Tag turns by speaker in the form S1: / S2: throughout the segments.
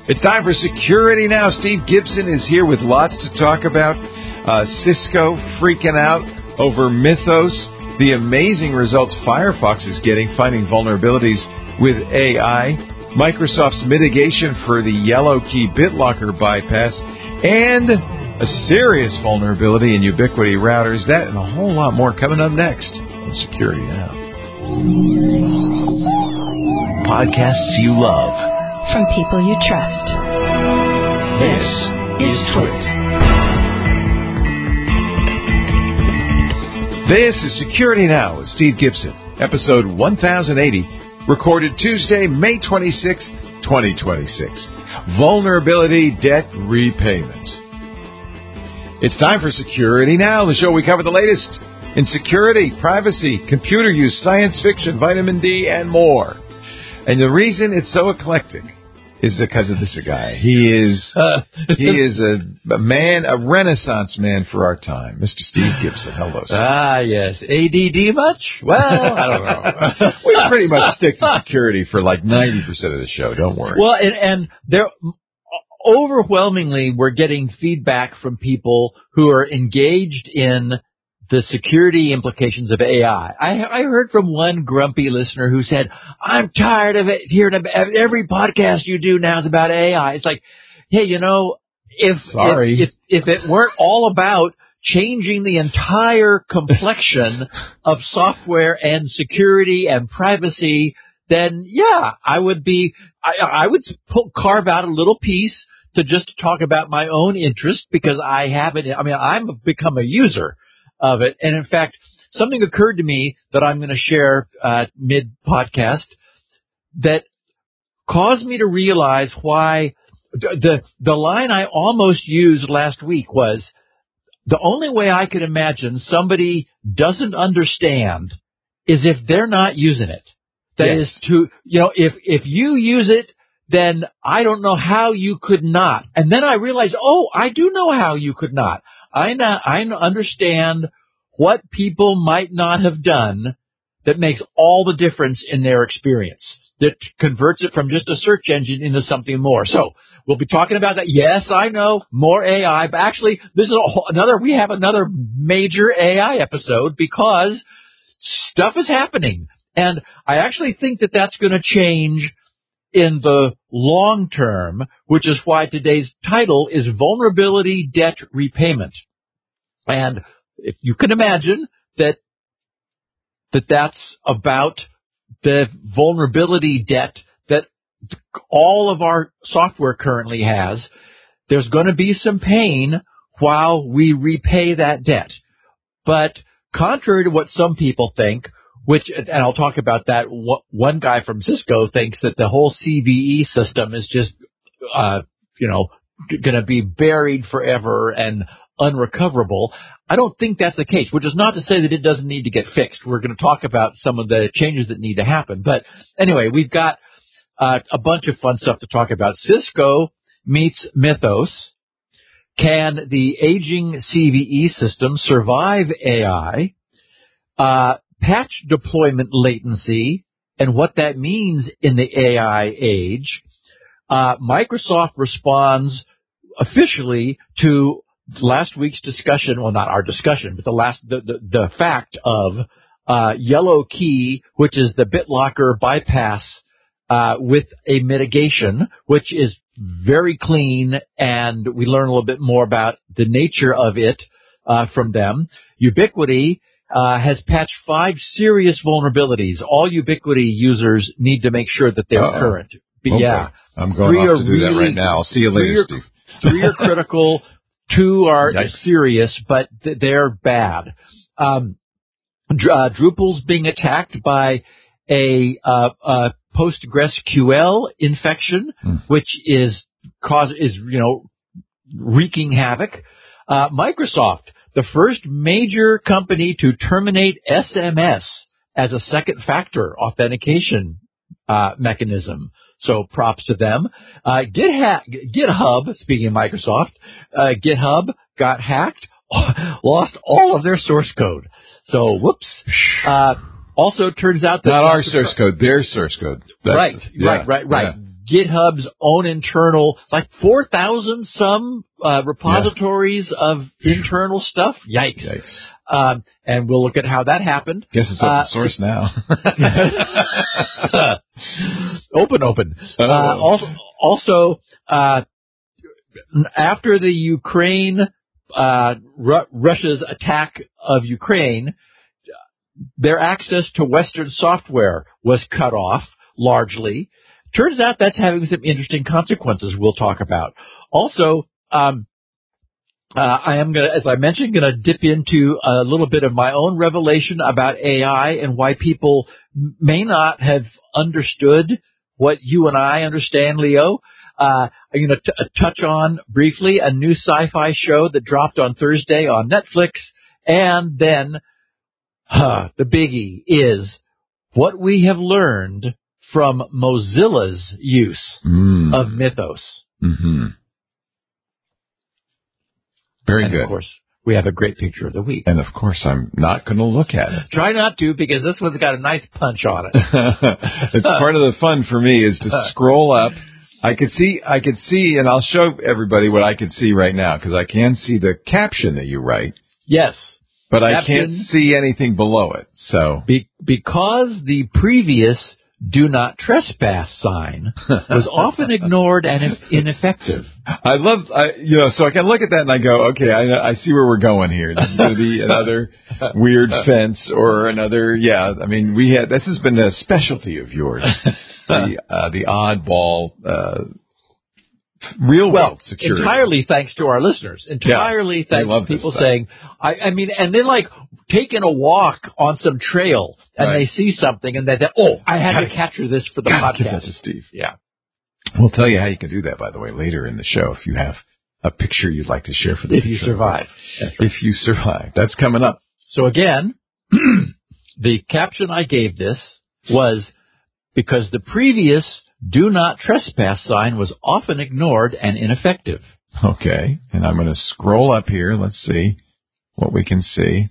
S1: It's time for Security Now. Steve Gibson is here with lots to talk about. Cisco freaking out over Mythos, the amazing results Firefox is getting, finding vulnerabilities with AI, Microsoft's mitigation for the yellow key BitLocker bypass, and a serious vulnerability in Ubiquiti routers. That and a whole lot more coming up next on Security Now.
S2: Podcasts you love.
S3: From people you trust.
S2: This is Twit.
S1: This is Security Now with Steve Gibson, episode 1080, recorded Tuesday, May 26, 2026. Vulnerability Debt Repayment. It's time for Security Now, the show we cover the latest in security, privacy, computer use, science fiction, vitamin D, and more. And the reason it's so eclectic is because of this guy. He is a man, a renaissance man for our time. Mr. Steve Gibson. Hello, sir.
S4: Ah, yes. ADD much? Well, I don't know.
S1: We pretty much stick to security for like 90% of the show. Don't worry.
S4: Well, and there, overwhelmingly, we're getting feedback from people who are engaged in the security implications of AI. I heard from one grumpy listener who said, I'm tired of it hearing about every podcast you do now is about AI. It's like, hey, you know, if it weren't all about changing the entire complexion of software and security and privacy, then yeah, I would carve out a little piece to just talk about my own interest because I've become a user of it. And in fact, something occurred to me that I'm going to share mid-podcast that caused me to realize why the line I almost used last week was the only way I could imagine somebody doesn't understand is if they're not using it. That is to, you know, if you use it, then I don't know how you could not. And then I realized, I do know how you could not. I understand what people might not have done that makes all the difference in their experience, that converts it from just a search engine into something more. So we'll be talking about that. Yes, I know, more AI, but actually this is we have another major AI episode because stuff is happening. And I actually think that that's going to change in the long term, which is why today's title is Vulnerability Debt Repayment. And if you can imagine that's about the vulnerability debt that all of our software currently has, there's going to be some pain while we repay that debt. But contrary to what some people think, and I'll talk about that, one guy from Cisco thinks that the whole CVE system is just, going to be buried forever and unrecoverable. I don't think that's the case, which is not to say that it doesn't need to get fixed. We're going to talk about some of the changes that need to happen. But anyway, we've got a bunch of fun stuff to talk about. Cisco meets Mythos. Can the aging CVE system survive AI? Patch deployment latency and what that means in the AI age. Microsoft responds officially to last week's discussion, well, not our discussion, but the fact of yellow key, which is the BitLocker bypass with a mitigation, which is very clean, and we learn a little bit more about the nature of it from them. Ubiquiti has patched 5 serious vulnerabilities. All Ubiquiti users need to make sure that they're current.
S1: Okay.
S4: Yeah.
S1: I'm going off to do that right now. I'll see you later, Steve.
S4: 3 are critical, 2 are serious, but they're bad. Drupal's being attacked by a PostgreSQL infection, which is wreaking havoc. Microsoft, the first major company to terminate SMS as a second factor authentication mechanism. So props to them. GitHub, speaking of Microsoft, GitHub got hacked, lost all of their source code. So, whoops. Also turns out that...
S1: Not our source code, their source code.
S4: Right.
S1: Yeah.
S4: GitHub's own internal, like 4,000 some repositories of internal stuff. Yikes. And we'll look at how that happened.
S1: Guess it's open source now.
S4: Open. Also, after the Ukraine, Russia's attack of Ukraine, their access to Western software was cut off largely. Turns out that's having some interesting consequences we'll talk about. Also, I am going to, as I mentioned, going to dip into a little bit of my own revelation about AI and why people may not have understood what you and I understand, Leo. I'm going to touch on briefly a new sci-fi show that dropped on Thursday on Netflix. And then the biggie is what we have learned from Mozilla's use of Mythos.
S1: Mm-hmm. Very good.
S4: Of course, we have a great picture of the week.
S1: And of course, I'm not going to look at it.
S4: Try not to, because this one's got a nice punch on it.
S1: It's part of the fun for me is to scroll up. I could see, and I'll show everybody what I can see right now, because I can see the caption that you write.
S4: Yes.
S1: But I can't see anything below it. So
S4: because the previous "Do Not Trespass" sign was often ignored and ineffective.
S1: I love, so I can look at that and I go, okay, I see where we're going here. This is going to be another weird fence or another, this has been a specialty of yours, the oddball, real world security. Entirely
S4: thanks to our listeners. Entirely thanks to people saying, and then like taking a walk on some trail and they see something and they say, I had to capture this for the podcast.
S1: Give that to Steve.
S4: Yeah.
S1: We'll tell you how you can do that, by the way, later in the show if you have a picture you'd like to share for the
S4: If you survive.
S1: If you survive. That's coming up.
S4: So again, the caption I gave this was because the previous "Do Not Trespass" sign was often ignored and ineffective.
S1: Okay. And I'm going to scroll up here. Let's see what we can see.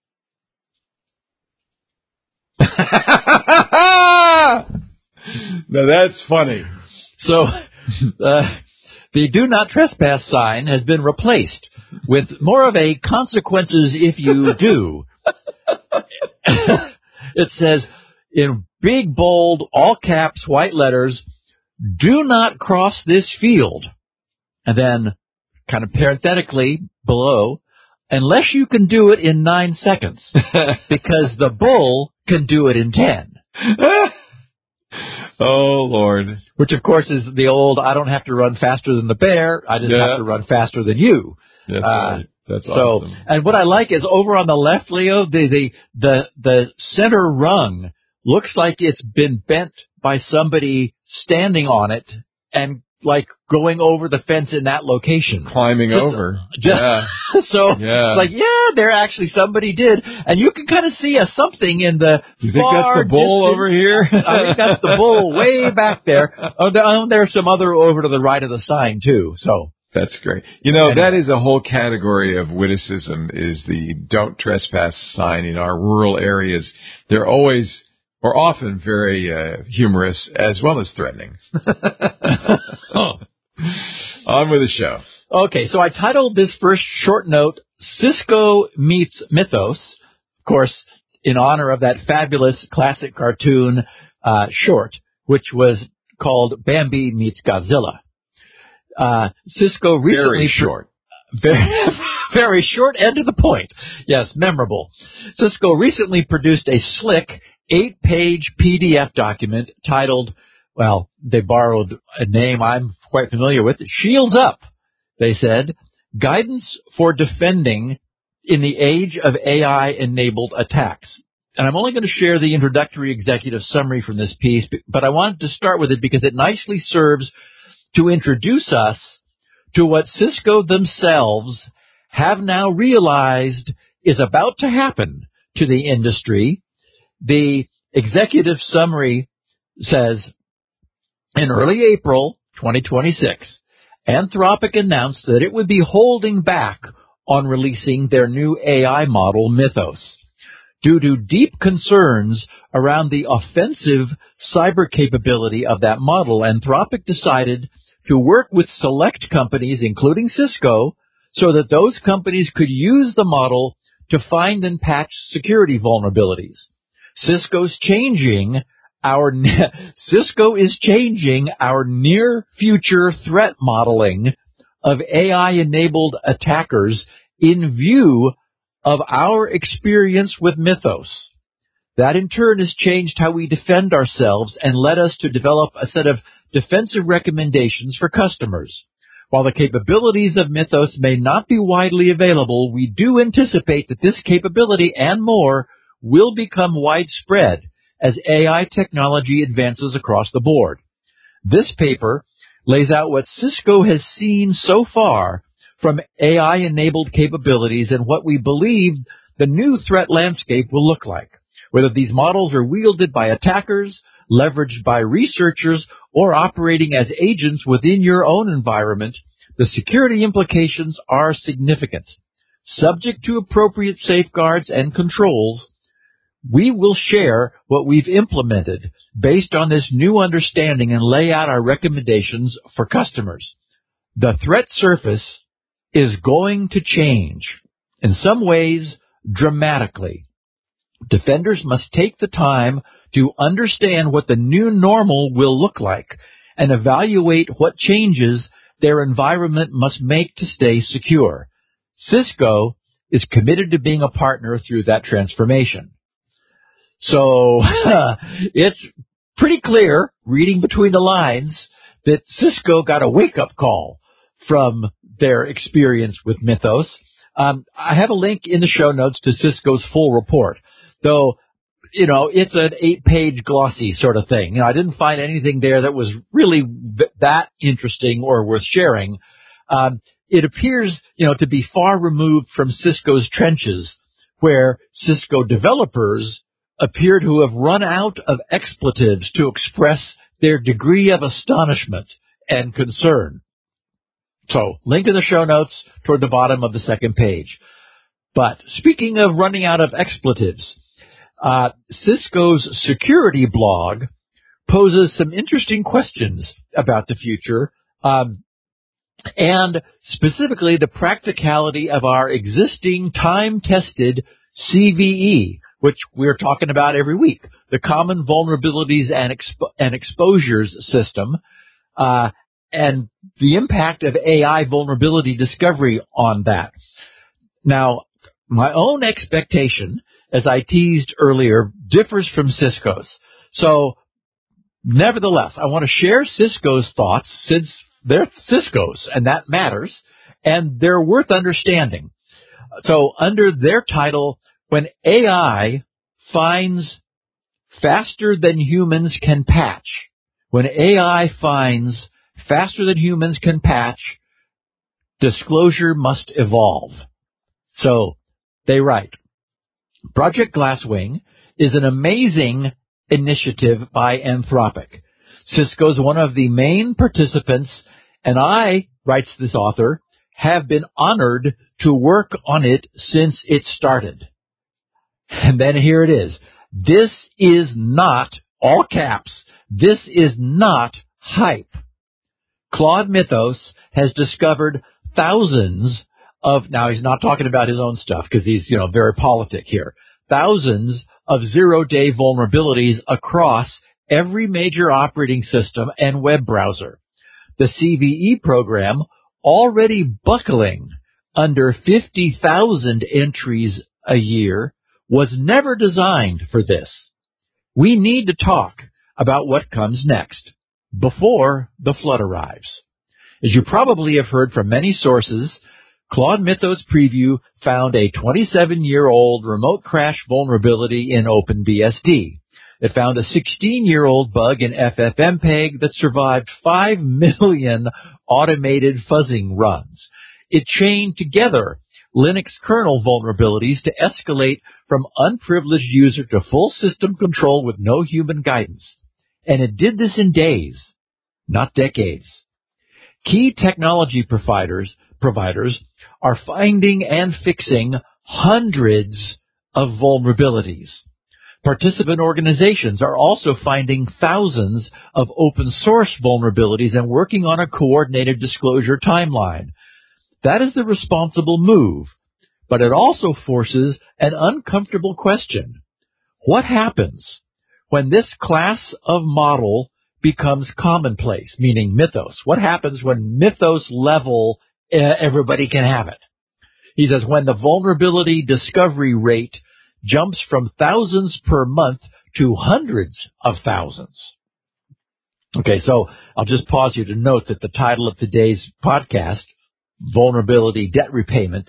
S1: Now that's funny.
S4: So, the "Do Not Trespass" sign has been replaced with more of a "consequences if you do." It says, in big, bold, all caps, white letters, "Do not cross this field." And then, kind of parenthetically below, "unless you can do it in 9 seconds, because the bull can do it in 10.
S1: Oh, Lord.
S4: Which, of course, is the old, I don't have to run faster than the bear, I just have to run faster than you.
S1: That's right. That's awesome.
S4: And what I like is over on the left, Leo, the center rung looks like it's been bent by somebody standing on it and like going over the fence in that location.
S1: Climbing over.
S4: There actually somebody did. And you can kind of see something in the
S1: You think that's the bull
S4: distance.
S1: over here?
S4: I think that's the bull way back there. There's some other over to the right of the sign, too. So
S1: that's great. That is a whole category of witticism, is the "Don't Trespass" sign in our rural areas. They're always or often very humorous as well as threatening. On with the show.
S4: Okay, so I titled this first short note, "Cisco Meets Mythos," of course, in honor of that fabulous classic cartoon short, which was called Bambi Meets Godzilla. Cisco recently...
S1: Very short.
S4: Very short and to the point. Yes, memorable. Cisco recently produced a slick 8-page PDF document titled, well, they borrowed a name I'm quite familiar with, Shields Up. They said, "Guidance for Defending in the Age of AI-Enabled Attacks." And I'm only going to share the introductory executive summary from this piece, but I wanted to start with it because it nicely serves to introduce us to what Cisco themselves have now realized is about to happen to the industry. The executive summary says, in early April 2026, Anthropic announced that it would be holding back on releasing their new AI model, Mythos. due to deep concerns around the offensive cyber capability of that model. Anthropic decided to work with select companies, including Cisco, so that those companies could use the model to find and patch security vulnerabilities. Cisco is changing our near future threat modeling of AI-enabled attackers in view of our experience with Mythos. That in turn has changed how we defend ourselves and led us to develop a set of defensive recommendations for customers. While the capabilities of Mythos may not be widely available, we do anticipate that this capability and more will become widespread as AI technology advances across the board. This paper lays out what Cisco has seen so far from AI-enabled capabilities and what we believe the new threat landscape will look like. Whether these models are wielded by attackers, leveraged by researchers, or operating as agents within your own environment, the security implications are significant. Subject to appropriate safeguards and controls, we will share what we've implemented based on this new understanding and lay out our recommendations for customers. The threat surface is going to change, in some ways dramatically. Defenders must take the time to understand what the new normal will look like and evaluate what changes their environment must make to stay secure. Cisco is committed to being a partner through that transformation. So it's pretty clear, reading between the lines, that Cisco got a wake-up call from their experience with Mythos. I have a link in the show notes to Cisco's full report, though, it's an 8-page glossy sort of thing. I didn't find anything there that was really that interesting or worth sharing. It appears, to be far removed from Cisco's trenches, where Cisco developers appear to have run out of expletives to express their degree of astonishment and concern. So, link in the show notes toward the bottom of the second page. But speaking of running out of expletives, Cisco's security blog poses some interesting questions about the future, and specifically the practicality of our existing time-tested CVE, which we're talking about every week, the Common Vulnerabilities and Exposures System, and the impact of AI vulnerability discovery on that. Now, my own expectation, as I teased earlier, differs from Cisco's. So, nevertheless, I want to share Cisco's thoughts since they're Cisco's, and that matters, and they're worth understanding. So, under their title, when AI finds faster than humans can patch, disclosure must evolve. So, they write, Project Glasswing is an amazing initiative by Anthropic. Cisco is one of the main participants, and I, writes this author, have been honored to work on it since it started. And then here it is. This is not, all caps, this is not hype. Claude Mythos has discovered thousands of, now he's not talking about his own stuff because he's, very politic here, thousands of zero-day vulnerabilities across every major operating system and web browser. The CVE program, already buckling under 50,000 entries a year, was never designed for this. We need to talk about what comes next, before the flood arrives. As you probably have heard from many sources, Claude Mythos Preview found a 27-year-old remote crash vulnerability in OpenBSD. It found a 16-year-old bug in FFmpeg that survived 5 million automated fuzzing runs. It chained together Linux kernel vulnerabilities to escalate from unprivileged user to full system control with no human guidance. And it did this in days, not decades. Key technology providers are finding and fixing hundreds of vulnerabilities. Participant organizations are also finding thousands of open source vulnerabilities and working on a coordinated disclosure timeline. That is the responsible move, but it also forces an uncomfortable question. What happens when this class of model becomes commonplace, meaning mythos? What happens when mythos level, everybody can have it? He says when the vulnerability discovery rate jumps from thousands per month to hundreds of thousands. Okay, so I'll just pause here to note that the title of today's podcast, Vulnerability Debt Repayment,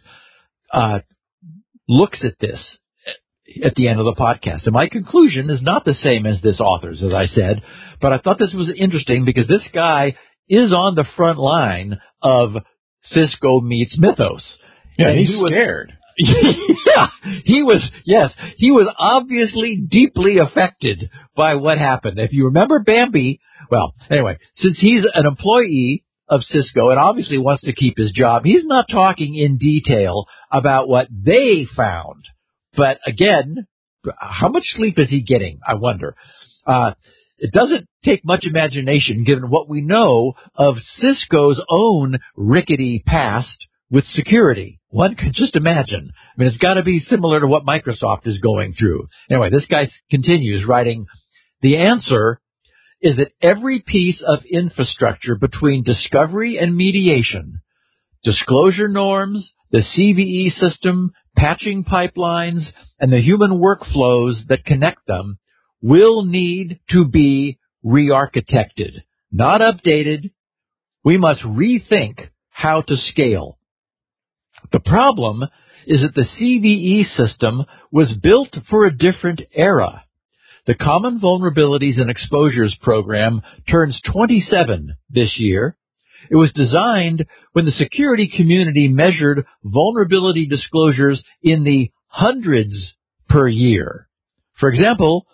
S4: looks at this at the end of the podcast. And my conclusion is not the same as this author's, as I said, but I thought this was interesting because this guy is on the front line of Cisco meets Mythos.
S1: Yeah, he's scared.
S4: Yeah, he was obviously deeply affected by what happened. If you remember Bambi, well, anyway, since he's an employee of Cisco and obviously wants to keep his job, he's not talking in detail about what they found. But again, how much sleep is he getting, I wonder? It doesn't take much imagination given what we know of Cisco's own rickety past with security. One could just imagine. I mean, it's got to be similar to what Microsoft is going through. Anyway, this guy continues writing, the answer is that every piece of infrastructure between discovery and mediation, disclosure norms, the CVE system, patching pipelines, and the human workflows that connect them will need to be re-architected, not updated. We must rethink how to scale. The problem is that the CVE system was built for a different era. The Common Vulnerabilities and Exposures Program turns 27 this year. It was designed when the security community measured vulnerability disclosures in the hundreds per year. For example,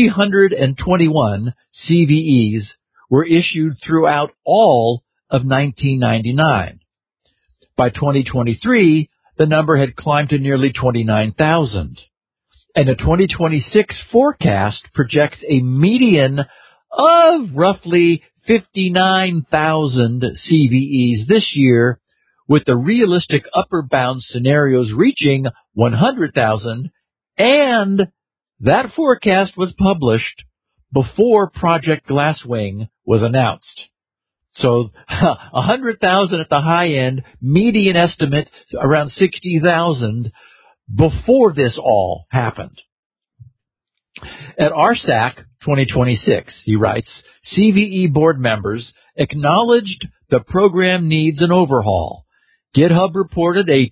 S4: 321 CVEs were issued throughout all of 1999. By 2023, the number had climbed to nearly 29,000. And the 2026 forecast projects a median of roughly 59,000 CVEs this year, with the realistic upper bound scenarios reaching 100,000, and that forecast was published before Project Glasswing was announced. So 100,000 at the high end, median estimate around 60,000 before this all happened. At RSAC 2026, he writes, CVE board members acknowledged the program needs an overhaul. GitHub reported a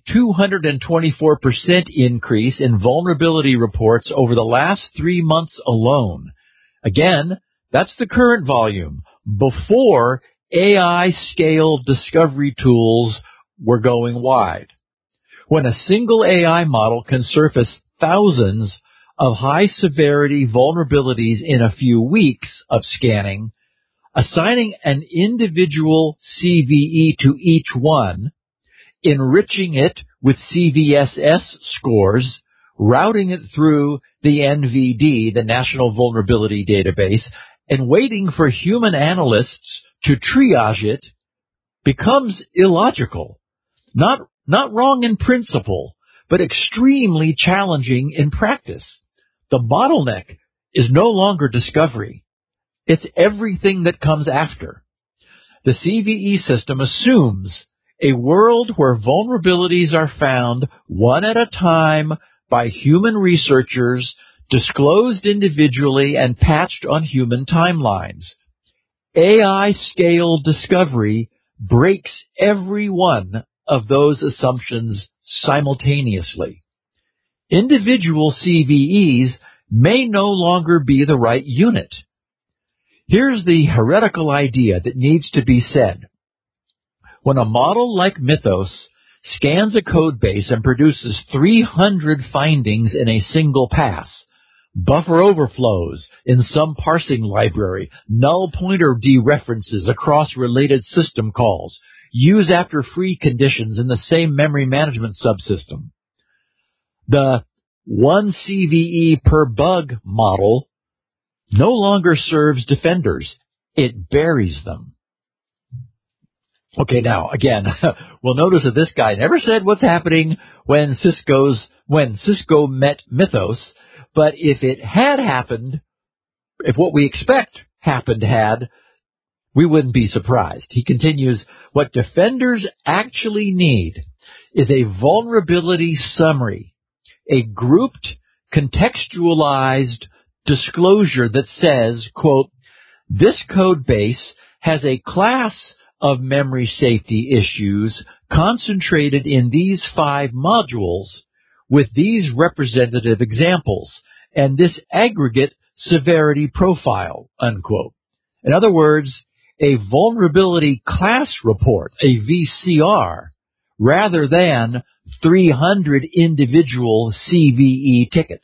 S4: 224% increase in vulnerability reports over the last 3 months alone. Again, that's the current volume, before AI-scale discovery tools were going wide. When a single AI model can surface thousands of high-severity vulnerabilities in a few weeks of scanning, assigning an individual CVE to each one, enriching it with CVSS scores, routing it through the NVD, the National Vulnerability Database, and waiting for human analysts to triage it becomes illogical. Not wrong in principle, but extremely challenging in practice. The bottleneck is no longer discovery. It's everything that comes after. The CVE system assumes a world where vulnerabilities are found one at a time by human researchers, disclosed individually and patched on human timelines. AI-scale discovery breaks every one of those assumptions simultaneously. Individual CVEs may no longer be the right unit. Here's the heretical idea that needs to be said. When a model like Mythos scans a code base and produces 300 findings in a single pass, buffer overflows in some parsing library, null pointer dereferences across related system calls, use after free conditions in the same memory management subsystem, the one CVE per bug model no longer serves defenders. It buries them. Okay, now, again, we'll notice that this guy never said what's happening when Cisco met Mythos, but if it had happened, if what we expect happened had, we wouldn't be surprised. He continues, what defenders actually need is a vulnerability summary, a grouped, contextualized disclosure that says, quote, this code base has a class of memory safety issues concentrated in these 5 modules with these representative examples and this aggregate severity profile, unquote. In other words, a vulnerability class report, a VCR, rather than 300 individual CVE tickets.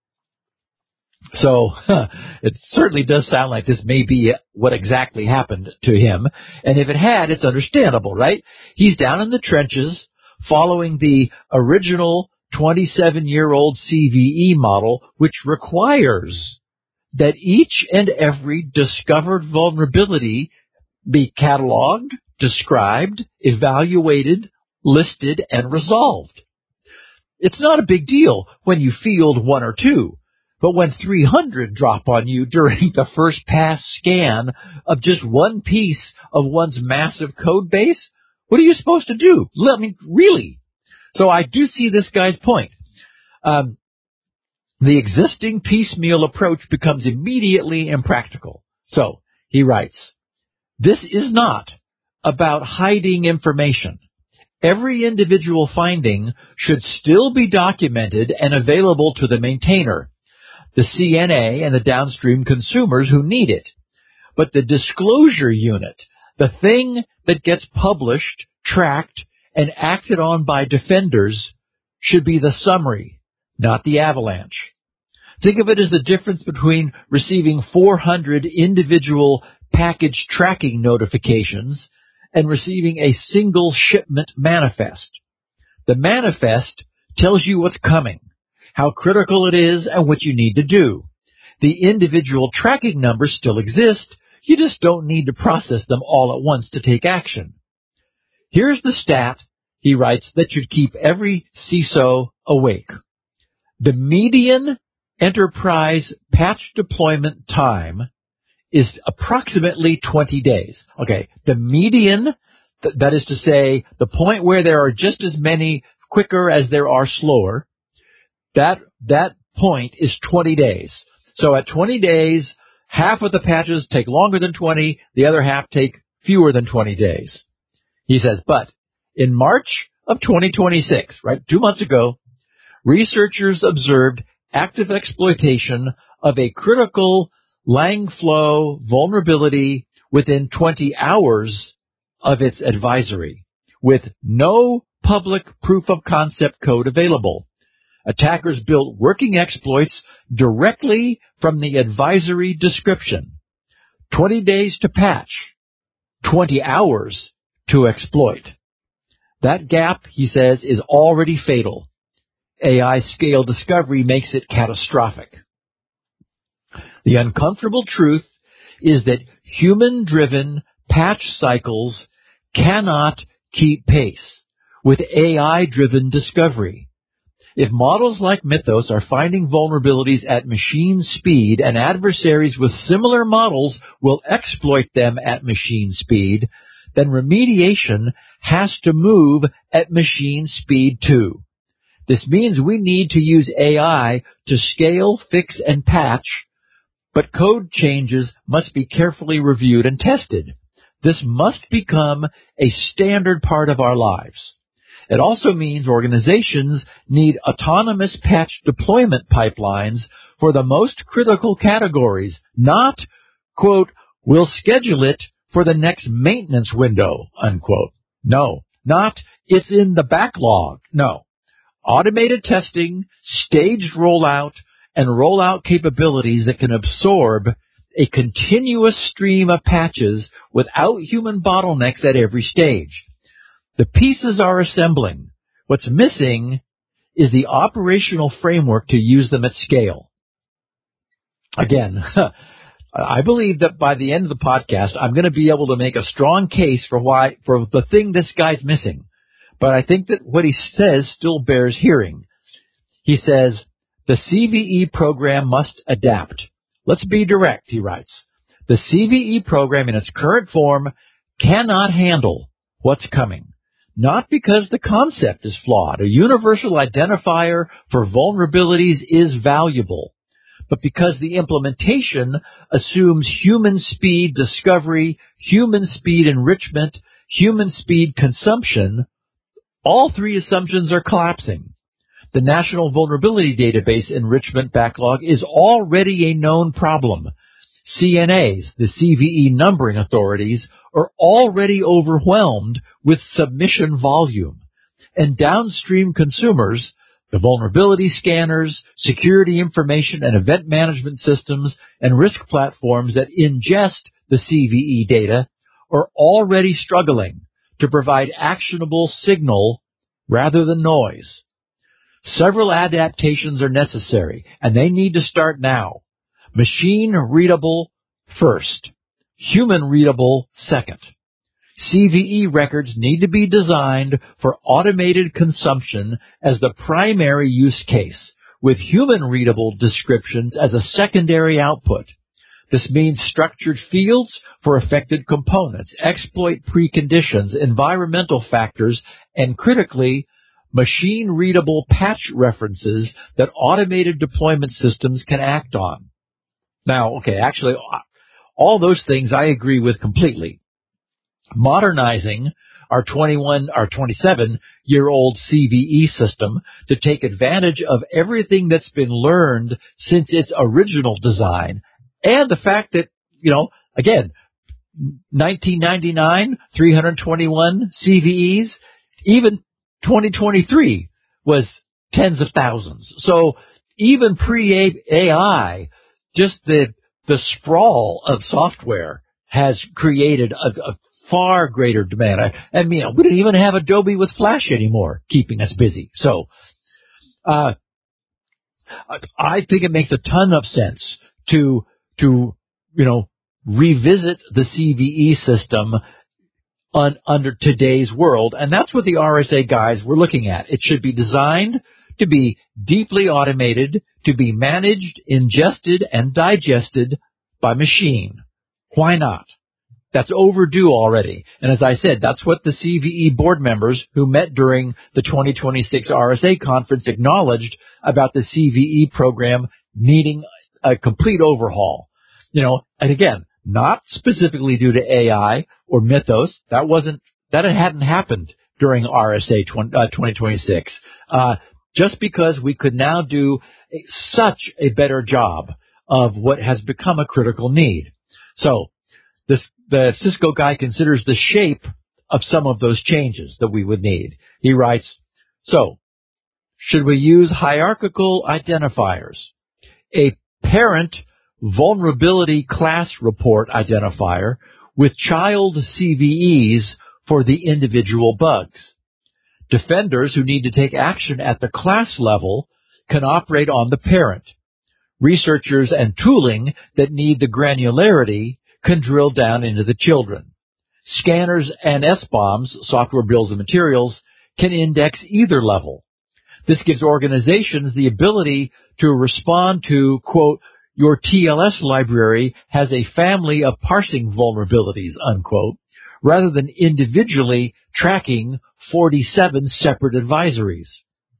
S4: So it certainly does sound like this may be what exactly happened to him. And if it had, it's understandable, right? He's down in the trenches following the original 27-year-old CVE model, which requires that each and every discovered vulnerability be cataloged, described, evaluated, listed, and resolved. It's not a big deal when you field 1 or 2. But when 300 drop on you during the first pass scan of just one piece of one's massive code base, what are you supposed to do? I mean, really? So I do see this guy's point. The existing piecemeal approach becomes immediately impractical. So he writes, this is not about hiding information. Every individual finding should still be documented and available to the maintainer, the CNA, and the downstream consumers who need it. But the disclosure unit, the thing that gets published, tracked, and acted on by defenders, should be the summary, not the avalanche. Think of it as the difference between receiving 400 individual package tracking notifications and receiving a single shipment manifest. The manifest tells you what's coming, how critical it is, and what you need to do. The individual tracking numbers still exist. You just don't need to process them all at once to take action. Here's the stat, he writes, that should keep every CISO awake. The median enterprise patch deployment time is approximately 20 days. Okay, the median, that is to say, the point where there are just as many quicker as there are slower, that point is 20 days. So at 20 days, half of the patches take longer than 20, the other half take fewer than 20 days. He says, but in March of 2026, right, 2 months ago, researchers observed active exploitation of a critical Langflow vulnerability within 20 hours of its advisory, with no public proof of concept code available. Attackers built working exploits directly from the advisory description. 20 days to patch, 20 hours to exploit. That gap, he says, is already fatal. AI scale discovery makes it catastrophic. The uncomfortable truth is that human-driven patch cycles cannot keep pace with AI-driven discovery. If models like Mythos are finding vulnerabilities at machine speed and adversaries with similar models will exploit them at machine speed, then remediation has to move at machine speed too. This means we need to use AI to scale, fix, and patch, but code changes must be carefully reviewed and tested. This must become a standard part of our lives. It also means organizations need autonomous patch deployment pipelines for the most critical categories, not, quote, we'll schedule it for the next maintenance window, unquote. No, not it's in the backlog. No. Automated testing, staged rollout, and rollout capabilities that can absorb a continuous stream of patches without human bottlenecks at every stage. The pieces are assembling. What's missing is the operational framework to use them at scale. Again, I believe that by the end of the podcast, I'm going to be able to make a strong case for the thing this guy's missing. But I think that what he says still bears hearing. He says, the CVE program must adapt. Let's be direct, he writes. The CVE program in its current form cannot handle what's coming. Not because the concept is flawed. A universal identifier for vulnerabilities is valuable, but because the implementation assumes human speed discovery, human speed enrichment, human speed consumption. All three assumptions are collapsing. The National Vulnerability Database enrichment backlog is already a known problem. CNAs, the CVE numbering authorities, are already overwhelmed with submission volume. And downstream consumers, the vulnerability scanners, security information and event management systems, and risk platforms that ingest the CVE data, are already struggling to provide actionable signal rather than noise. Several adaptations are necessary, and they need to start now. Machine-readable first. Human-readable second. CVE records need to be designed for automated consumption as the primary use case, with human-readable descriptions as a secondary output. This means structured fields for affected components, exploit preconditions, environmental factors, and critically, machine-readable patch references that automated deployment systems can act on. Now, actually, all those things I agree with completely. Modernizing our 27-year-old CVE system to take advantage of everything that's been learned since its original design, and the fact that, again, 1999, 321 CVEs, even 2023 was tens of thousands. So even pre-AI, just the sprawl of software has created a far greater demand. We don't even have Adobe with Flash anymore, keeping us busy. So I think it makes a ton of sense to revisit the CVE system under today's world, and that's what the RSA guys were looking at. It should be designed to be deeply automated, to be managed, ingested, and digested by machine. Why not? That's overdue already. And as I said, that's what the CVE board members who met during the 2026 RSA conference acknowledged about the CVE program needing a complete overhaul. And again, not specifically due to AI or Mythos. That hadn't happened during RSA 2026. Just because we could now do such a better job of what has become a critical need. So the Cisco guy considers the shape of some of those changes that we would need. He writes, so should we use hierarchical identifiers? A parent vulnerability class report identifier with child CVEs for the individual bugs. Defenders who need to take action at the class level can operate on the parent. Researchers and tooling that need the granularity can drill down into the children. Scanners and SBOMs, software bills of materials, can index either level. This gives organizations the ability to respond to, quote, your TLS library has a family of parsing vulnerabilities, unquote, rather than individually tracking 47 separate advisories.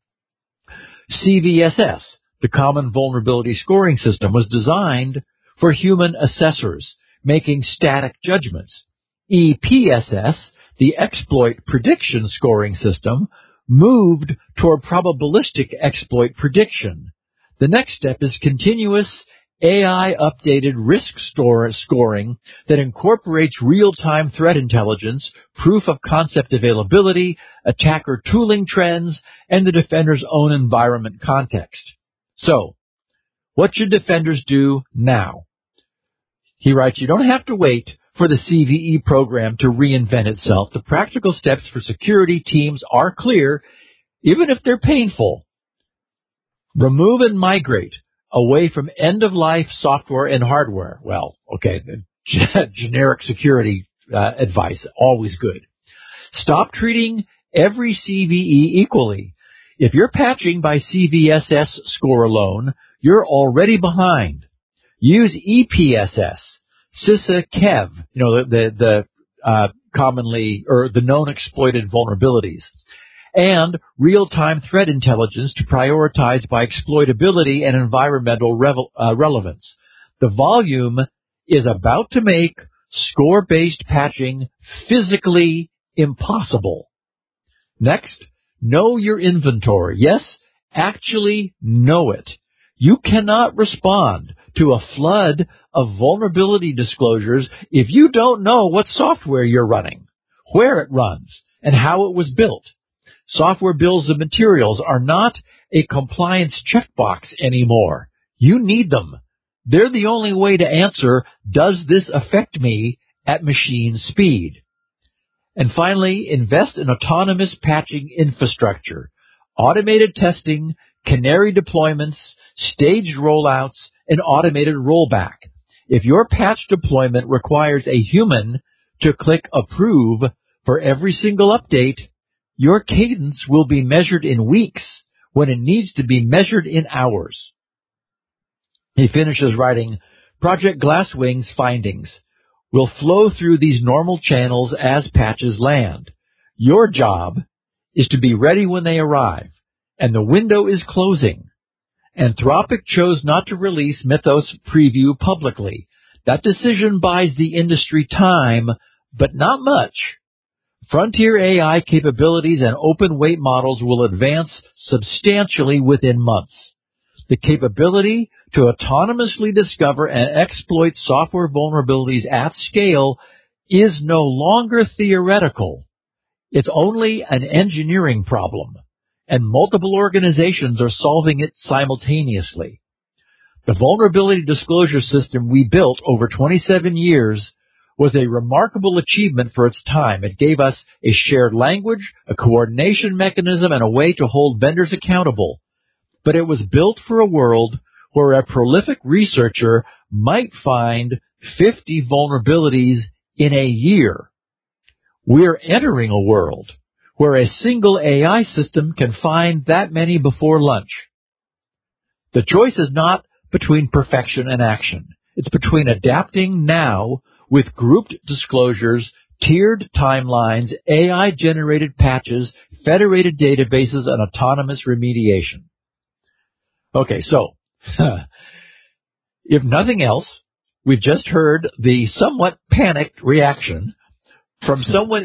S4: CVSS, the Common Vulnerability Scoring System, was designed for human assessors making static judgments. EPSS, the Exploit Prediction Scoring System, moved toward probabilistic exploit prediction. The next step is continuous AI-updated risk scoring that incorporates real-time threat intelligence, proof of concept availability, attacker tooling trends, and the defender's own environment context. So, what should defenders do now? He writes, you don't have to wait for the CVE program to reinvent itself. The practical steps for security teams are clear, even if they're painful. Remove and migrate away from end-of-life software and hardware. Well, okay, generic security advice, always good. Stop treating every CVE equally. If you're patching by CVSS score alone, you're already behind. Use EPSS, CISA-KEV, the commonly, or the known exploited vulnerabilities, and real-time threat intelligence to prioritize by exploitability and environmental relevance. The volume is about to make score-based patching physically impossible. Next, know your inventory. Yes, actually know it. You cannot respond to a flood of vulnerability disclosures if you don't know what software you're running, where it runs, and how it was built. Software bills of materials are not a compliance checkbox anymore. You need them. They're the only way to answer, does this affect me at machine speed? And finally, invest in autonomous patching infrastructure, automated testing, canary deployments, staged rollouts, and automated rollback. If your patch deployment requires a human to click approve for every single update, your cadence will be measured in weeks when it needs to be measured in hours. He finishes writing, Project Glasswing's findings will flow through these normal channels as patches land. Your job is to be ready when they arrive, and the window is closing. Anthropic chose not to release Mythos preview publicly. That decision buys the industry time, but not much. Frontier AI capabilities and open weight models will advance substantially within months. The capability to autonomously discover and exploit software vulnerabilities at scale is no longer theoretical. It's only an engineering problem, and multiple organizations are solving it simultaneously. The vulnerability disclosure system we built over 27 years was a remarkable achievement for its time. It gave us a shared language, a coordination mechanism, and a way to hold vendors accountable. But it was built for a world where a prolific researcher might find 50 vulnerabilities in a year. We're entering a world where a single AI system can find that many before lunch. The choice is not between perfection and action. It's between adapting now with grouped disclosures, tiered timelines, AI-generated patches, federated databases, and autonomous remediation. Okay, so, if nothing else, we've just heard the somewhat panicked reaction from someone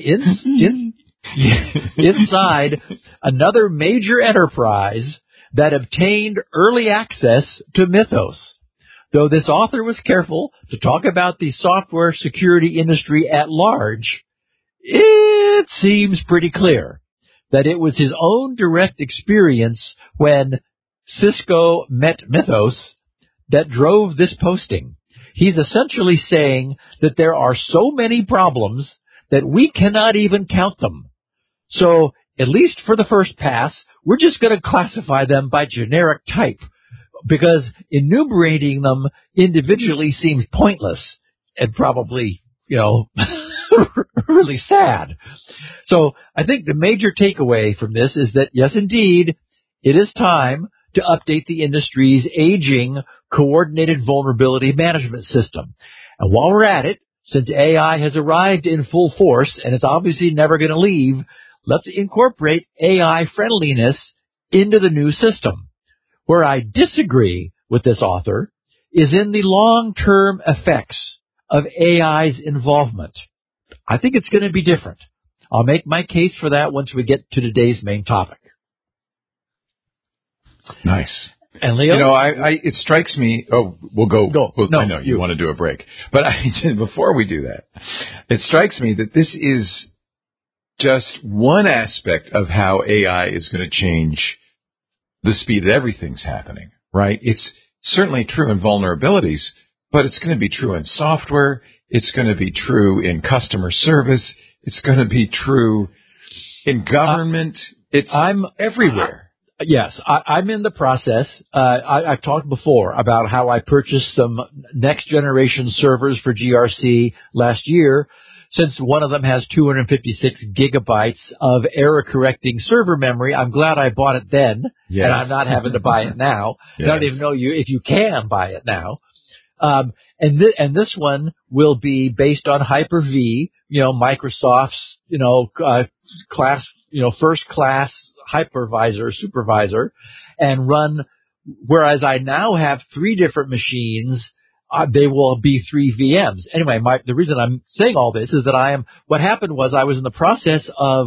S4: inside another major enterprise that obtained early access to Mythos. Though this author was careful to talk about the software security industry at large, it seems pretty clear that it was his own direct experience when Cisco met Mythos that drove this posting. He's essentially saying that there are so many problems that we cannot even count them. So, at least for the first pass, we're just going to classify them by generic type, because enumerating them individually seems pointless and probably, really sad. So I think the major takeaway from this is that, yes, indeed, it is time to update the industry's aging coordinated vulnerability management system. And while we're at it, since AI has arrived in full force and it's obviously never going to leave, let's incorporate AI friendliness into the new system. Where I disagree with this author is in the long-term effects of AI's involvement. I think it's going to be different. I'll make my case for that once we get to today's main topic.
S1: Nice.
S4: And Leo?
S1: It strikes me. Oh, we'll go.
S4: No,
S1: I know you want to do a break. But before we do that, it strikes me that this is just one aspect of how AI is going to change the speed that everything's happening, right? It's certainly true in vulnerabilities, but it's going to be true in software. It's going to be true in customer service. It's going to be true in government. I'm everywhere.
S4: Yes, I'm in the process. I've talked before about how I purchased some next generation servers for GRC last year. Since one of them has 256 gigabytes of error-correcting server memory, I'm glad I bought it then, and I'm not having to buy it now. Yes. I don't even know if you can buy it now. And this one will be based on Hyper-V, Microsoft's, class, first class hypervisor, supervisor, and run, whereas I now have 3 different machines, they will be 3 VMs. Anyway, the reason I'm saying all this is that what happened was I was in the process of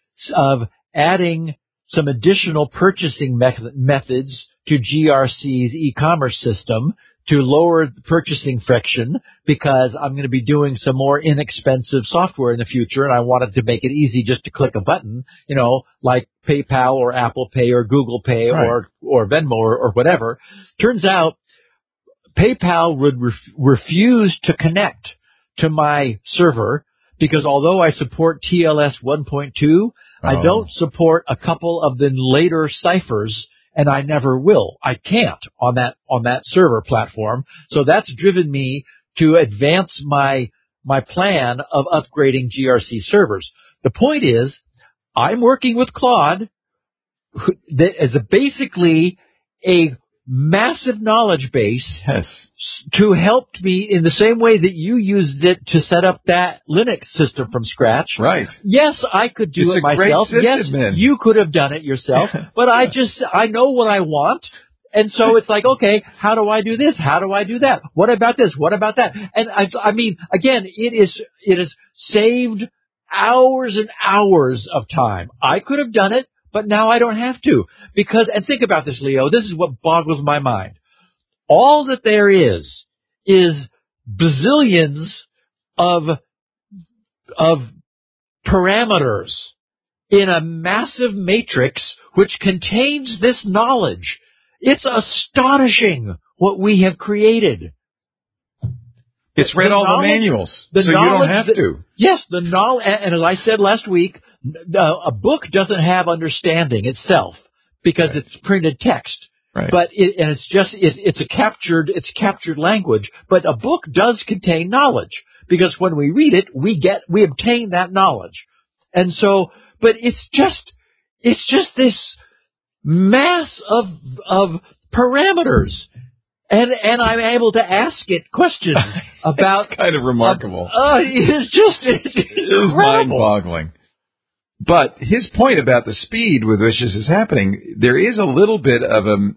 S4: adding some additional purchasing methods to GRC's e-commerce system to lower the purchasing friction, because I'm going to be doing some more inexpensive software in the future, and I wanted to make it easy just to click a button, like PayPal or Apple Pay or Google Pay, right, or Venmo or whatever. Turns out PayPal would refuse to connect to my server because although I support TLS 1.2, I don't support a couple of the later ciphers, and I never will. I can't on that server platform. So that's driven me to advance my plan of upgrading GRC servers. The point is, I'm working with Claude that is basically a massive knowledge base, yes, to help me in the same way that you used it to set up that Linux system from scratch.
S1: Right.
S4: Yes, I could do it myself. Yes, you could have done it yourself. But I know what I want. And so it's like, okay, how do I do this? How do I do that? What about this? What about that? And I mean, again, it is saved hours and hours of time. I could have done it, but now I don't have to. And think about this, Leo. This is what boggles my mind. All that there is bazillions of parameters in a massive matrix which contains this knowledge. It's astonishing what we have created.
S1: It's read all the manuals, so you don't have to.
S4: Yes, the knowledge, and as I said last week, a book doesn't have understanding itself because right, it's printed text. Right. But it's a captured language. But a book does contain knowledge because when we read it, we obtain that knowledge. And so, but it's just this mass of parameters. And I'm able to ask it questions about.
S1: It's kind of remarkable.
S4: It's
S1: mind-boggling. But his point about the speed with which this is happening, there is a little bit of an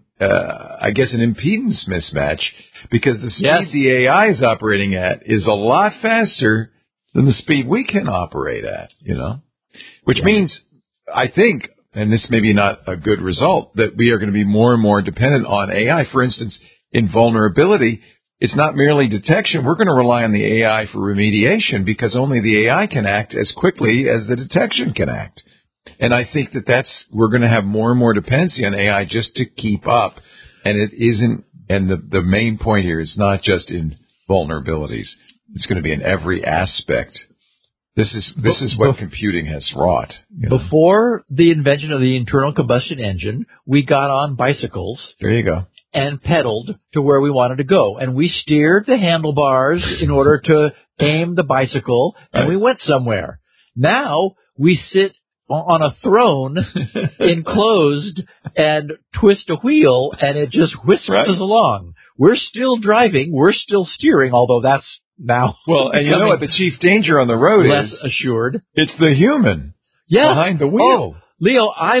S1: impedance mismatch, because the speed, yes, the AI is operating at is a lot faster than the speed we can operate at, which means, I think, and this may be not a good result, that we are going to be more and more dependent on AI. For instance, in vulnerability, it's not merely detection. We're going to rely on the AI for remediation because only the AI can act as quickly as the detection can act. And I think we're going to have more and more dependency on AI just to keep up. And it isn't, and the main point here is not just in vulnerabilities. It's going to be in every aspect. This is what computing has wrought.
S4: Before the invention of the internal combustion engine, we got on bicycles.
S1: There you go.
S4: And pedaled to where we wanted to go. And we steered the handlebars in order to aim the bicycle, and we went somewhere. Now we sit on a throne enclosed and twist a wheel, and it just whisks us along. We're still driving. We're still steering, although that's now.
S1: Well, and you know what the chief danger on the road
S4: less assured.
S1: It's the human behind the wheel.
S4: Oh. Leo, I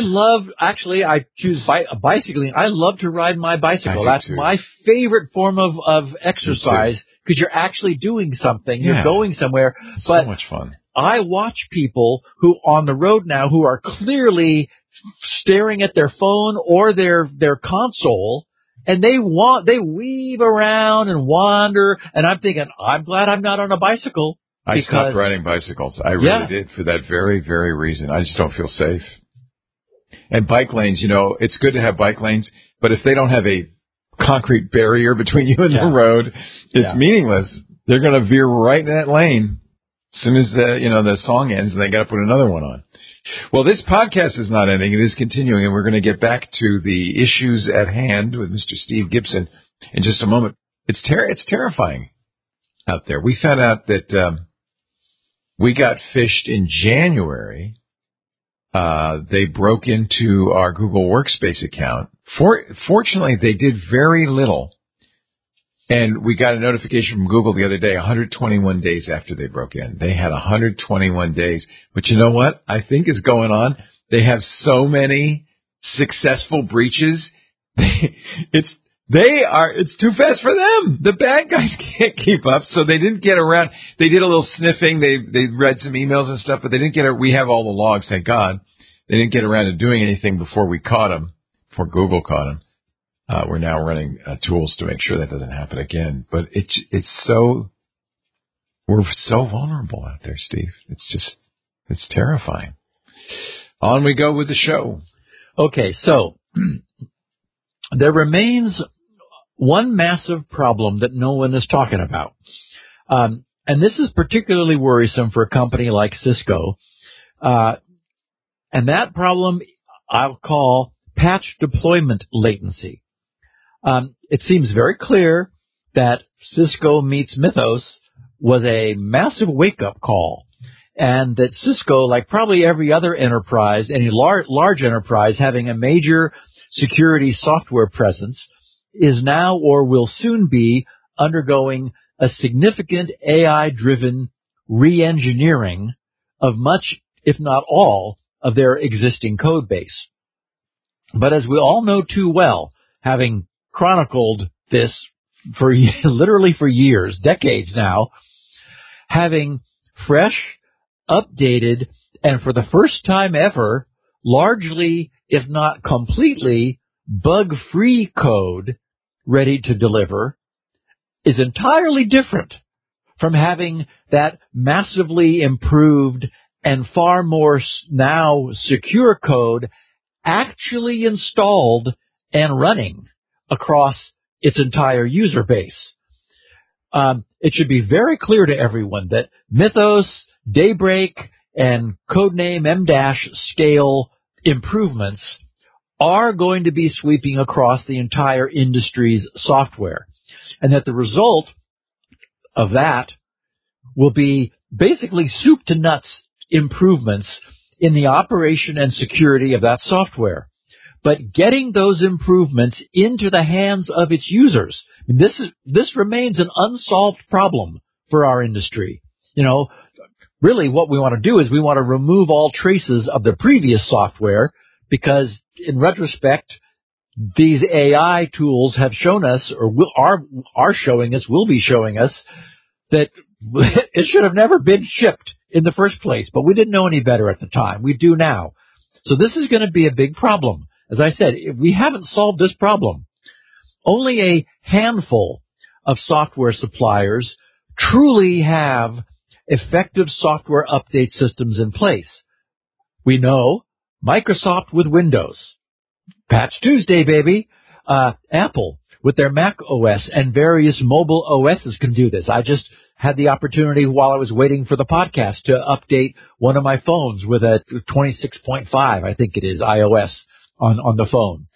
S4: choose bicycling. I love to ride my bicycle. That's my favorite form of exercise because you're actually doing something. Yeah. You're going somewhere.
S1: It's so much fun.
S4: I watch people who on the road now who are clearly staring at their phone or their console, and they weave around and wander. And I'm thinking, I'm glad I'm not on a bicycle.
S1: I stopped riding bicycles. I really did for that very, very reason. I just don't feel safe. And bike lanes, it's good to have bike lanes, but if they don't have a concrete barrier between you and the road, it's meaningless. They're going to veer right in that lane. As soon as the song ends, and they got to put another one on. Well, this podcast is not ending; it is continuing, and we're going to get back to the issues at hand with Mr. Steve Gibson in just a moment. It's terrifying out there. We found out that we got phished in January. They broke into our Google Workspace account. Fortunately, they did very little. And we got a notification from Google the other day, 121 days after they broke in. They had 121 days. But you know what I think is going on? They have so many successful breaches. It's too fast for them. The bad guys can't keep up, so they didn't get around. They did a little sniffing. They read some emails and stuff, but they didn't we have all the logs, thank God. They didn't get around to doing anything before we caught them, before Google caught them. We're now running tools to make sure that doesn't happen again. But we're so vulnerable out there, Steve. It's terrifying. On we go with the show.
S4: Okay, so there remains one massive problem that no one is talking about. And this is particularly worrisome for a company like Cisco. And that problem I'll call patch deployment latency. It seems very clear that Cisco meets Mythos was a massive wake-up call, and that Cisco, like probably every other enterprise, any large enterprise having a major security software presence, is now or will soon be undergoing a significant AI-driven re-engineering of much, if not all, of their existing code base. But as we all know too well, having chronicled this literally for years, decades now, having fresh, updated, and for the first time ever, largely, if not completely, bug-free code ready to deliver is entirely different from having that massively improved and far more now secure code actually installed and running across its entire user base. It should be very clear to everyone that Mythos, Daybreak, and codename M-scale improvements are going to be sweeping across the entire industry's software, and that the result of that will be basically soup to nuts improvements in the operation and security of that software. But getting those improvements into the hands of its users, this remains an unsolved problem for our industry. Really what we want to do is we want to remove all traces of the previous software, because in retrospect, these AI tools have shown us, or are showing us, will be showing us, that it should have never been shipped in the first place. But we didn't know any better at the time. We do now. So this is going to be a big problem. As I said, we haven't solved this problem. Only a handful of software suppliers truly have effective software update systems in place. We know Microsoft with Windows. Patch Tuesday, baby. Apple with their Mac OS and various mobile OSs can do this. I just had the opportunity while I was waiting for the podcast to update one of my phones with a 26.5, I think it is, iOS on the phone.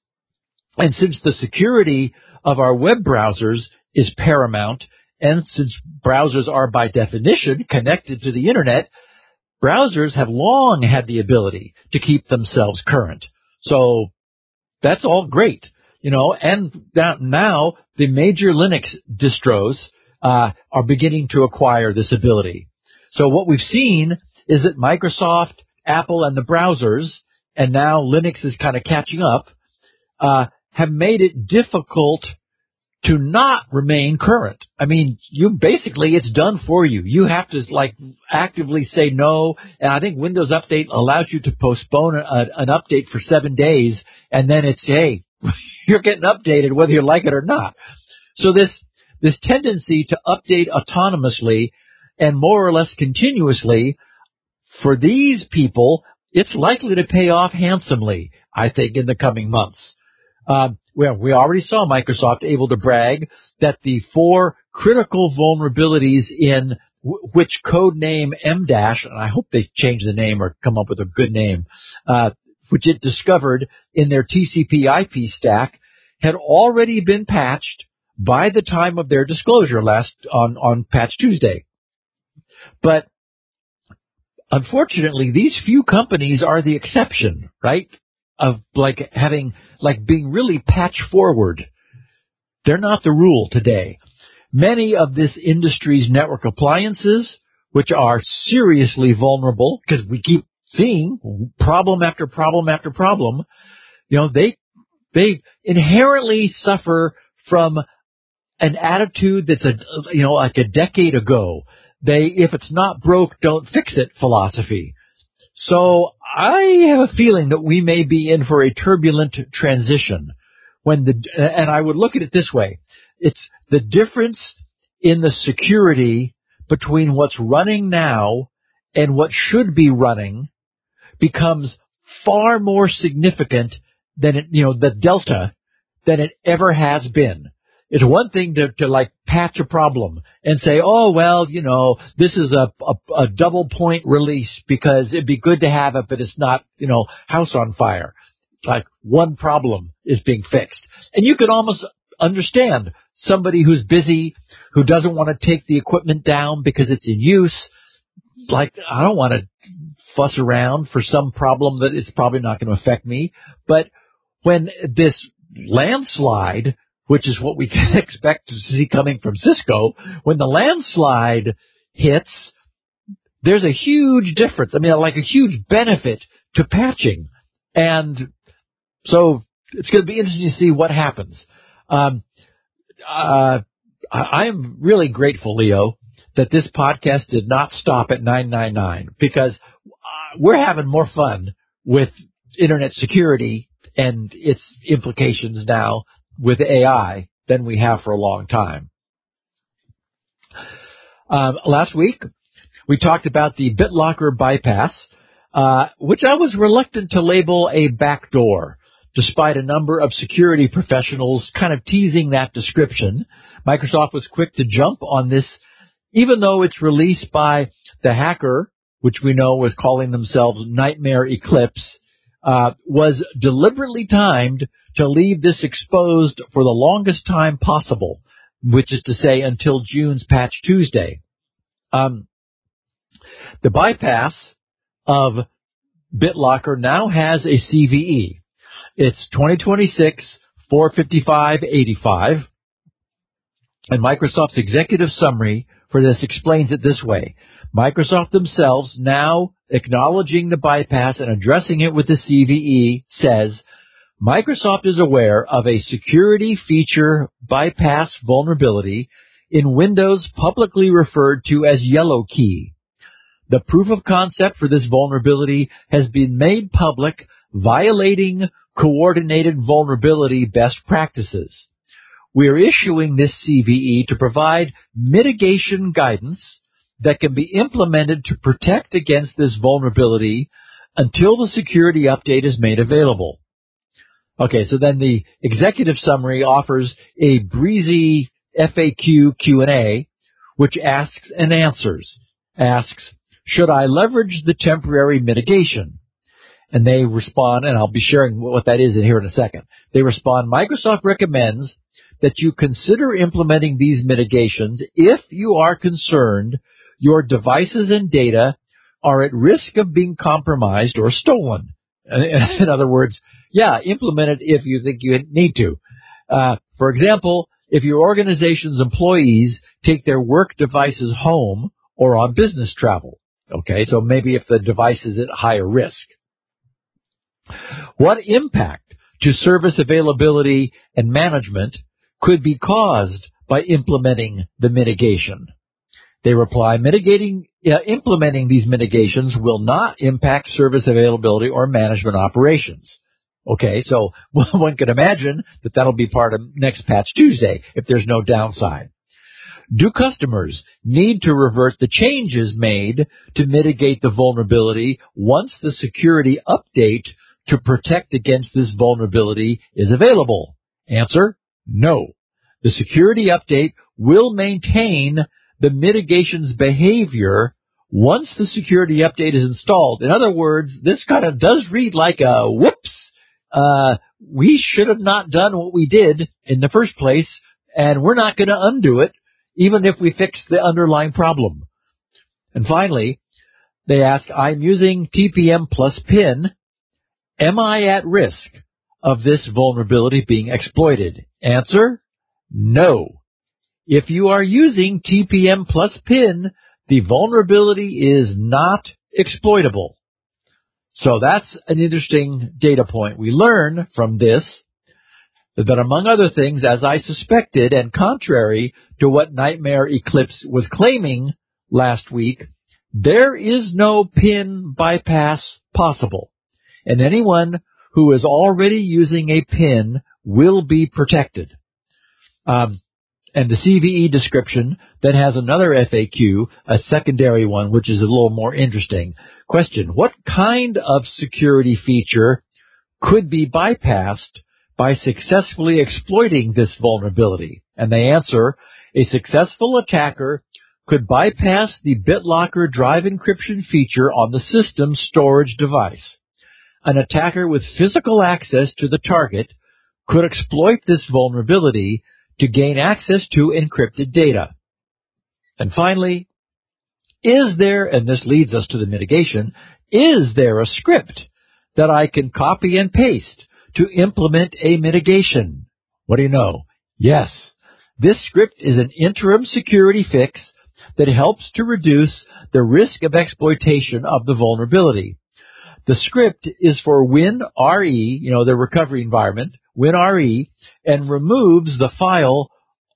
S4: And since the security of our web browsers is paramount, and since browsers are by definition connected to the internet, browsers have long had the ability to keep themselves current. So that's all great, and now the major Linux distros are beginning to acquire this ability. So what we've seen is that Microsoft, Apple, and the browsers, and now Linux is kind of catching up, have made it difficult to not remain current. I mean, it's done for you. You have to actively say no. And I think Windows Update allows you to postpone an update for 7 days, and then it's, hey, you're getting updated whether you like it or not. So this tendency to update autonomously and more or less continuously, for these people, it's likely to pay off handsomely, I think, in the coming months. We already saw Microsoft able to brag that the 4 critical vulnerabilities in which code name M-, and I hope they change the name or come up with a good name, which it discovered in their TCP/IP stack, had already been patched by the time of their disclosure on Patch Tuesday. But unfortunately, these few companies are the exception, right? Of being really patch forward. They're not the rule today. Many of this industry's network appliances, which are seriously vulnerable, because we keep seeing problem after problem after problem, they inherently suffer from an attitude that's like a decade ago. If it's not broke, don't fix it philosophy. So I have a feeling that we may be in for a turbulent transition and I would look at it this way. It's the difference in the security between what's running now and what should be running becomes far more significant than the delta than it ever has been. It's one thing to patch a problem and say, oh, well, this is a double point release because it'd be good to have it, but it's not, house on fire. Like one problem is being fixed. And you can almost understand somebody who's busy, who doesn't want to take the equipment down because it's in use. Like, I don't want to fuss around for some problem that is probably not going to affect me. But when this landslide, which is what we can expect to see coming from Cisco, when the landslide hits, there's a huge difference. I mean, like a huge benefit to patching. And so it's going to be interesting to see what happens. I am really grateful, Leo, that this podcast did not stop at 999 because we're having more fun with internet security and its implications now with AI than we have for a long time. Last week, we talked about the BitLocker bypass, which I was reluctant to label a backdoor, despite a number of security professionals kind of teasing that description. Microsoft was quick to jump on this, even though its release by the hacker, which we know was calling themselves Nightmare Eclipse, was deliberately timed to leave this exposed for the longest time possible, which is to say until June's Patch Tuesday. The bypass of BitLocker now has a CVE. It's 2026-455-85, and Microsoft's executive summary for this explains it this way. Microsoft themselves, now acknowledging the bypass and addressing it with the CVE, says, Microsoft is aware of a security feature bypass vulnerability in Windows publicly referred to as Yellow Key. The proof of concept for this vulnerability has been made public, violating coordinated vulnerability best practices. We are issuing this CVE to provide mitigation guidance that can be implemented to protect against this vulnerability until the security update is made available. Okay, so then the executive summary offers a breezy FAQ Q&A, which asks and answers. Asks, should I leverage the temporary mitigation? And they respond, and I'll be sharing what that is here in a second. They respond, Microsoft recommends that you consider implementing these mitigations if you are concerned your devices and data are at risk of being compromised or stolen. In other words, implement it if you think you need to. For example, if your organization's employees take their work devices home or on business travel. Okay, so maybe if the device is at higher risk. What impact to service availability and management could be caused by implementing the mitigation? They reply, implementing these mitigations will not impact service availability or management operations. Okay, so one could imagine that that'll be part of next Patch Tuesday if there's no downside. Do customers need to revert the changes made to mitigate the vulnerability once the security update to protect against this vulnerability is available? Answer, no. The security update will maintain the mitigation's behavior once the security update is installed. In other words, this kind of does read like a whoops. We should have not done what we did in the first place, and we're not going to undo it, even if we fix the underlying problem. And finally, they ask, I'm using TPM plus PIN. Am I at risk of this vulnerability being exploited? Answer, no. If you are using TPM plus PIN, the vulnerability is not exploitable. So that's an interesting data point. We learn from this that, among other things, as I suspected, and contrary to what Nightmare Eclipse was claiming last week, there is no PIN bypass possible. And anyone who is already using a PIN will be protected. And the CVE description then has another FAQ, a secondary one, which is a little more interesting. Question, what kind of security feature could be bypassed by successfully exploiting this vulnerability? And they answer, a successful attacker could bypass the BitLocker drive encryption feature on the system storage device. An attacker with physical access to the target could exploit this vulnerability to gain access to encrypted data. And finally, is there, and this leads us to the mitigation, is there a script that I can copy and paste to implement a mitigation? What do you know? Yes. This script is an interim security fix that helps to reduce the risk of exploitation of the vulnerability. The script is for WinRE, the recovery environment, WinRE, and removes the file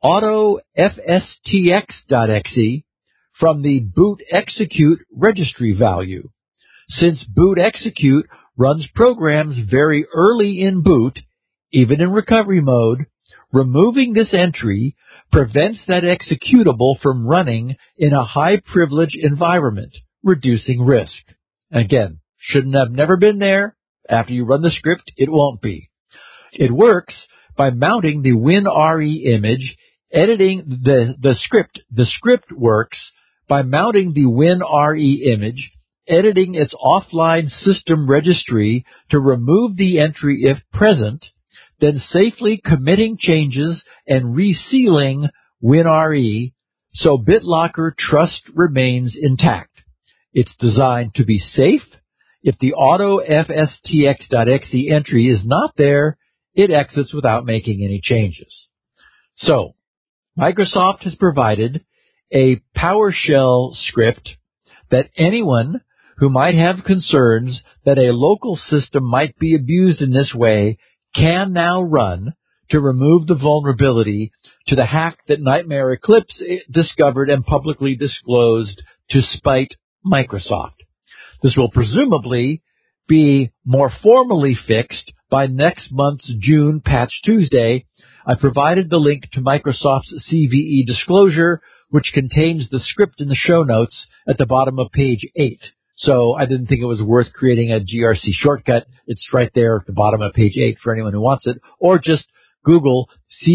S4: autofstx.exe from the boot execute registry value. Since boot execute runs programs very early in boot, even in recovery mode, removing this entry prevents that executable from running in a high privilege environment, reducing risk. Again, shouldn't have never been there. After you run the script, it won't be. It works by mounting the WinRE image, editing the script. The script works by mounting the WinRE image, editing its offline system registry to remove the entry if present, then safely committing changes and resealing WinRE so BitLocker trust remains intact. It's designed to be safe. If the autofstx.exe entry is not there, it exits without making any changes. So, Microsoft has provided a PowerShell script that anyone who might have concerns that a local system might be abused in this way can now run to remove the vulnerability to the hack that Nightmare Eclipse discovered and publicly disclosed to spite Microsoft. This will presumably be more formally fixed by next month's June Patch Tuesday. I provided the link to Microsoft's CVE disclosure, which contains the script in the show notes at the bottom of page 8. So I didn't think it was worth creating a GRC shortcut. It's right there at the bottom of page 8 for anyone who wants it. Or just Google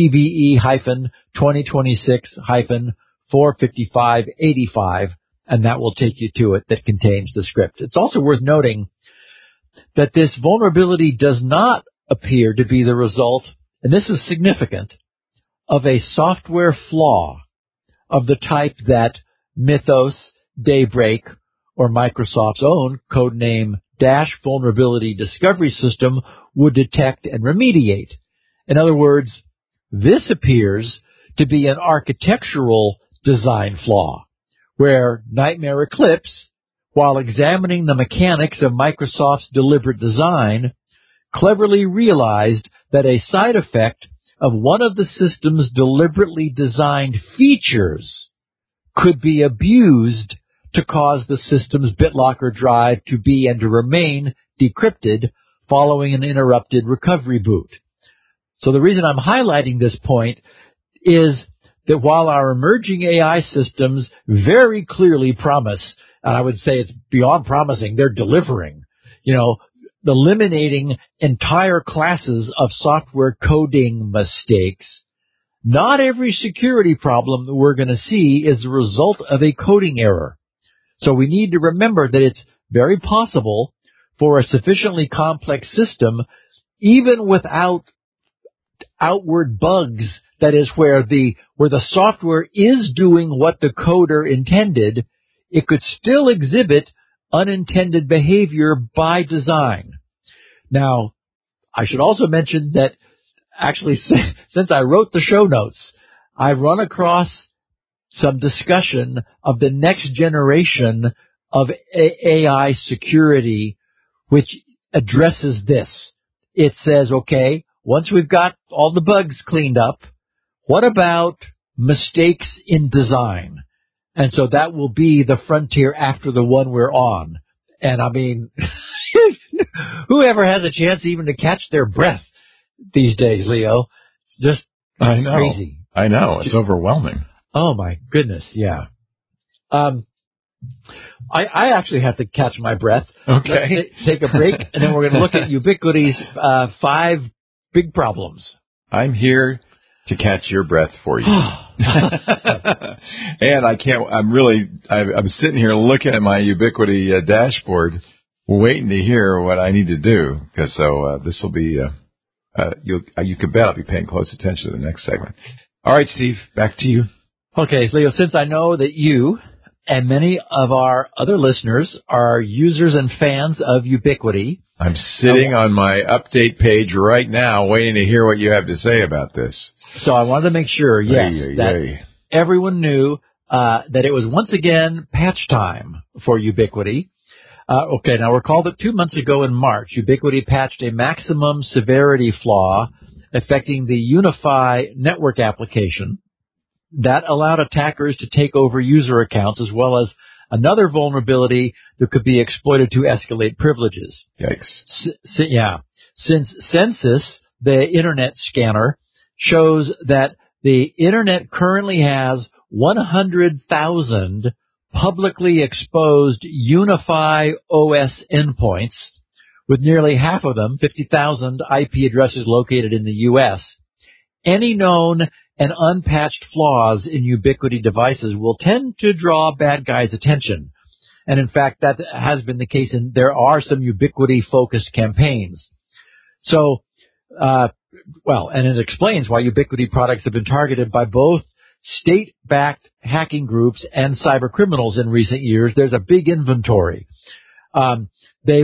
S4: CVE-2026-45585, and that will take you to it that contains the script. It's also worth noting that this vulnerability does not appear to be the result, and this is significant, of a software flaw of the type that Mythos, Daybreak, or Microsoft's own codename Dash Vulnerability Discovery System would detect and remediate. In other words, this appears to be an architectural design flaw, where Nightmare Eclipse, while examining the mechanics of Microsoft's deliberate design, cleverly realized that a side effect of one of the system's deliberately designed features could be abused to cause the system's BitLocker drive to be and to remain decrypted following an interrupted recovery boot. So the reason I'm highlighting this point is that while our emerging AI systems very clearly promise, and I would say it's beyond promising, they're delivering, eliminating entire classes of software coding mistakes, not every security problem that we're going to see is the result of a coding error. So we need to remember that it's very possible for a sufficiently complex system, even without outward bugs, that is where the software is doing what the coder intended, it could still exhibit unintended behavior by design. Now, I should also mention that actually, since I wrote the show notes, I've run across some discussion of the next generation of AI security, which addresses this. It says, okay, once we've got all the bugs cleaned up, what about mistakes in design? And so that will be the frontier after the one we're on. And I mean, whoever has a chance even to catch their breath these days, Leo, just
S1: I know.
S4: Crazy.
S1: I know. It's overwhelming.
S4: Oh my goodness. Yeah. I actually have to catch my breath.
S1: Okay.
S4: Let's take a break, and then we're going to look at Ubiquity's 5 big problems.
S1: I'm here to catch your breath for you. And I'm sitting here looking at my Ubiquity dashboard, waiting to hear what I need to do. Because this will be, you can bet I'll be paying close attention to the next segment. All right, Steve, back to you.
S4: Okay, Leo, since I know that you and many of our other listeners are users and fans of Ubiquity.
S1: I'm sitting on my update page right now waiting to hear what you have to say about this.
S4: So I wanted to make sure, that everyone knew that it was once again patch time for Ubiquity. Okay, now recall that 2 months ago in March, Ubiquity patched a maximum severity flaw affecting the Unify network application that allowed attackers to take over user accounts, as well as another vulnerability that could be exploited to escalate privileges.
S1: Yikes.
S4: Since Census, the internet scanner, shows that the internet currently has 100,000 publicly exposed Unify OS endpoints, with nearly half of them, 50,000 IP addresses located in the U.S. Any known and unpatched flaws in Ubiquity devices will tend to draw bad guys' attention. And in fact, that has been the case, and there are some Ubiquity-focused campaigns. So, and it explains why Ubiquity products have been targeted by both state-backed hacking groups and cyber criminals in recent years. There's a big inventory. The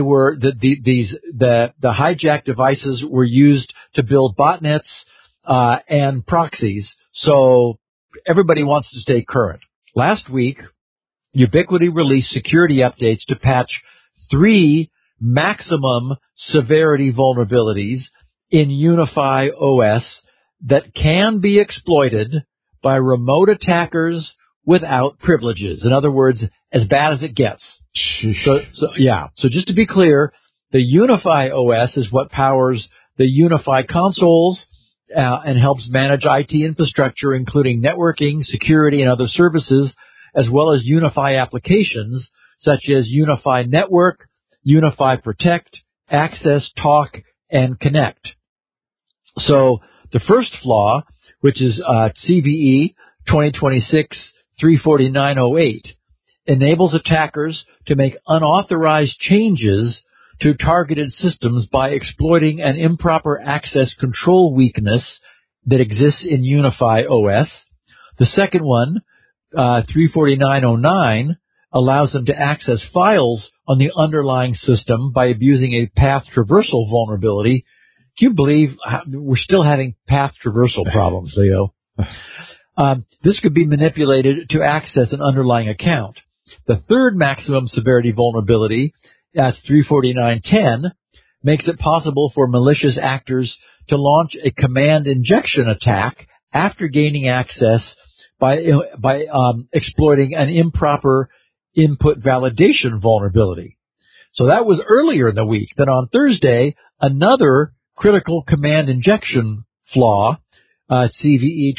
S4: hijacked devices were used to build botnets and proxies, so everybody wants to stay current. Last week, Ubiquity released security updates to patch 3 maximum severity vulnerabilities in Unify OS that can be exploited by remote attackers without privileges. In other words, as bad as it gets. So just to be clear, the Unify OS is what powers the Unify consoles and helps manage IT infrastructure, including networking, security, and other services, as well as Unify applications such as Unify Network, Unify Protect, Access, Talk, and Connect. So the first flaw, which is CVE 2026-34908, enables attackers to make unauthorized changes to targeted systems by exploiting an improper access control weakness that exists in Unify OS. The second one, 34909, allows them to access files on the underlying system by abusing a path traversal vulnerability. Can you believe we're still having path traversal problems, Leo? This could be manipulated to access an underlying account. The third maximum severity vulnerability, that's 34910, makes it possible for malicious actors to launch a command injection attack after gaining access by exploiting an improper input validation vulnerability. So that was earlier in the week. Then on Thursday, another critical command injection flaw, CVE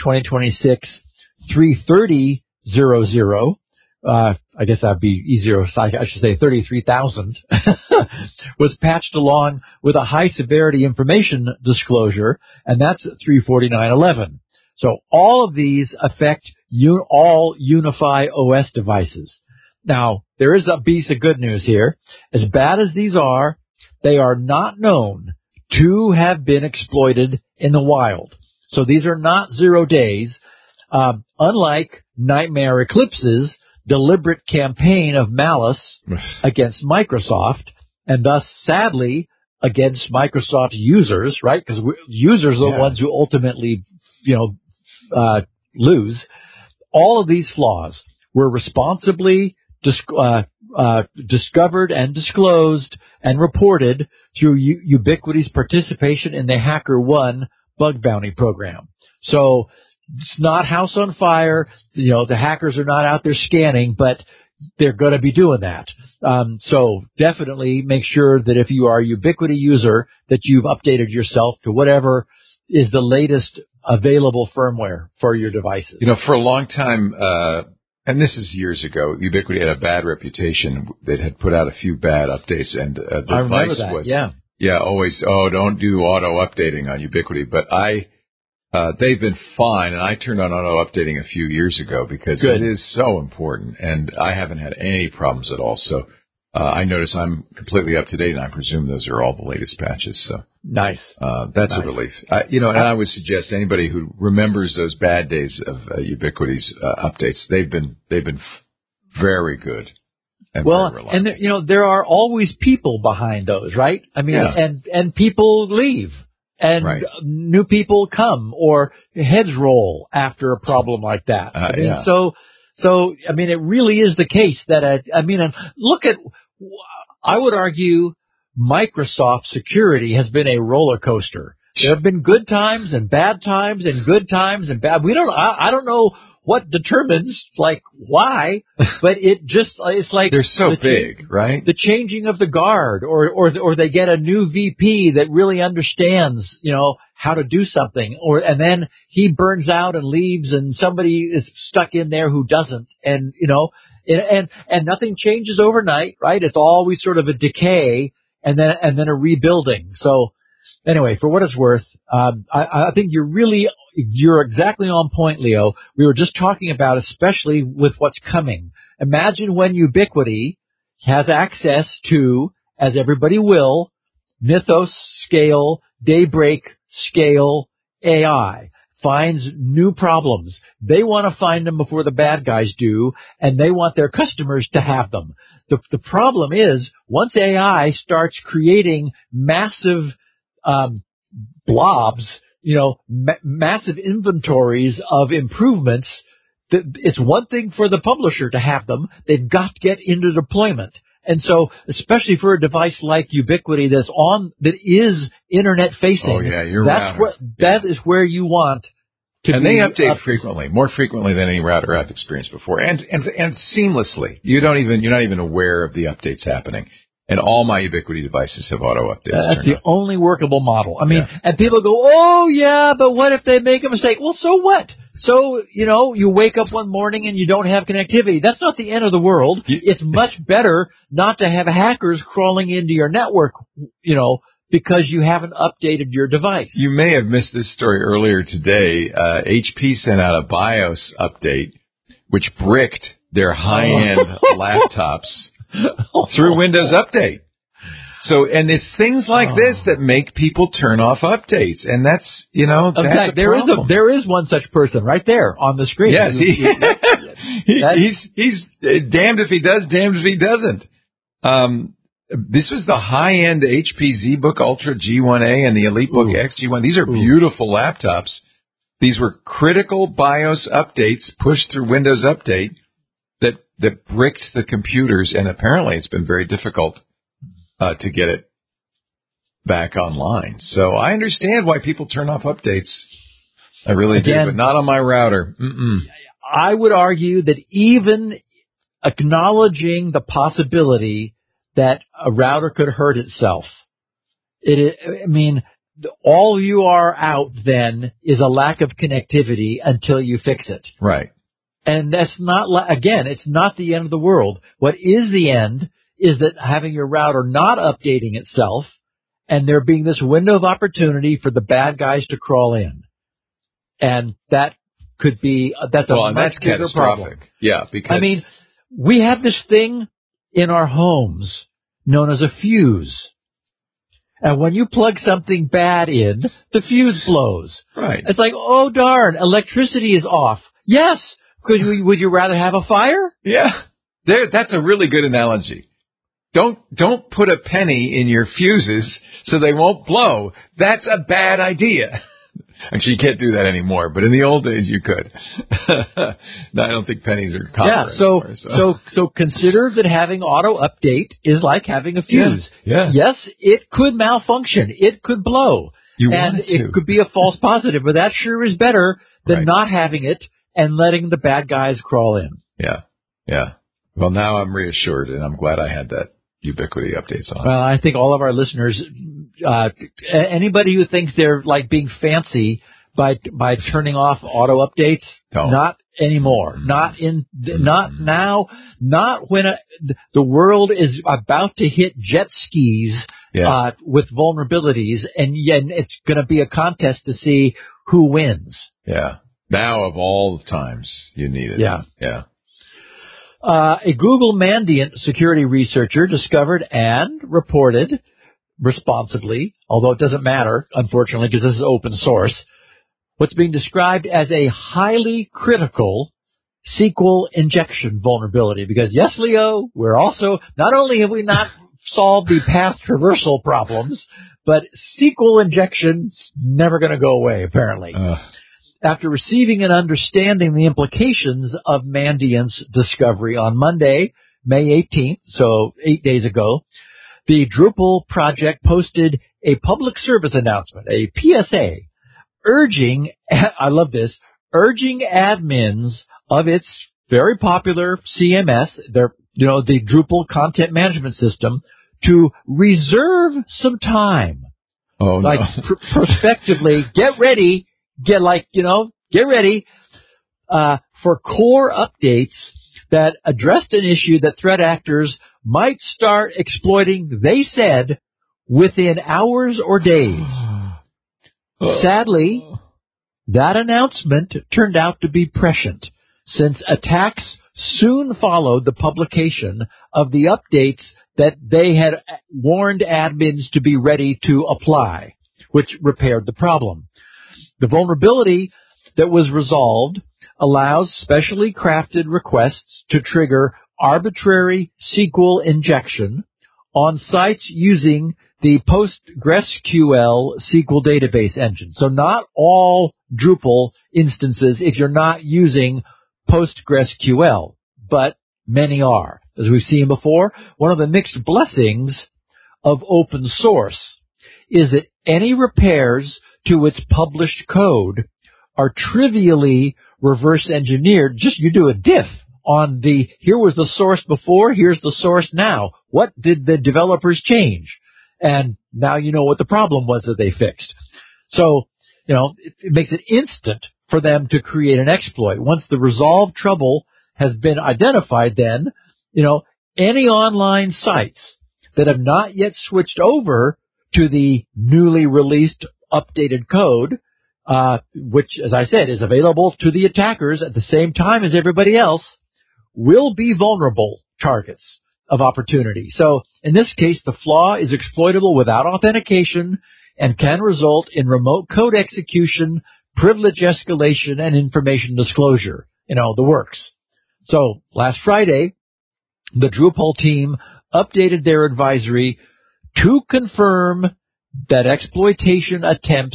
S4: 2026-33000, I guess that'd be easier, I should say 33,000, was patched along with a high severity information disclosure, and that's 34911. So all of these affect all Unify OS devices. Now, there is a piece of good news here. As bad as these are, they are not known to have been exploited in the wild. So these are not 0 days, unlike Nightmare Eclipse's deliberate campaign of malice against Microsoft, and thus, sadly, against Microsoft users, right? Because users are the ones who ultimately, lose. All of these flaws were responsibly discovered and disclosed and reported through Ubiquiti's participation in the HackerOne bug bounty program. So it's not house on fire. The hackers are not out there scanning, but they're going to be doing that. So definitely make sure that if you are a Ubiquiti user, that you've updated yourself to whatever is the latest available firmware for your devices.
S1: For a long time, and this is years ago, Ubiquiti had a bad reputation. They had put out a few bad updates, and the advice was, always, don't do auto updating on Ubiquiti. But they've been fine, and I turned on auto updating a few years ago because it is so important, and I haven't had any problems at all. So I notice I'm completely up to date, and I presume those are all the latest patches. So
S4: nice.
S1: That's a relief. And I would suggest anybody who remembers those bad days of Ubiquiti's updates, they've been very good. And very reliable.
S4: And there are always people behind those, right? I mean, and people leave. And new people come, or heads roll after a problem like that. So it really is the case that, I would argue Microsoft security has been a roller coaster. There have been good times and bad times and good times and bad. I don't know what determines, why, but it's like.
S1: They're so big, right?
S4: The changing of the guard, or they get a new VP that really understands, how to do something, and then he burns out and leaves, and somebody is stuck in there who doesn't, and nothing changes overnight, right? It's always sort of a decay and then a rebuilding. So anyway, for what it's worth, I think you're exactly on point, Leo. We were just talking about, especially with what's coming. Imagine when Ubiquiti has access to, as everybody will, Mythos scale, Daybreak scale AI, finds new problems. They want to find them before the bad guys do, and they want their customers to have them. The problem is, once AI starts creating massive blobs, massive inventories of improvements, it's one thing for the publisher to have them. They've got to get into deployment. And so, especially for a device like Ubiquiti that is internet facing, that is where you want to be.
S1: And they update frequently, more frequently than any router I've experienced before, and seamlessly. You're not even aware of the updates happening. And all my Ubiquiti devices have auto updates.
S4: That's the only workable model. And people go, but what if they make a mistake? Well, so what? So, you wake up one morning and you don't have connectivity. That's not the end of the world. It's much better not to have hackers crawling into your network, because you haven't updated your device.
S1: You may have missed this story earlier today. HP sent out a BIOS update, which bricked their high-end laptops through Windows Update. So, and it's things like this that make people turn off updates, and that's, that's a problem.
S4: There is one such person right there on the screen.
S1: Yes, he's damned if he does, damned if he doesn't. This was the high-end HP ZBook Ultra G1A and the EliteBook X G1. These are beautiful laptops. These were critical BIOS updates pushed through Windows Update that bricked the computers, and apparently it's been very difficult to get it back online. So I understand why people turn off updates. I really do, but not on my router.
S4: I would argue that even acknowledging the possibility that a router could hurt itself, all you are out then is a lack of connectivity until you fix it.
S1: Right.
S4: And that's not, again, it's not the end of the world. What is the end is that having your router not updating itself and there being this window of opportunity for the bad guys to crawl in. And that's a much bigger problem.
S1: Yeah, because
S4: we have this thing in our homes known as a fuse. And when you plug something bad in, the fuse blows.
S1: Right.
S4: It's like, oh darn, electricity is off. Yes. Would you rather have a fire?
S1: Yeah. That's a really good analogy. Don't put a penny in your fuses so they won't blow. That's a bad idea. Actually, you can't do that anymore, but in the old days you could. No, I don't think pennies are common anymore.
S4: So consider that having auto update is like having a fuse.
S1: Yeah.
S4: Yes, it could malfunction. It could blow. It could be a false positive, but that sure is better than not having it and letting the bad guys crawl in.
S1: Yeah. Well, now I'm reassured, and I'm glad I had that Ubiquiti updates on.
S4: Well, I think all of our listeners, anybody who thinks they're like being fancy by turning off auto updates, not anymore. Not now. Not when the world is about to hit jet skis with vulnerabilities, and it's going to be a contest to see who wins.
S1: Yeah. Now of all the times you need it. Yeah.
S4: A Google Mandiant security researcher discovered and reported responsibly, although it doesn't matter, unfortunately, because this is open source, what's being described as a highly critical SQL injection vulnerability. Because, yes, Leo, we're also, not only have we not solved the path traversal problems, but SQL injection's never going to go away, apparently. After receiving and understanding the implications of Mandiant's discovery on Monday, May 18th, so 8 days ago, the Drupal project posted a public service announcement, a PSA, urging admins of its very popular CMS, the Drupal content management system, to reserve some time.
S1: Oh, no.
S4: Prospectively, get ready for core updates that addressed an issue that threat actors might start exploiting, they said, within hours or days. Sadly, that announcement turned out to be prescient, since attacks soon followed the publication of the updates that they had warned admins to be ready to apply, which repaired the problem. The vulnerability that was resolved allows specially crafted requests to trigger arbitrary SQL injection on sites using the PostgreSQL SQL database engine. So not all Drupal instances if you're not using PostgreSQL, but many are. As we've seen before, one of the mixed blessings of open source is that any repairs to its published code are trivially reverse engineered. Just you do a diff on here was the source before, here's the source now. What did the developers change? And now you know what the problem was that they fixed. So, it makes it instant for them to create an exploit. Once the resolved trouble has been identified, then, any online sites that have not yet switched over to the newly released updated code, which, as I said, is available to the attackers at the same time as everybody else, will be vulnerable targets of opportunity. So, in this case, the flaw is exploitable without authentication and can result in remote code execution, privilege escalation, and information disclosure. The works. So, last Friday, the Drupal team updated their advisory to confirm that exploitation attempts,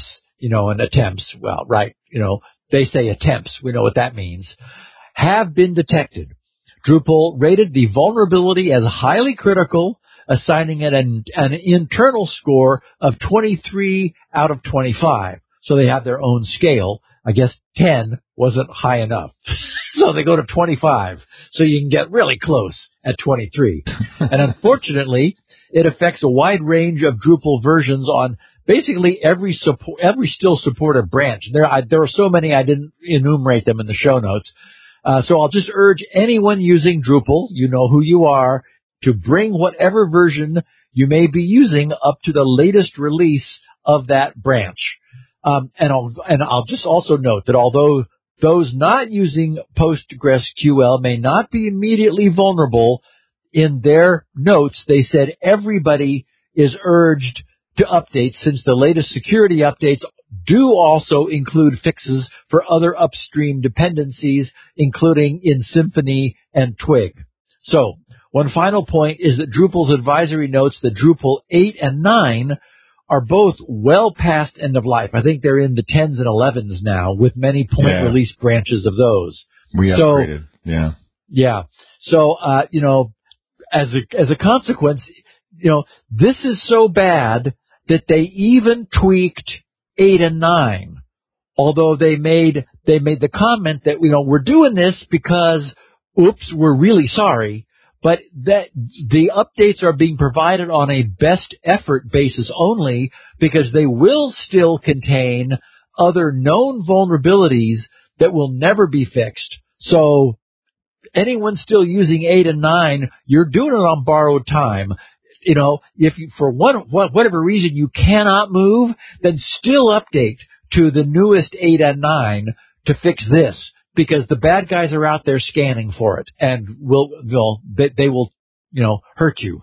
S4: they say attempts, we know what that means, have been detected. Drupal rated the vulnerability as highly critical, assigning it an internal score of 23 out of 25. So they have their own scale. I guess 10 wasn't high enough. So they go to 25. So you can get really close at 23. And unfortunately, it affects a wide range of Drupal versions on basically every still supported branch. There are so many I didn't enumerate them in the show notes. So I'll just urge anyone using Drupal, you know who you are, to bring whatever version you may be using up to the latest release of that branch. And I'll just also note that although those not using PostgreSQL may not be immediately vulnerable, in their notes they said everybody is urged to update, since the latest security updates do also include fixes for other upstream dependencies, including in Symfony and Twig. So, one final point is that Drupal's advisory notes that Drupal 8 and 9 are both well past end of life. I think they're in the 10s and 11s now, with many point release branches of those.
S1: We upgraded, yeah.
S4: Yeah. So, as a consequence, this is so bad that they even tweaked 8 and 9. Although they made the comment that, we're doing this because, oops, we're really sorry. But that the updates are being provided on a best effort basis only, because they will still contain other known vulnerabilities that will never be fixed. So anyone still using 8 and 9, you're doing it on borrowed time. If you, for whatever reason you cannot move, then still update to the newest 8 and 9 to fix this. Because the bad guys are out there scanning for it, and they will hurt you.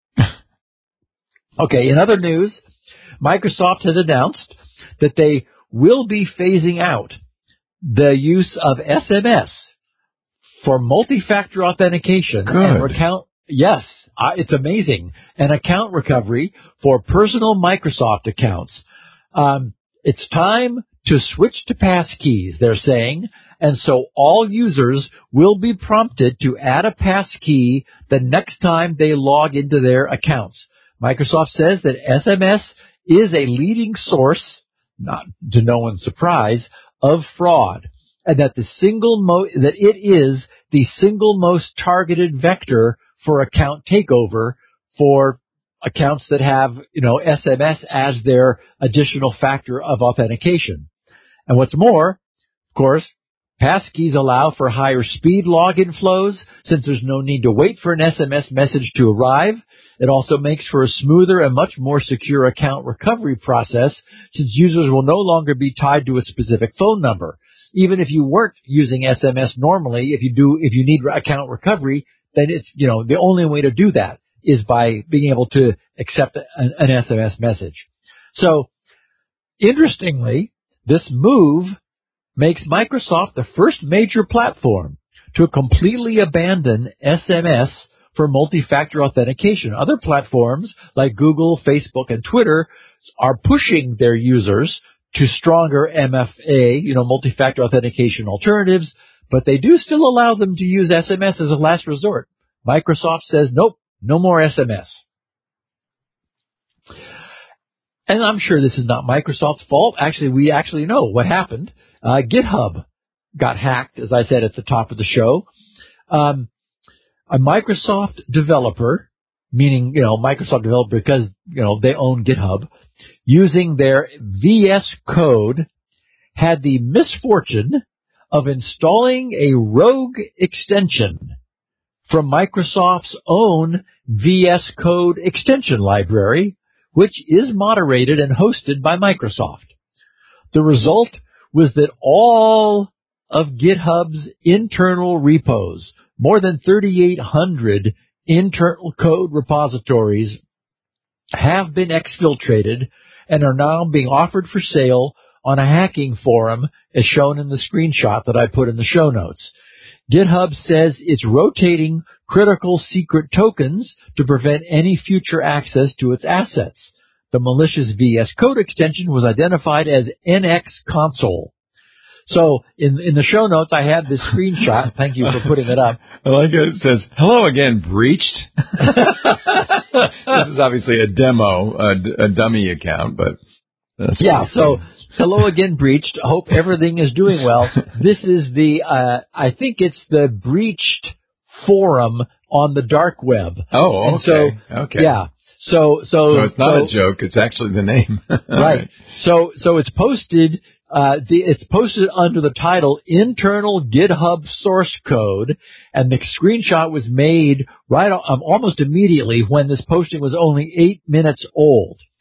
S4: Okay, in other news, Microsoft has announced that they will be phasing out the use of SMS for multi-factor authentication and account. Yes, it's amazing. And account recovery for personal Microsoft accounts. It's time to switch to passkeys, they're saying, and so all users will be prompted to add a passkey the next time they log into their accounts. Microsoft says that SMS is a leading source, not to no one's surprise, of fraud, and that that it is the single most targeted vector for account takeover for accounts that have, SMS as their additional factor of authentication. And what's more, of course, passkeys allow for higher speed login flows, since there's no need to wait for an SMS message to arrive. It also makes for a smoother and much more secure account recovery process, since users will no longer be tied to a specific phone number. Even if you weren't using SMS normally, if you need account recovery, then it's, the only way to do that is by being able to accept an SMS message. So, interestingly, this move makes Microsoft the first major platform to completely abandon SMS for multi-factor authentication. Other platforms like Google, Facebook, and Twitter are pushing their users to stronger MFA, multi-factor authentication alternatives, but they do still allow them to use SMS as a last resort. Microsoft says, nope, no more SMS. And I'm sure this is not Microsoft's fault. Actually, we know what happened. GitHub got hacked, as I said at the top of the show. A Microsoft developer, meaning, Microsoft developer because, they own GitHub, using their VS Code, had the misfortune of installing a rogue extension from Microsoft's own VS Code extension library, which is moderated and hosted by Microsoft. The result was that all of GitHub's internal repos, more than 3,800 internal code repositories, have been exfiltrated and are now being offered for sale on a hacking forum, as shown in the screenshot that I put in the show notes. GitHub says it's rotating critical secret tokens to prevent any future access to its assets. The malicious VS Code extension was identified as NX Console. So in the show notes, I have this screenshot. Thank you for putting it up.
S1: I like it. It says, hello again, breached. This is obviously a demo, a dummy account, but...
S4: So hello again, breached. Hope everything is doing well. This is I think it's the breached forum on the dark web.
S1: Oh, okay. Okay.
S4: Yeah. So
S1: it's not a joke. It's actually the name.
S4: Right. So it's posted. It's posted under the title Internal GitHub Source Code, and the screenshot was made almost immediately when this posting was only 8 minutes old.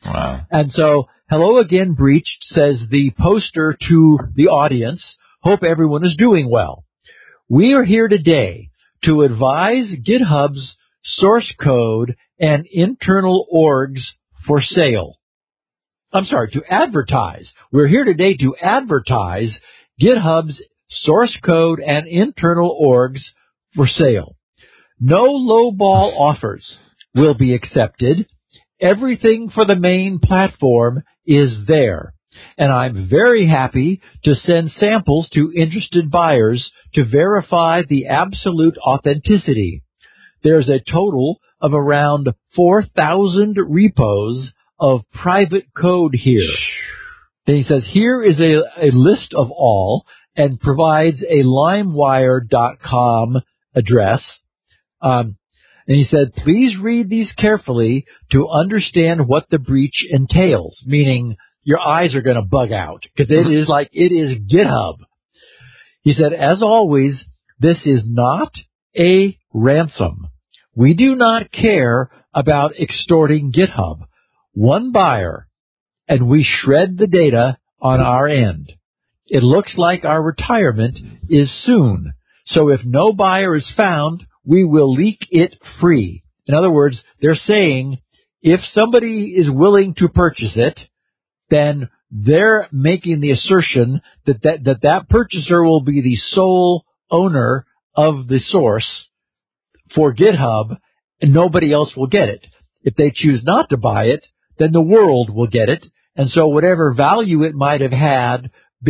S1: Wow.
S4: And so, hello again, breached, says the poster to the audience. Hope everyone is doing well. We are here today to advise GitHub's source code and internal orgs for sale. I'm sorry, to advertise. We're here today to advertise GitHub's source code and internal orgs for sale. No lowball offers will be accepted. Everything for the main platform is there. And I'm very happy to send samples to interested buyers to verify the absolute authenticity. There's a total of around 4,000 repos of private code here. Then he says, here is a list of all, and provides a limewire.com address. And he said, please read these carefully to understand what the breach entails, meaning your eyes are going to bug out because it is GitHub. He said, as always, this is not a ransom. We do not care about extorting GitHub. One buyer, and we shred the data on our end. It looks like our retirement is soon. So if no buyer is found, we will leak it free. In other words, they're saying if somebody is willing to purchase it, then they're making the assertion that purchaser will be the sole owner of the source for GitHub, and nobody else will get it. If they choose not to buy it, then the world will get it, and so whatever value it might have had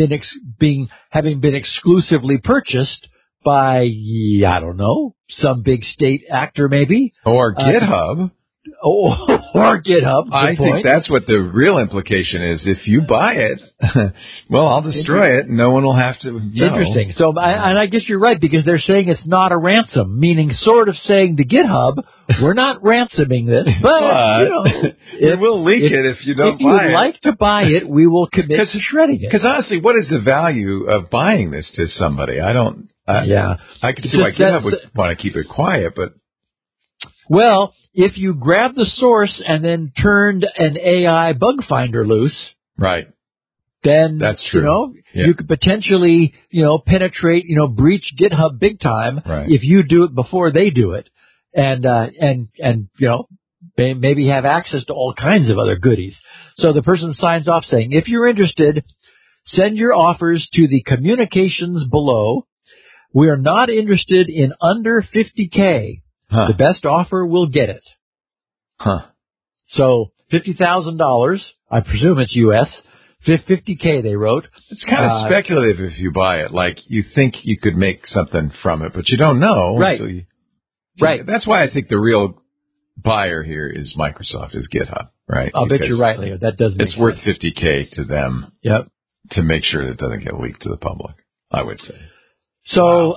S4: having been exclusively purchased by, I don't know, some big state actor maybe.
S1: Or GitHub.
S4: Or GitHub.
S1: I think that's what the real implication is. If you buy it, well, I'll destroy it. No one will have to know.
S4: Interesting. So, and I guess you're right, because they're saying it's not a ransom, meaning sort of saying to GitHub, we're not ransoming this, but
S1: we'll leak it if you don't buy it.
S4: If you'd like to buy it, we will commit to shredding it.
S1: Because honestly, what is the value of buying this to somebody? I can see why GitHub would want to keep it quiet, but...
S4: Well, if you grab the source and then turned an AI bug finder loose,
S1: right,
S4: then
S1: that's true.
S4: You could potentially, penetrate, breach GitHub big time if you do it before they do it, and maybe have access to all kinds of other goodies. So the person signs off saying, if you're interested, send your offers to the communications below. We are not interested in under $50K. Huh. The best offer will get it. So $50,000, I presume it's U.S., $50K they wrote.
S1: It's kind of speculative if you buy it. Like, you think you could make something from it, but you don't know.
S4: Right.
S1: So that's why I think the real buyer here is Microsoft, is GitHub, right?
S4: I'll bet you're right, Leo. That does make sense.
S1: It's worth $50K to them.
S4: Yep.
S1: To make sure that it doesn't get leaked to the public, I would say.
S4: So,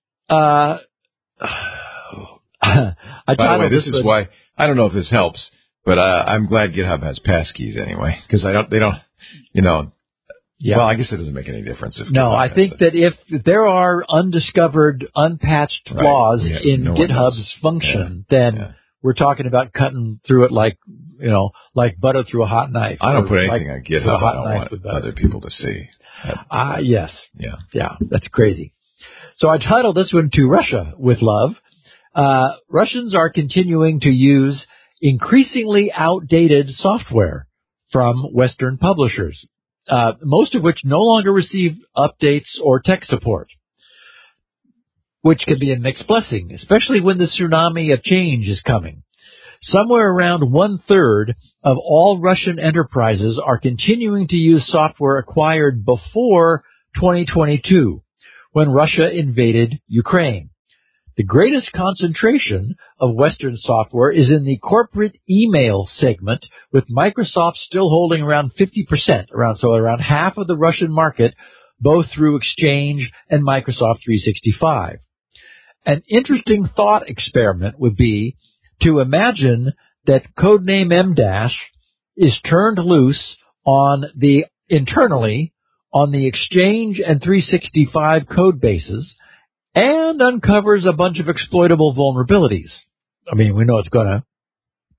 S1: by the way, this is why, I don't know if this helps, but I'm glad GitHub has passkeys anyway, because they don't, well, I guess it doesn't make any difference.
S4: I think that if there are undiscovered, unpatched flaws in GitHub's function, then we're talking about cutting through it like butter through a hot knife.
S1: I don't put anything on GitHub I don't want other people to see.
S4: Yes.
S1: Yeah,
S4: that's crazy. So I titled this one To Russia with Love. Russians are continuing to use increasingly outdated software from Western publishers, most of which no longer receive updates or tech support, which can be a mixed blessing, especially when the tsunami of change is coming. Somewhere around 1/3 of all Russian enterprises are continuing to use software acquired before 2022, when Russia invaded Ukraine. The greatest concentration of Western software is in the corporate email segment, with Microsoft still holding around 50%, around half of the Russian market, both through Exchange and Microsoft 365. An interesting thought experiment would be to imagine that codename M- is turned loose internally on the Exchange and 365 code bases, and uncovers a bunch of exploitable vulnerabilities. I mean, we know it's going to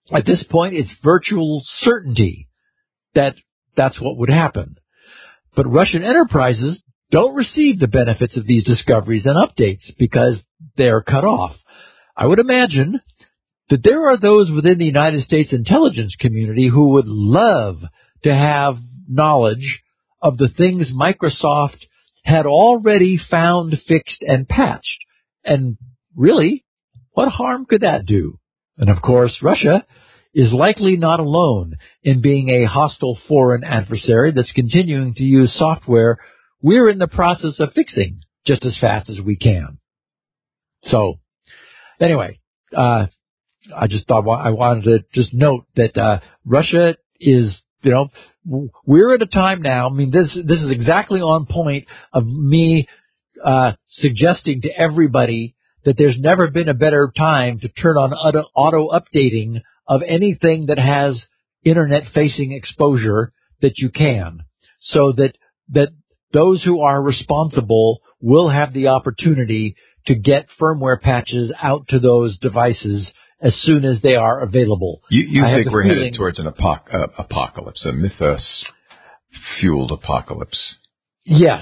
S4: At this point, it's virtual certainty that that's what would happen. But Russian enterprises don't receive the benefits of these discoveries and updates because they're cut off. I would imagine that there are those within the United States intelligence community who would love to have knowledge of the things Microsoft had already found, fixed, and patched. And really, what harm could that do? And of course, Russia is likely not alone in being a hostile foreign adversary that's continuing to use software we're in the process of fixing just as fast as we can. So, anyway, I just thought I wanted to just note that Russia is, we're at a time now. I mean, this is exactly on point of me suggesting to everybody that there's never been a better time to turn on auto updating of anything that has internet-facing exposure that you can, so that those who are responsible will have the opportunity to get firmware patches out to those devices as soon as they are available.
S1: You think we're headed towards an apocalypse, a mythos-fueled apocalypse?
S4: Yes,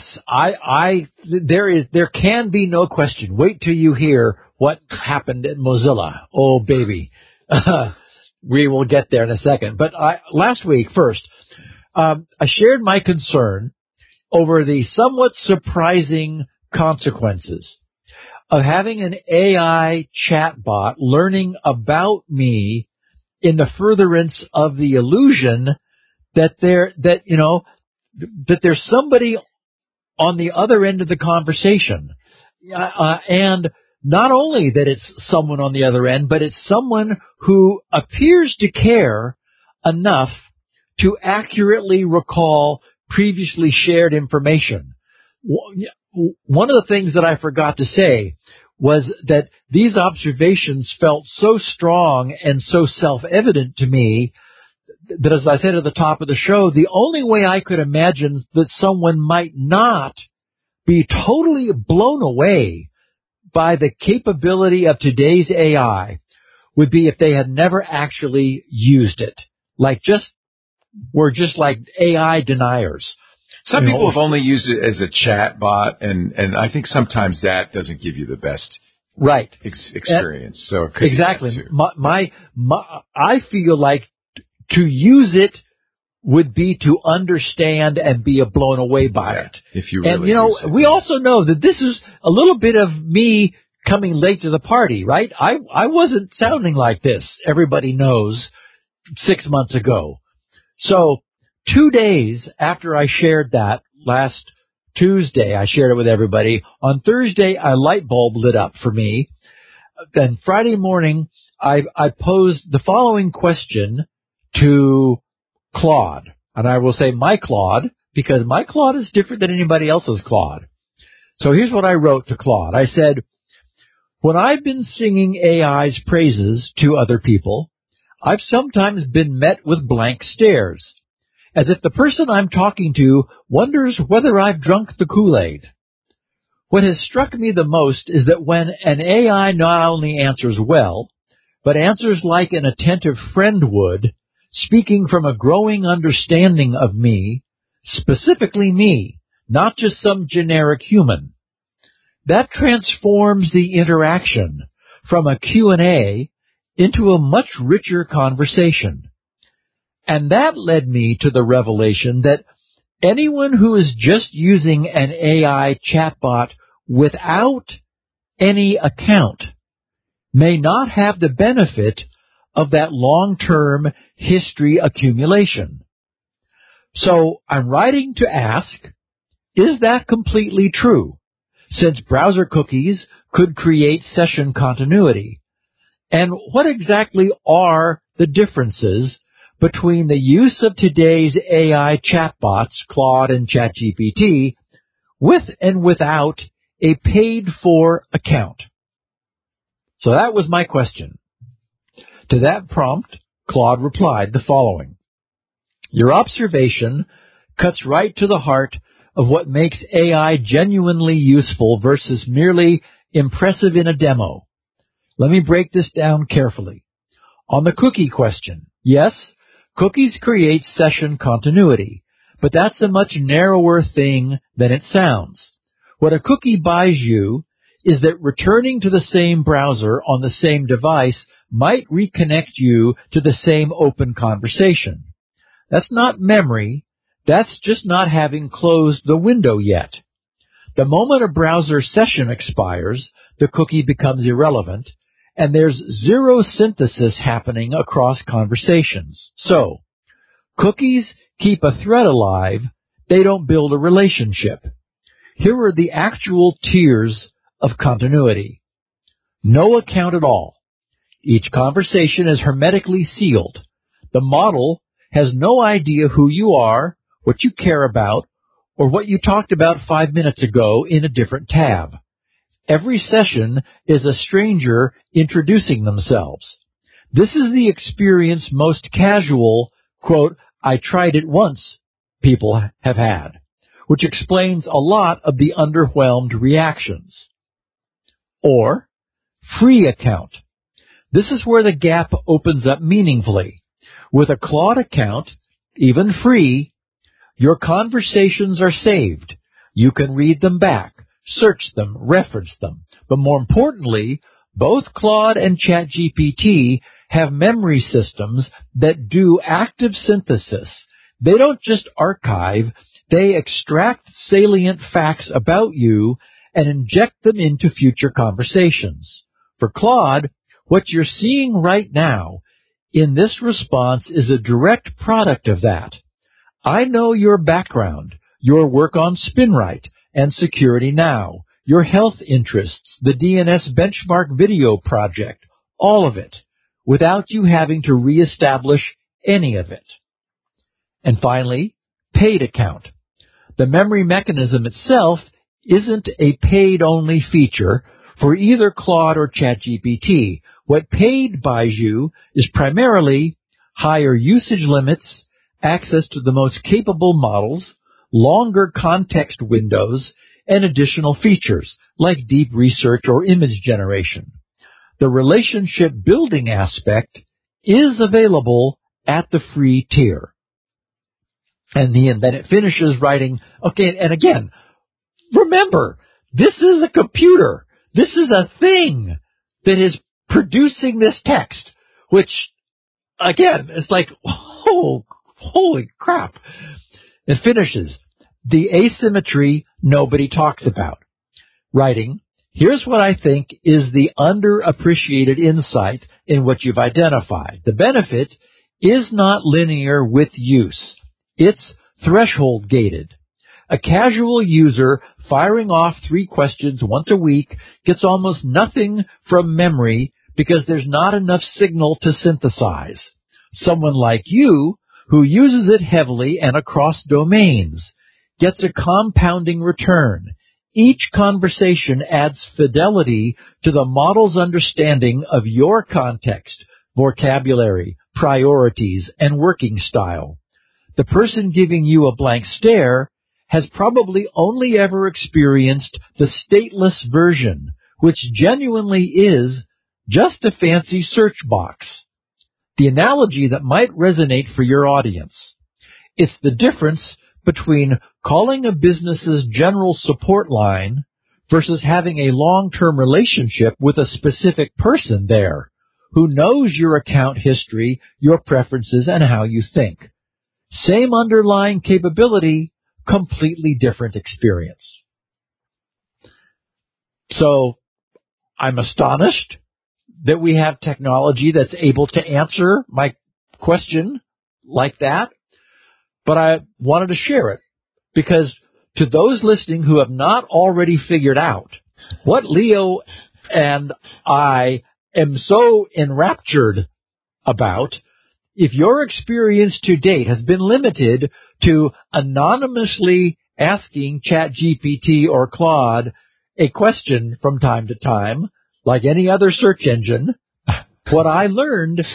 S4: there can be no question. Wait till you hear what happened at Mozilla. Oh, baby. We will get there in a second. But last week, first, I shared my concern over the somewhat surprising consequences of having an AI chatbot learning about me in the furtherance of the illusion that there's somebody on the other end of the conversation. And not only that it's someone on the other end, but it's someone who appears to care enough to accurately recall previously shared information. One of the things that I forgot to say was that these observations felt so strong and so self-evident to me that, as I said at the top of the show, the only way I could imagine that someone might not be totally blown away by the capability of today's AI would be if they had never actually used it. We're just like AI deniers.
S1: Some people have only used it as a chat bot, and I think sometimes that doesn't give you the best experience. So it could
S4: exactly. I feel like to use it would be to understand and be blown away by it.
S1: If you really
S4: we also know that this is a little bit of me coming late to the party, right? I wasn't sounding like this. Everybody knows 6 months ago. So 2 days after I shared that last Tuesday, I shared it with everybody. On Thursday, a light bulb lit up for me. Then Friday morning, I posed the following question to Claude. And I will say my Claude, because my Claude is different than anybody else's Claude. So here's what I wrote to Claude. I said, when I've been singing AI's praises to other people, I've sometimes been met with blank stares, as if the person I'm talking to wonders whether I've drunk the Kool-Aid. What has struck me the most is that when an AI not only answers well, but answers like an attentive friend would, speaking from a growing understanding of me, specifically me, not just some generic human, that transforms the interaction from a Q&A into a much richer conversation. And that led me to the revelation that anyone who is just using an AI chatbot without any account may not have the benefit of that long-term history accumulation. So I'm writing to ask, is that completely true, since browser cookies could create session continuity? And what exactly are the differences between the use of today's AI chatbots, Claude and ChatGPT, with and without a paid-for account? So that was my question. To that prompt, Claude replied the following. Your observation cuts right to the heart of what makes AI genuinely useful versus merely impressive in a demo. Let me break this down carefully. On the cookie question, yes, cookies create session continuity, but that's a much narrower thing than it sounds. What a cookie buys you is that returning to the same browser on the same device might reconnect you to the same open conversation. That's not memory. That's just not having closed the window yet. The moment a browser session expires, the cookie becomes irrelevant, and there's zero synthesis happening across conversations. So, cookies keep a thread alive. They don't build a relationship. Here are the actual tiers of continuity. No account at all. Each conversation is hermetically sealed. The model has no idea who you are, what you care about, or what you talked about 5 minutes ago in a different tab. Every session is a stranger introducing themselves. This is the experience most casual, quote, I tried it once, people have had, which explains a lot of the underwhelmed reactions. Or, free account. This is where the gap opens up meaningfully. With a Claude account, even free, your conversations are saved. You can read them back, search them, reference them. But more importantly, both Claude and ChatGPT have memory systems that do active synthesis. They don't just archive, they extract salient facts about you and inject them into future conversations. For Claude, what you're seeing right now in this response is a direct product of that. I know your background, your work on SpinRite and Security Now, your health interests, the DNS benchmark video project, all of it, without you having to reestablish any of it. And finally, paid account. The memory mechanism itself isn't a paid-only feature for either Claude or ChatGPT. What paid buys you is primarily higher usage limits, access to the most capable models, longer context windows, and additional features like deep research or image generation. The relationship building aspect is available at the free tier. And then it finishes writing, okay, and again, remember, this is a computer. This is a thing that is producing this text, which, again, it's like, oh, holy crap. It finishes, the asymmetry nobody talks about. Writing, here's what I think is the underappreciated insight in what you've identified. The benefit is not linear with use. It's threshold gated. A casual user firing off 3 questions once a week gets almost nothing from memory because there's not enough signal to synthesize. Someone like you, who uses it heavily and across domains, gets a compounding return. Each conversation adds fidelity to the model's understanding of your context, vocabulary, priorities, and working style. The person giving you a blank stare has probably only ever experienced the stateless version, which genuinely is just a fancy search box. The analogy that might resonate for your audience. It's the difference between calling a business's general support line versus having a long-term relationship with a specific person there who knows your account history, your preferences, and how you think. Same underlying capability, completely different experience. So, I'm astonished that we have technology that's able to answer my question like that, but I wanted to share it because to those listening who have not already figured out what Leo and I am so enraptured about, if your experience to date has been limited to anonymously asking ChatGPT or Claude a question from time to time, like any other search engine, what I learned...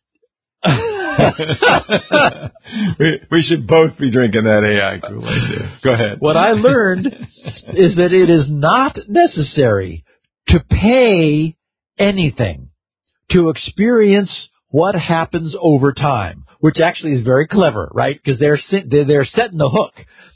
S1: we should both be drinking that AI Kool-Aid. Go ahead.
S4: What I learned is that it is not necessary to pay anything to experience what happens over time, which actually is very clever, right? Because they're setting the hook.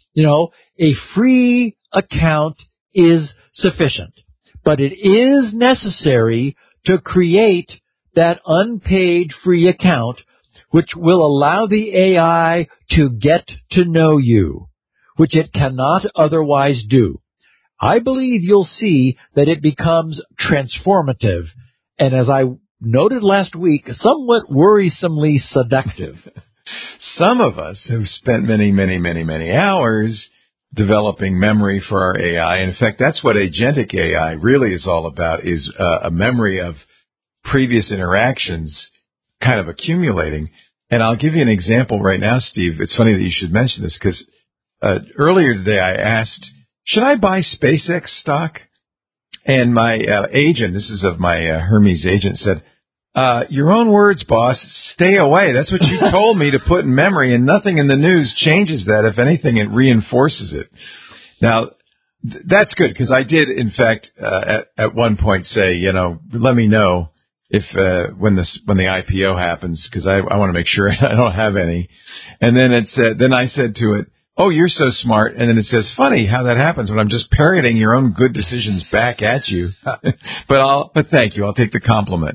S4: A free account is sufficient, but it is necessary to create that unpaid free account, which will allow the AI to get to know you, which it cannot otherwise do. I believe you'll see that it becomes transformative, and as I noted last week, somewhat worrisomely seductive.
S1: Some of us have spent many, many, many, many hours developing memory for our AI. In fact, that's what agentic AI really is all about, is a memory of previous interactions kind of accumulating. And I'll give you an example right now, Steve. It's funny that you should mention this because earlier today I asked, should I buy SpaceX stock? And my agent, this is of my Hermes agent, said, your own words, boss, stay away. That's what you told me to put in memory, and nothing in the news changes that. If anything, it reinforces it. Now, that's good, because I did, in fact, at one point say, let me know if when the IPO happens, because I want to make sure I don't have any. And then then I said to it, oh, you're so smart. And then it says, funny how that happens when I'm just parroting your own good decisions back at you. But thank you. I'll take the compliment.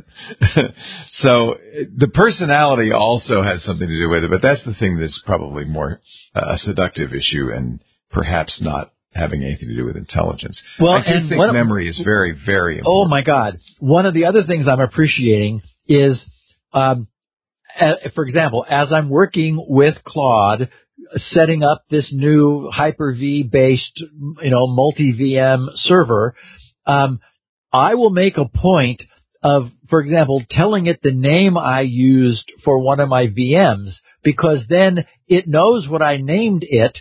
S1: So the personality also has something to do with it, but that's the thing that's probably more a seductive issue and perhaps not having anything to do with intelligence. Well, I do think memory is very, very important.
S4: Oh, my God. One of the other things I'm appreciating is, for example, as I'm working with Claude, setting up this new Hyper-V based, multi-VM server, I will make a point of, for example, telling it the name I used for one of my VMs, because then it knows what I named it,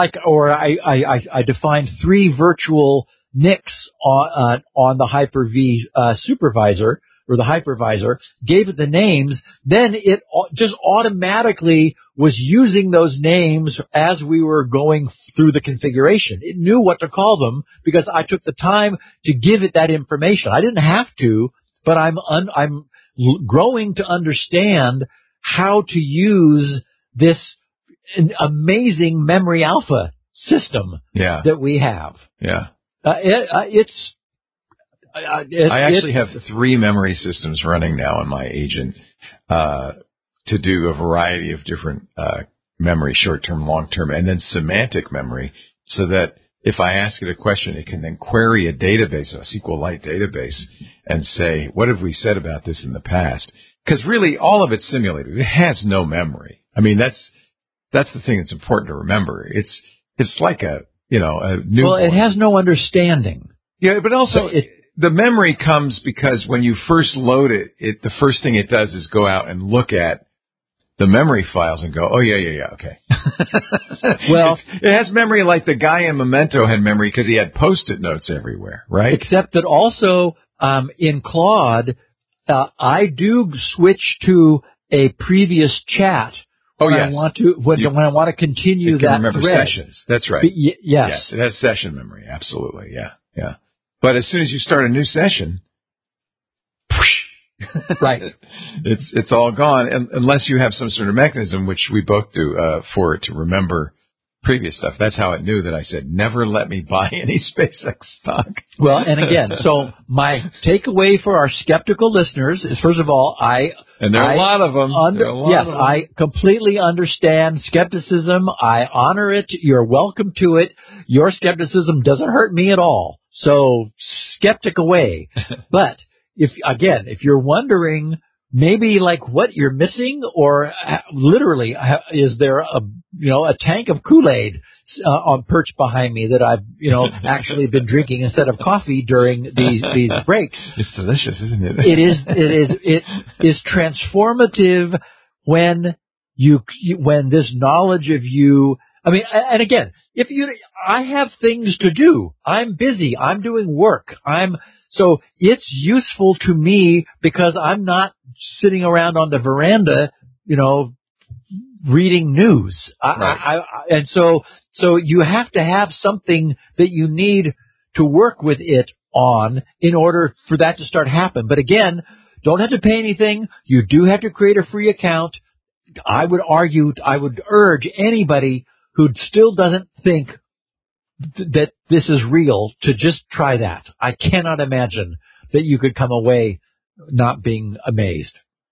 S4: I defined 3 virtual NICs on the Hyper-V supervisor, or the hypervisor, gave it the names, then it just automatically was using those names as we were going through the configuration. It knew what to call them because I took the time to give it that information. I didn't have to, but I'm growing to understand how to use this amazing memory alpha system that we have.
S1: Yeah. I actually have 3 memory systems running now on my agent to do a variety of different memory, short-term, long-term, and then semantic memory, so that if I ask it a question, it can then query a database, a SQLite database, and say, what have we said about this in the past? Because really, all of it's simulated. It has no memory. I mean, that's the thing that's important to remember. It's like a newborn.
S4: Well, it has no understanding.
S1: Yeah, but also the memory comes because when you first load it, the first thing it does is go out and look at the memory files and go, oh, yeah, okay.
S4: Well,
S1: it has memory like the guy in Memento had memory because he had Post-it notes everywhere, right?
S4: Except that also in Claude, I do switch to a previous chat.
S1: When
S4: I want to continue that
S1: remember
S4: thread.
S1: Sessions. That's right.
S4: Yes,
S1: it has session memory. Absolutely. Yeah. But as soon as you start a new session,
S4: right,
S1: it's all gone, unless you have some sort of mechanism, which we both do, for it to remember previous stuff. That's how it knew that I said, never let me buy any SpaceX stock.
S4: Well, and again, so my takeaway for our skeptical listeners is, first of all,
S1: and there are a lot of them.
S4: I completely understand skepticism. I honor it. You're welcome to it. Your skepticism doesn't hurt me at all. So skeptic away. But if you're wondering maybe like what you're missing, or literally is there a tank of Kool-Aid on perched behind me that I've actually been drinking instead of coffee during these breaks.
S1: It's delicious, isn't it?
S4: It is transformative when this knowledge of you. I mean, and again, I have things to do. I'm busy. I'm doing work. So it's useful to me because I'm not sitting around on the veranda, reading news.
S1: Right.
S4: And so you have to have something that you need to work with it on in order for that to start happening. But again, don't have to pay anything. You do have to create a free account. I would urge anybody who still doesn't think that this is real to just try that. I cannot imagine that you could come away not being amazed.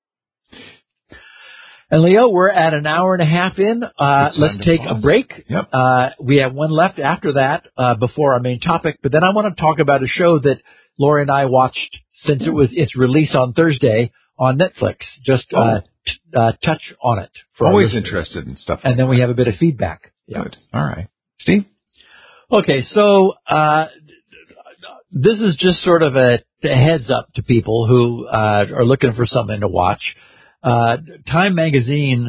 S4: And Leo, we're at an hour and a half in. Let's take a break.
S1: Yep.
S4: We have one left after that before our main topic. But then I want to talk about a show that Lori and I watched since its release on Thursday on Netflix. Just touch on it. For
S1: always interested in stuff.
S4: And then we have a bit of feedback.
S1: Yeah. Good. All right. Steve?
S4: Okay, so this is just sort of a heads up to people who are looking for something to watch. Time magazine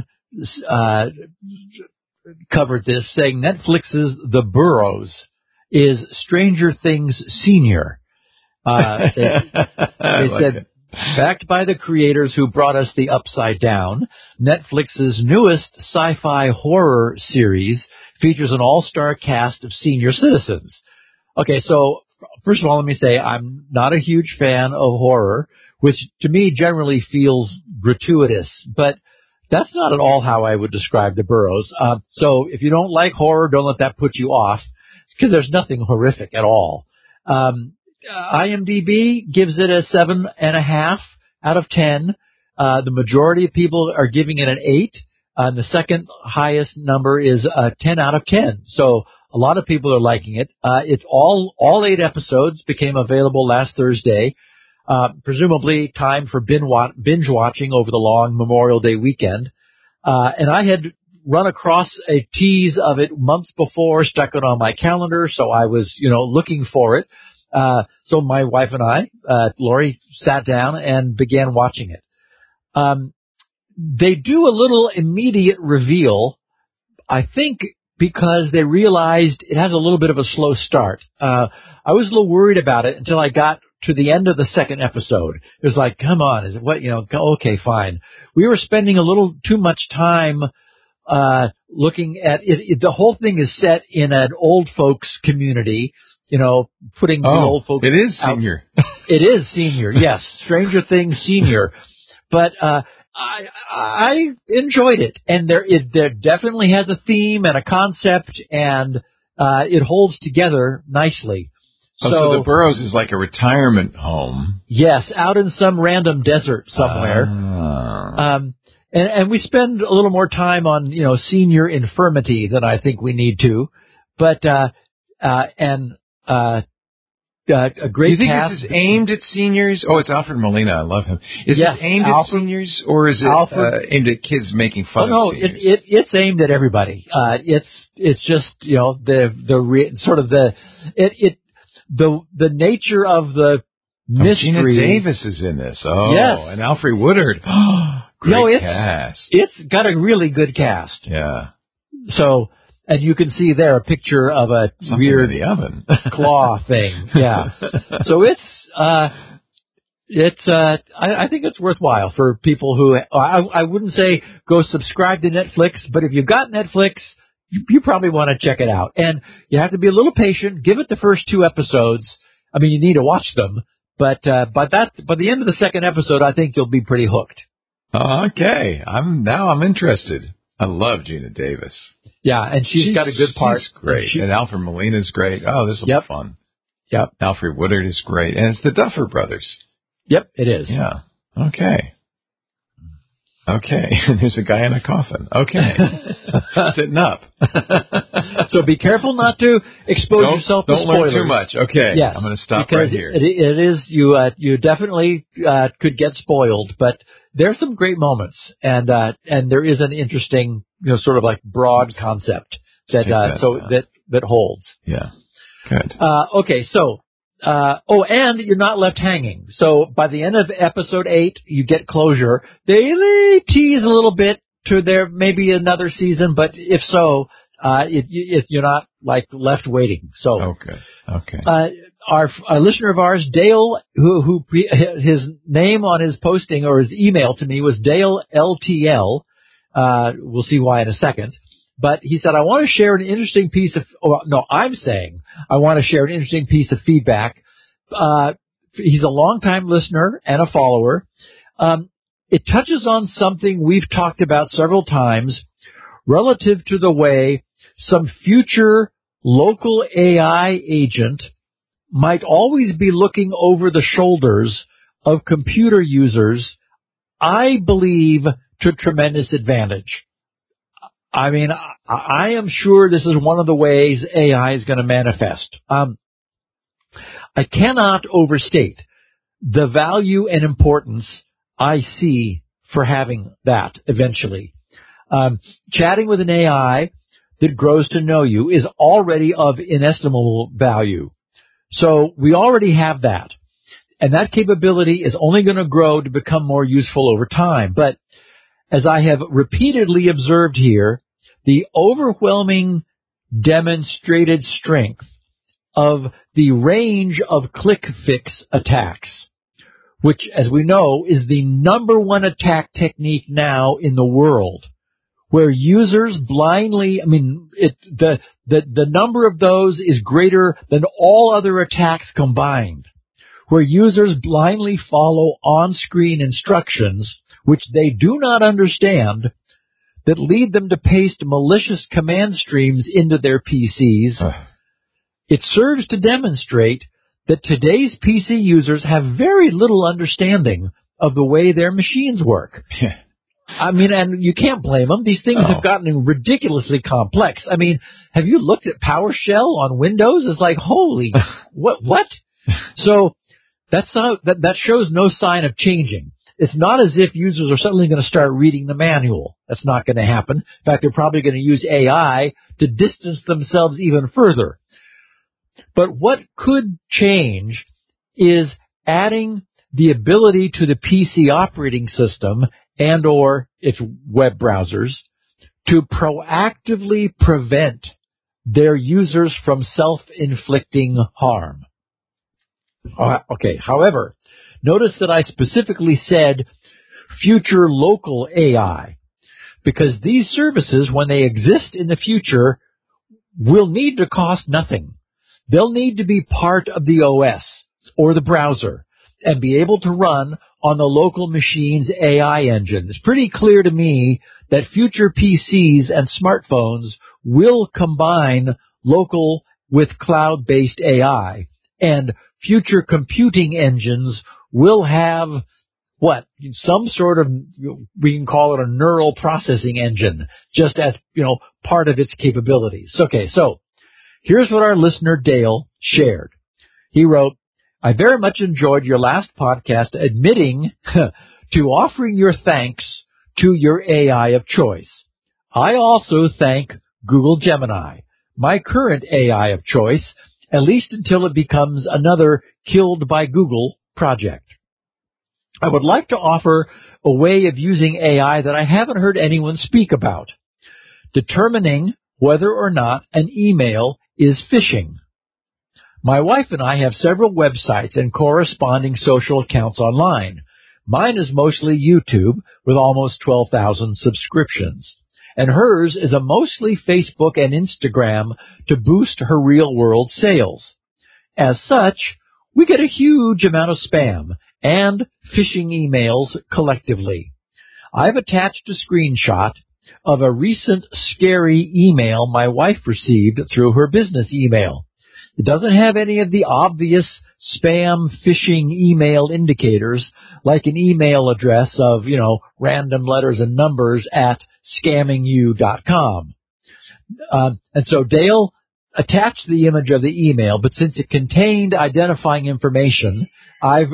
S4: covered this, saying Netflix's The Burrows is Stranger Things Senior. They said, backed by the creators who brought us The Upside Down, Netflix's newest sci-fi horror series features an all-star cast of senior citizens. Okay, so first of all, let me say I'm not a huge fan of horror, which to me generally feels gratuitous, but that's not at all how I would describe The Burrows. So if you don't like horror, don't let that put you off, because there's nothing horrific at all. IMDb gives it a 7.5 out of 10. The majority of people are giving it an 8. And the second highest number is a 10 out of 10. So a lot of people are liking it. It's all 8 episodes became available last Thursday. Presumably time for binge watching over the long Memorial Day weekend. And I had run across a tease of it months before, stuck it on my calendar, so I was, looking for it. So my wife and I, Lori, sat down and began watching it. They do a little immediate reveal, I think, because they realized it has a little bit of a slow start. I was a little worried about it until I got to the end of the second episode. It was like, come on, is it what, okay, fine. We were spending a little too much time looking at it. The whole thing is set in an old folks community, putting the old folks.
S1: It is senior.
S4: It is senior, yes. Stranger Things Senior. But I enjoyed it, and there definitely has a theme and a concept, and it holds together nicely.
S1: So The Burrows is like a retirement home.
S4: Yes, out in some random desert somewhere. And we spend a little more time on, senior infirmity than I think we need to. But, a great
S1: Do you think
S4: cast.
S1: this is aimed at seniors? Oh, it's Alfred Molina. I love him. Is
S4: yes,
S1: it aimed at seniors, or is it aimed at kids making fun of seniors?
S4: No, it's aimed at everybody. It's just, the nature of the mystery.
S1: Gina Davis is in this. Oh,
S4: yes.
S1: And Alfred Woodard. Great cast.
S4: It's got a really good cast.
S1: Yeah.
S4: So, and you can see there a picture of a
S1: something
S4: weird
S1: in the oven.
S4: claw thing. Yeah. So I think it's worthwhile for people who, I wouldn't say go subscribe to Netflix, but if you've got Netflix, you probably want to check it out. And you have to be a little patient. Give it the first 2 episodes. I mean, you need to watch them, but by the end of the second episode, I think you'll be pretty hooked.
S1: Okay. I'm interested. I love Gina Davis.
S4: Yeah, and she's got a good part.
S1: She's great. And Alfred Molina's great. Oh, this will be fun.
S4: Yep.
S1: Alfred Woodard is great. And it's the Duffer Brothers.
S4: Yep, it is.
S1: Yeah. Okay. There's a guy in a coffin. Okay. Sitting up.
S4: So be careful not to expose yourself to spoilers.
S1: Don't learn too much. Okay.
S4: Yes.
S1: I'm going to stop right here.
S4: It is, you definitely could get spoiled, but there's some great moments, and there is an interesting, sort of like broad concept that holds.
S1: Yeah. Good.
S4: Okay, so, and you're not left hanging. So by the end of episode 8, you get closure. They tease a little bit to there maybe another season, but if so, you're not like left waiting. So
S1: Okay.
S4: Our listener of ours, Dale, who his name on his posting or his email to me was Dale LTL. We'll see why in a second. But he said, I want to share an interesting piece of, I'm saying I want to share an interesting piece of feedback. he's a longtime listener and a follower. It touches on something we've talked about several times relative to the way some future local AI agent might always be looking over the shoulders of computer users, I believe, to tremendous advantage. I mean, I am sure this is one of the ways AI is going to manifest. I cannot overstate the value and importance I see for having that eventually. Chatting with an AI that grows to know you is already of inestimable value. So we already have that. And that capability is only going to grow to become more useful over time. But as I have repeatedly observed here, the overwhelming demonstrated strength of the range of click-fix attacks, which, as we know, is the number one attack technique now in the world, where users blindly, the number of those is greater than all other attacks combined, where users blindly follow on-screen instructions, which they do not understand, that lead them to paste malicious command streams into their PCs. It serves to demonstrate that today's PC users have very little understanding of the way their machines work. And you can't blame them. These things have gotten ridiculously complex. Have you looked at PowerShell on Windows? It's like, holy, what? So that shows no sign of changing. It's not as if users are suddenly going to start reading the manual. That's not going to happen. In fact, they're probably going to use AI to distance themselves even further. But what could change is adding the ability to the PC operating system and or its web browsers to proactively prevent their users from self-inflicting harm. However, notice that I specifically said future local AI, because these services, when they exist in the future, will need to cost nothing. They'll need to be part of the OS or the browser and be able to run on the local machine's AI engine. It's pretty clear to me that future PCs and smartphones will combine local with cloud-based AI, and future computing engines will have some sort of, we can call it a neural processing engine, just as, part of its capabilities. Okay, so here's what our listener Dale shared. He wrote, I very much enjoyed your last podcast admitting to offering your thanks to your AI of choice. I also thank Google Gemini, my current AI of choice, at least until it becomes another killed by Google project. I would like to offer a way of using AI that I haven't heard anyone speak about, determining whether or not an email is phishing. My wife and I have several websites and corresponding social accounts online. Mine is mostly YouTube with almost 12,000 subscriptions, and hers is a mostly Facebook and Instagram to boost her real-world sales. As such, we get a huge amount of spam and phishing emails collectively. I've attached a screenshot of a recent scary email my wife received through her business email. It doesn't have any of the obvious spam phishing email indicators like an email address of, random letters and numbers at scammingyou.com. And so Dale attached the image of the email, but since it contained identifying information, I've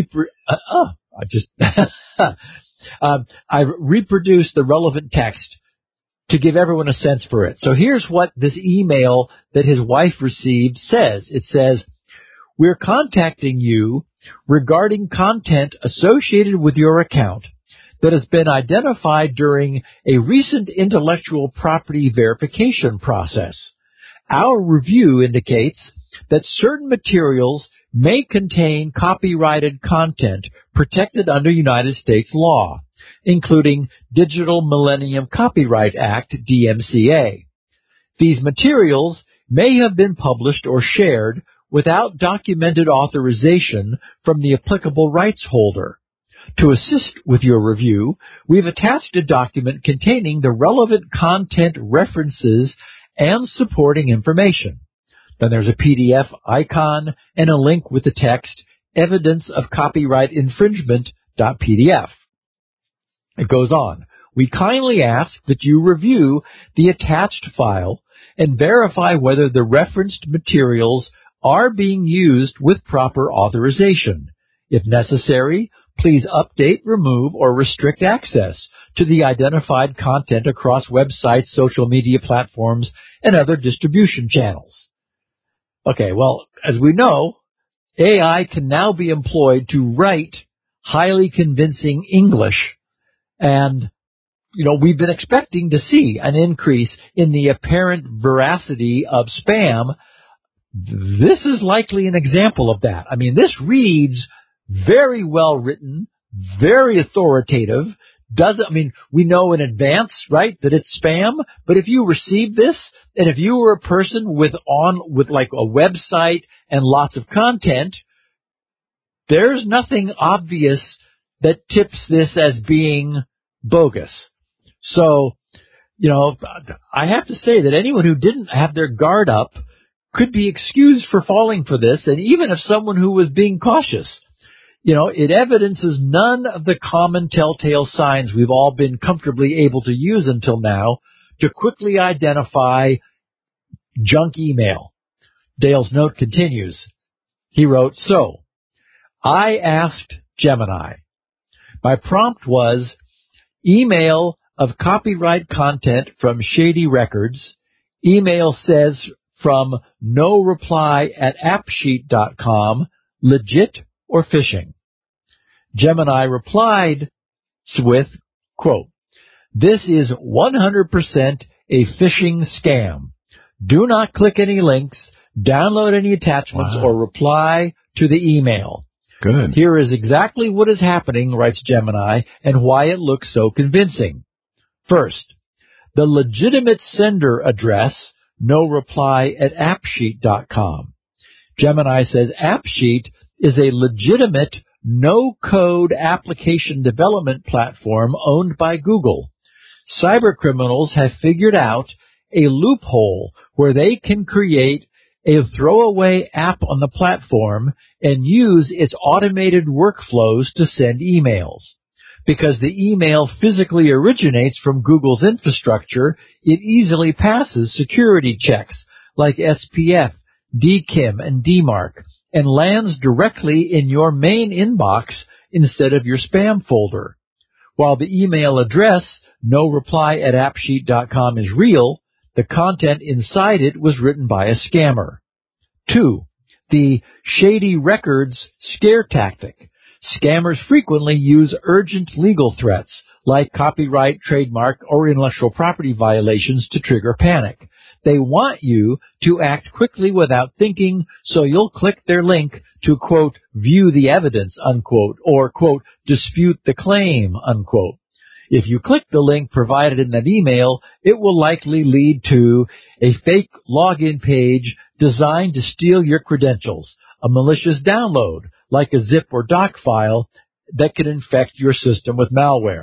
S4: reproduced the relevant text to give everyone a sense for it. So here's what this email that his wife received says. It says, we're contacting you regarding content associated with your account that has been identified during a recent intellectual property verification process. Our review indicates that certain materials may contain copyrighted content protected under United States law, including Digital Millennium Copyright Act, DMCA. These materials may have been published or shared without documented authorization from the applicable rights holder. To assist with your review, we've attached a document containing the relevant content references and supporting information. Then there's a PDF icon and a link with the text, evidence of copyright infringement.pdf. It goes on. We kindly ask that you review the attached file and verify whether the referenced materials are being used with proper authorization. If necessary, please update, remove, or restrict access to the identified content across websites, social media platforms, and other distribution channels. Okay, well, as we know, AI can now be employed to write highly convincing English, and we've been expecting to see an increase in the apparent veracity of spam. This is likely an example of that. I mean, this reads very well written, very authoritative. We know in advance, right, that it's spam, but if you receive this, and if you were a person with like a website and lots of content, there's nothing obvious that tips this as being bogus. So, I have to say that anyone who didn't have their guard up could be excused for falling for this, and even if someone who was being cautious. It evidences none of the common telltale signs we've all been comfortably able to use until now to quickly identify junk email. Dale's note continues. He wrote, "So, I asked Gemini. My prompt was email of copyright content from Shady Records. Email says from no reply at appsheet.com, legit or phishing?" Gemini replied with, quote, "This is 100% a phishing scam. Do not click any links, download any attachments, or reply to the email."
S1: Good.
S4: Here is exactly what is happening, writes Gemini, and why it looks so convincing. First, the legitimate sender address, no reply at appsheet.com. Gemini says AppSheet is a legitimate no-code application development platform owned by Google. Cybercriminals have figured out a loophole where they can create a throwaway app on the platform and use its automated workflows to send emails. Because the email physically originates from Google's infrastructure, it easily passes security checks like SPF, DKIM, and DMARC, and lands directly in your main inbox instead of your spam folder. While the email address, no reply at appsheet.com, is real, the content inside it was written by a scammer. 2. The Shady Records scare tactic. Scammers frequently use urgent legal threats like copyright, trademark, or intellectual property violations to trigger panic. They want you to act quickly without thinking, so you'll click their link to, quote, view the evidence, unquote, or, quote, dispute the claim, unquote. If you click the link provided in that email, it will likely lead to a fake login page designed to steal your credentials, a malicious download, like a zip or doc file that could infect your system with malware.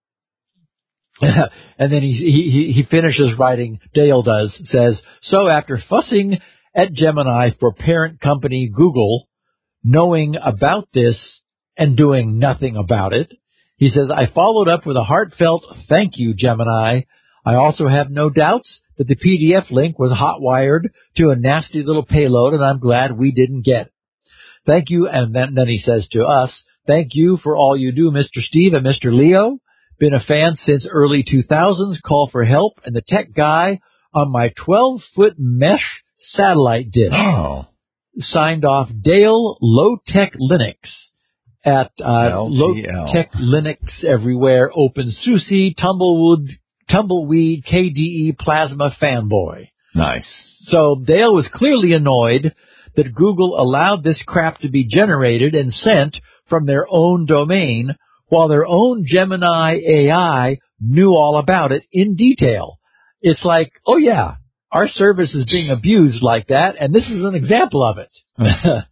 S4: And then he finishes writing, Dale does, says, "So after fussing at Gemini for parent company Google, knowing about this and doing nothing about it, he says, I followed up with a heartfelt thank you, Gemini. I also have no doubts that the PDF link was hot-wired to a nasty little payload, and I'm glad we didn't get it. Thank you." And then he says to us, "Thank you for all you do, Mr. Steve and Mr. Leo. Been a fan since early 2000s. Call for help and the tech guy on my 12-foot mesh satellite dish."
S1: Oh.
S4: Signed off, Dale Low Tech Linux at Low Tech Linux everywhere. OpenSUSE, Tumbleweed, KDE, Plasma fanboy.
S1: Nice.
S4: So Dale was clearly annoyed that Google allowed this crap to be generated and sent from their own domain, while their own Gemini AI knew all about it in detail. It's like, oh yeah, our service is being abused like that, and this is an example of it.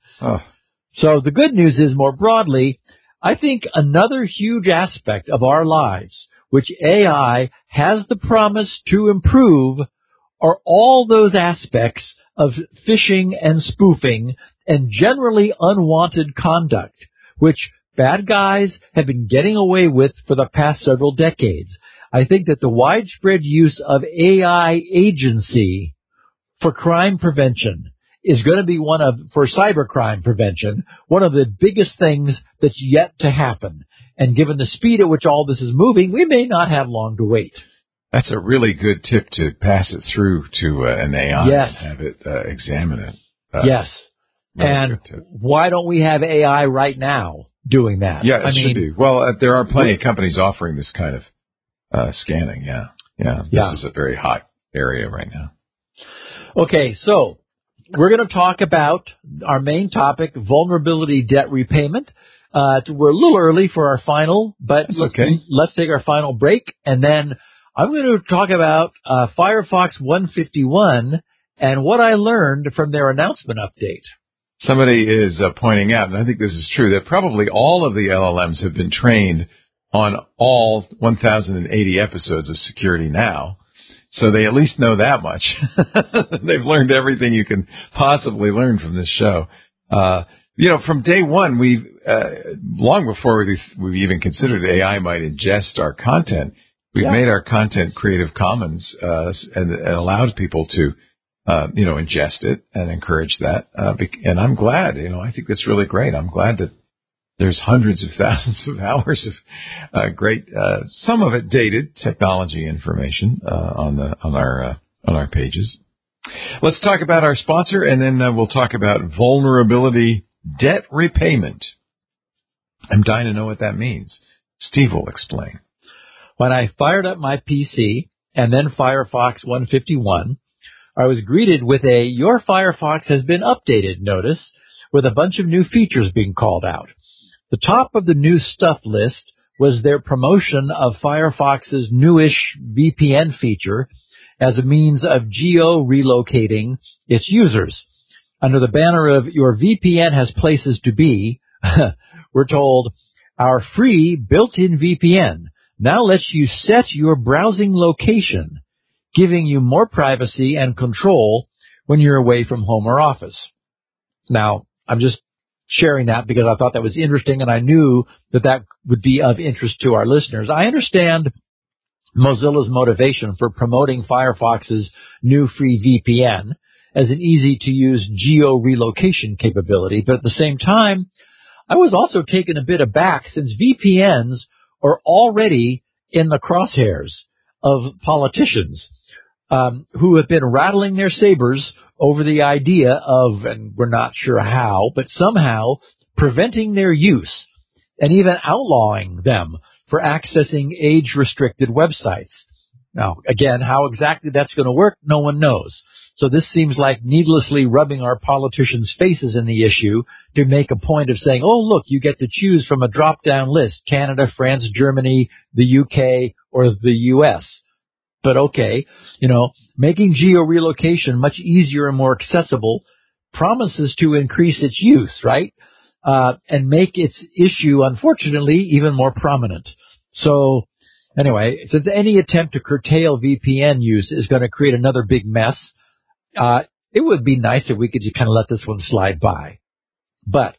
S4: So the good news is, more broadly, I think another huge aspect of our lives, which AI has the promise to improve, are all those aspects of phishing and spoofing and generally unwanted conduct, which bad guys have been getting away with for the past several decades. I think that the widespread use of AI agency for crime prevention is going to be for cybercrime prevention, one of the biggest things that's yet to happen. And given the speed at which all this is moving, we may not have long to wait.
S1: That's a really good tip, to pass it through to an AI
S4: Yes.
S1: and have it examine it.
S4: Yes.
S1: Really
S4: And why don't we have AI right now doing that?
S1: Yeah, it should be. Well, there are plenty of companies offering this kind of scanning. Yeah. This is a very hot area right now.
S4: Okay, so we're going to talk about our main topic, vulnerability debt repayment. We're a little early for our final, but let's take our final break, and then I'm going to talk about Firefox 151 and what I learned from their announcement update.
S1: Somebody is pointing out, and I think this is true, that probably all of the LLMs have been trained on all 1,080 episodes of Security Now. So they at least know that much. They've learned everything you can possibly learn from this show. From day one, long before we've even considered AI might ingest our content, we've made our content Creative Commons, and allowed people to, ingest it and encourage that. And I'm glad, I think that's really great. I'm glad that there's hundreds of thousands of hours of great, some of it dated technology information on our pages. Let's talk about our sponsor, and then we'll talk about vulnerability debt repayment. I'm dying to know what that means. Steve will explain.
S4: When I fired up my PC and then Firefox 151, I was greeted with a "Your Firefox has been updated" notice with a bunch of new features being called out. The top of the new stuff list was their promotion of Firefox's newish VPN feature as a means of geo-relocating its users. Under the banner of "Your VPN has places to be," we're told, "Our free built-in VPN now lets you set your browsing location, giving you more privacy and control when you're away from home or office." Now, I'm just sharing that because I thought that was interesting, and I knew that would be of interest to our listeners. I understand Mozilla's motivation for promoting Firefox's new free VPN as an easy-to-use geo-relocation capability, but at the same time, I was also taken a bit aback since VPNs are already in the crosshairs of politicians who have been rattling their sabers over the idea of, and we're not sure how, but somehow preventing their use and even outlawing them for accessing age-restricted websites. Now, again, how exactly that's going to work, no one knows. So this seems like needlessly rubbing our politicians' faces in the issue to make a point of saying, oh, look, you get to choose from a drop-down list, Canada, France, Germany, the UK, or the US. But okay, making geo-relocation much easier and more accessible promises to increase its use, right? And make its issue, unfortunately, even more prominent. So, anyway, since any attempt to curtail VPN use is going to create another big mess, it would be nice if we could just kind of let this one slide by. But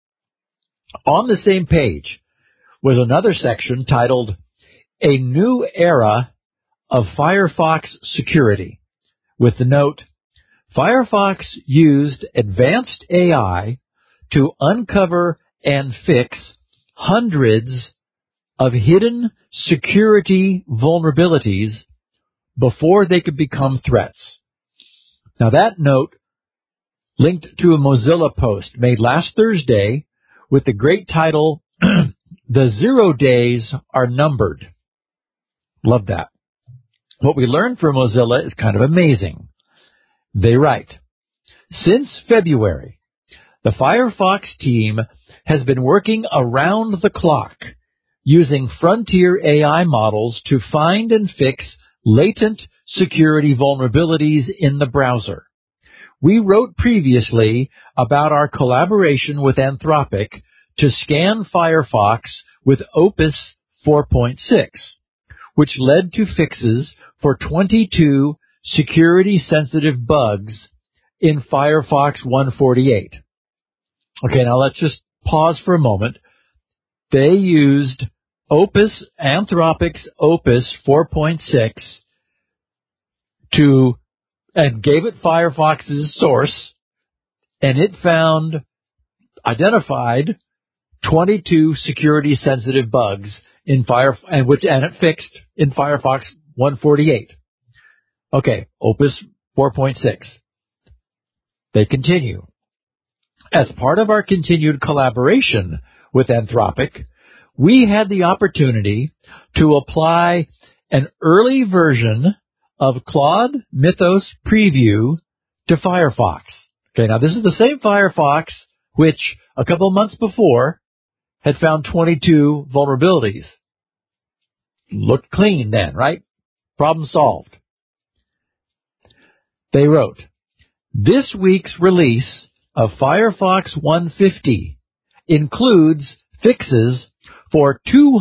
S4: on the same page was another section titled "A New Era of Firefox Security," with the note, "Firefox used advanced AI to uncover and fix hundreds of hidden security vulnerabilities before they could become threats." Now that note linked to a Mozilla post made last Thursday with the great title, "The 0 days are numbered." Love that. What we learned from Mozilla is kind of amazing. They write, "Since February, the Firefox team has been working around the clock using frontier AI models to find and fix latent security vulnerabilities in the browser. We wrote previously about our collaboration with Anthropic to scan Firefox with Opus 4.6, which led to fixes for 22 security-sensitive bugs in Firefox 148. Okay, now let's just pause for a moment. They used Anthropic's Opus 4.6 and gave it Firefox's source, and it identified 22 security-sensitive bugs in and it fixed in Firefox 148. Okay, Opus 4.6. They continue. As part of our continued collaboration with Anthropic, we had the opportunity to apply an early version of Claude Mythos Preview to Firefox. Okay, now this is the same Firefox which a couple of months before had found 22 vulnerabilities. Looked clean then, right? Problem solved. They wrote, this week's release of Firefox 150 includes fixes for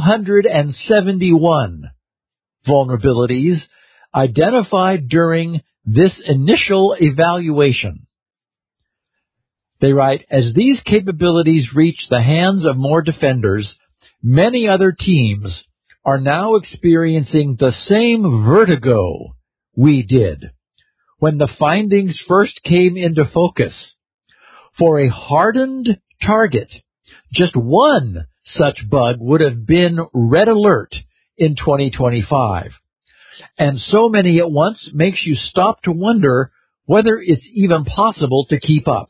S4: 271 vulnerabilities identified during this initial evaluation. They write, as these capabilities reach the hands of more defenders, many other teams are now experiencing the same vertigo we did when the findings first came into focus. For a hardened target, just one such bug would have been red alert in 2025. And so many at once makes you stop to wonder whether it's even possible to keep up.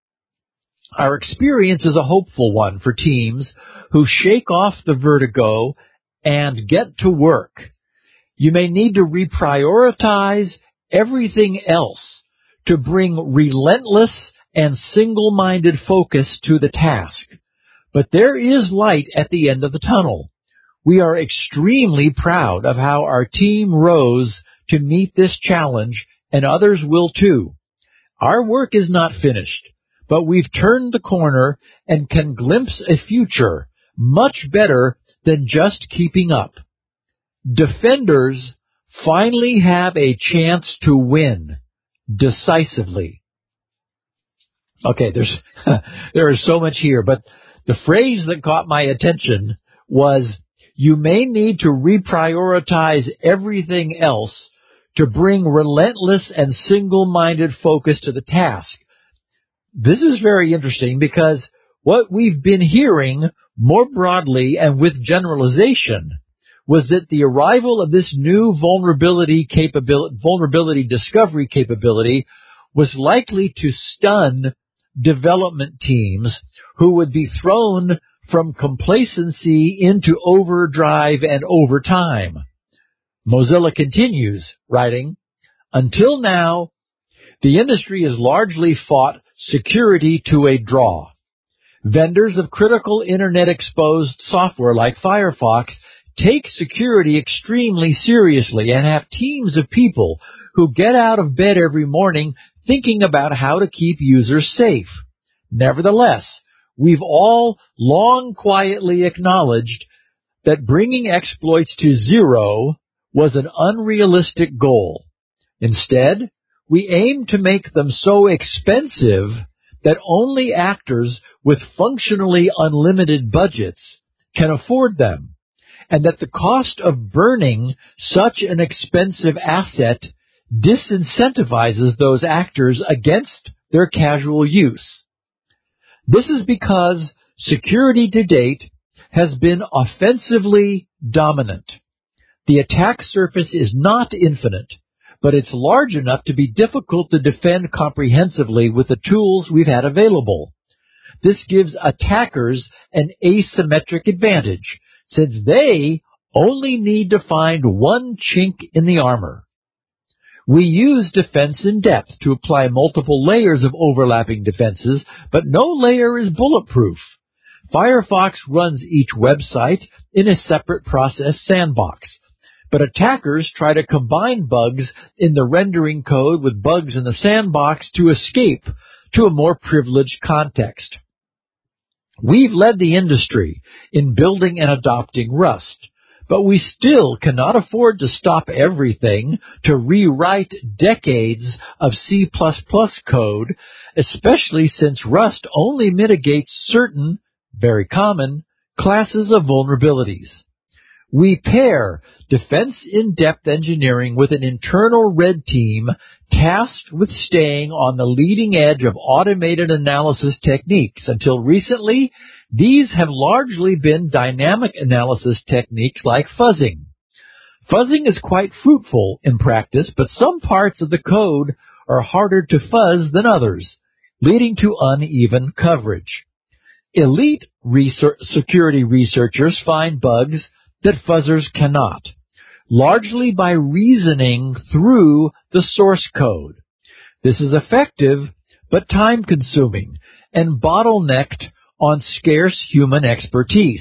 S4: Our experience is a hopeful one for teams who shake off the vertigo and get to work. You may need to reprioritize everything else to bring relentless and single-minded focus to the task. But there is light at the end of the tunnel. We are extremely proud of how our team rose to meet this challenge, and others will too. Our work is not finished, but we've turned the corner and can glimpse a future much better than just keeping up. Defenders finally have a chance to win decisively. Okay, there is so much here, but the phrase that caught my attention was, you may need to reprioritize everything else to bring relentless and single-minded focus to the task. This is very interesting because what we've been hearing more broadly and with generalization was that the arrival of this new vulnerability discovery capability was likely to stun development teams who would be thrown from complacency into overdrive and overtime. Mozilla continues, writing, until now, the industry has largely fought security to a draw. Vendors of critical internet-exposed software like Firefox take security extremely seriously and have teams of people who get out of bed every morning thinking about how to keep users safe. Nevertheless, we've all long quietly acknowledged that bringing exploits to zero was an unrealistic goal. Instead, we aim to make them so expensive that only actors with functionally unlimited budgets can afford them, and that the cost of burning such an expensive asset disincentivizes those actors against their casual use. This is because security to date has been offensively dominant. The attack surface is not infinite, but it's large enough to be difficult to defend comprehensively with the tools we've had available. This gives attackers an asymmetric advantage, since they only need to find one chink in the armor. We use defense in depth to apply multiple layers of overlapping defenses, but no layer is bulletproof. Firefox runs each website in a separate process sandbox, but attackers try to combine bugs in the rendering code with bugs in the sandbox to escape to a more privileged context. We've led the industry in building and adopting Rust, but we still cannot afford to stop everything to rewrite decades of C++ code, especially since Rust only mitigates certain, very common, classes of vulnerabilities. We pair defense in-depth engineering with an internal red team tasked with staying on the leading edge of automated analysis techniques. Until recently, these have largely been dynamic analysis techniques like fuzzing. Fuzzing is quite fruitful in practice, but some parts of the code are harder to fuzz than others, leading to uneven coverage. Elite security researchers find bugs that fuzzers cannot, largely by reasoning through the source code. This is effective, but time-consuming and bottlenecked on scarce human expertise.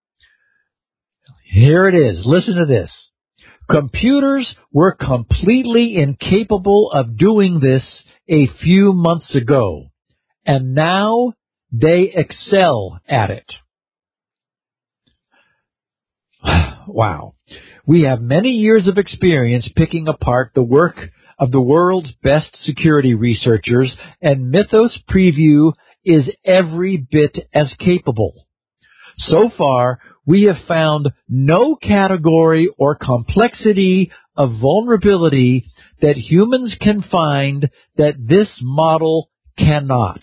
S4: Here it is. Listen to this. Computers were completely incapable of doing this a few months ago, and now they excel at it. Wow. We have many years of experience picking apart the work of the world's best security researchers, and Mythos Preview is every bit as capable. So far, we have found no category or complexity of vulnerability that humans can find that this model cannot.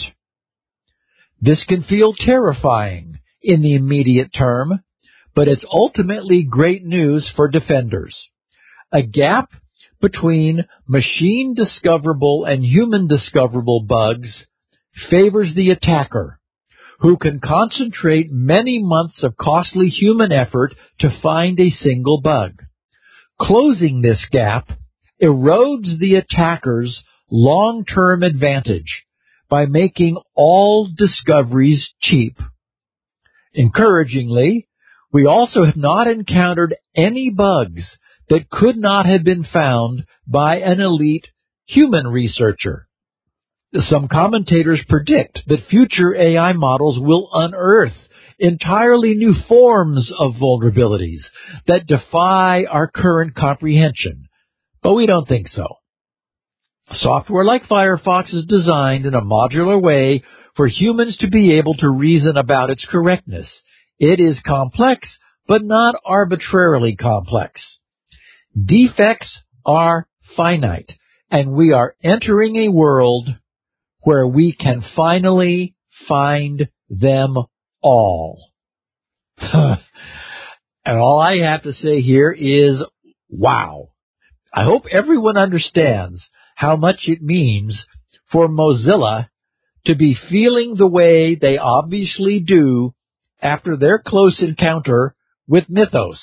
S4: This can feel terrifying in the immediate term, but it's ultimately great news for defenders. A gap between machine discoverable and human discoverable bugs favors the attacker, who can concentrate many months of costly human effort to find a single bug. Closing this gap erodes the attacker's long-term advantage by making all discoveries cheap. Encouragingly, we also have not encountered any bugs that could not have been found by an elite human researcher. Some commentators predict that future AI models will unearth entirely new forms of vulnerabilities that defy our current comprehension, but we don't think so. Software like Firefox is designed in a modular way for humans to be able to reason about its correctness. It is complex, but not arbitrarily complex. Defects are finite, and we are entering a world where we can finally find them all. And all I have to say here is, wow. I hope everyone understands how much it means for Mozilla to be feeling the way they obviously do after their close encounter with Mythos.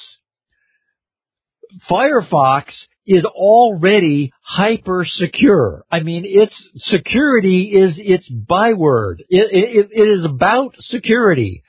S4: Firefox is already hyper secure. I mean, its security is its byword. It is about security.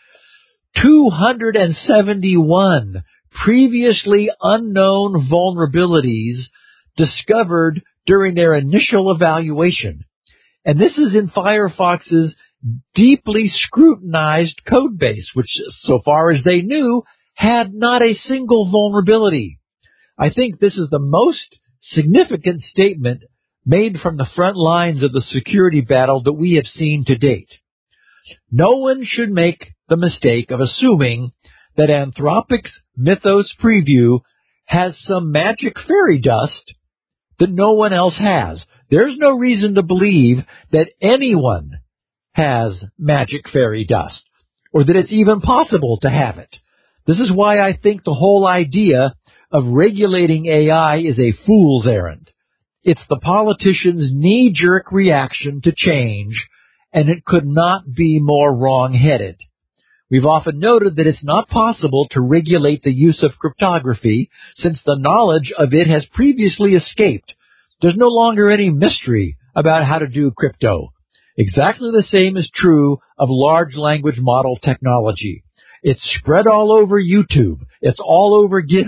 S4: 271 previously unknown vulnerabilities discovered during their initial evaluation. And this is in Firefox's deeply scrutinized code base, which, so far as they knew, had not a single vulnerability. I think this is the most significant statement made from the front lines of the security battle that we have seen to date. No one should make the mistake of assuming that Anthropic's Mythos Preview has some magic fairy dust that no one else has. There's no reason to believe that anyone has magic fairy dust, or that it's even possible to have it. This is why I think the whole idea of regulating AI is a fool's errand. It's the politicians' knee-jerk reaction to change, and it could not be more wrong-headed. We've often noted that it's not possible to regulate the use of cryptography since the knowledge of it has previously escaped. There's no longer any mystery about how to do crypto. Exactly the same is true of large language model technology. It's spread all over YouTube. It's all over GitHub.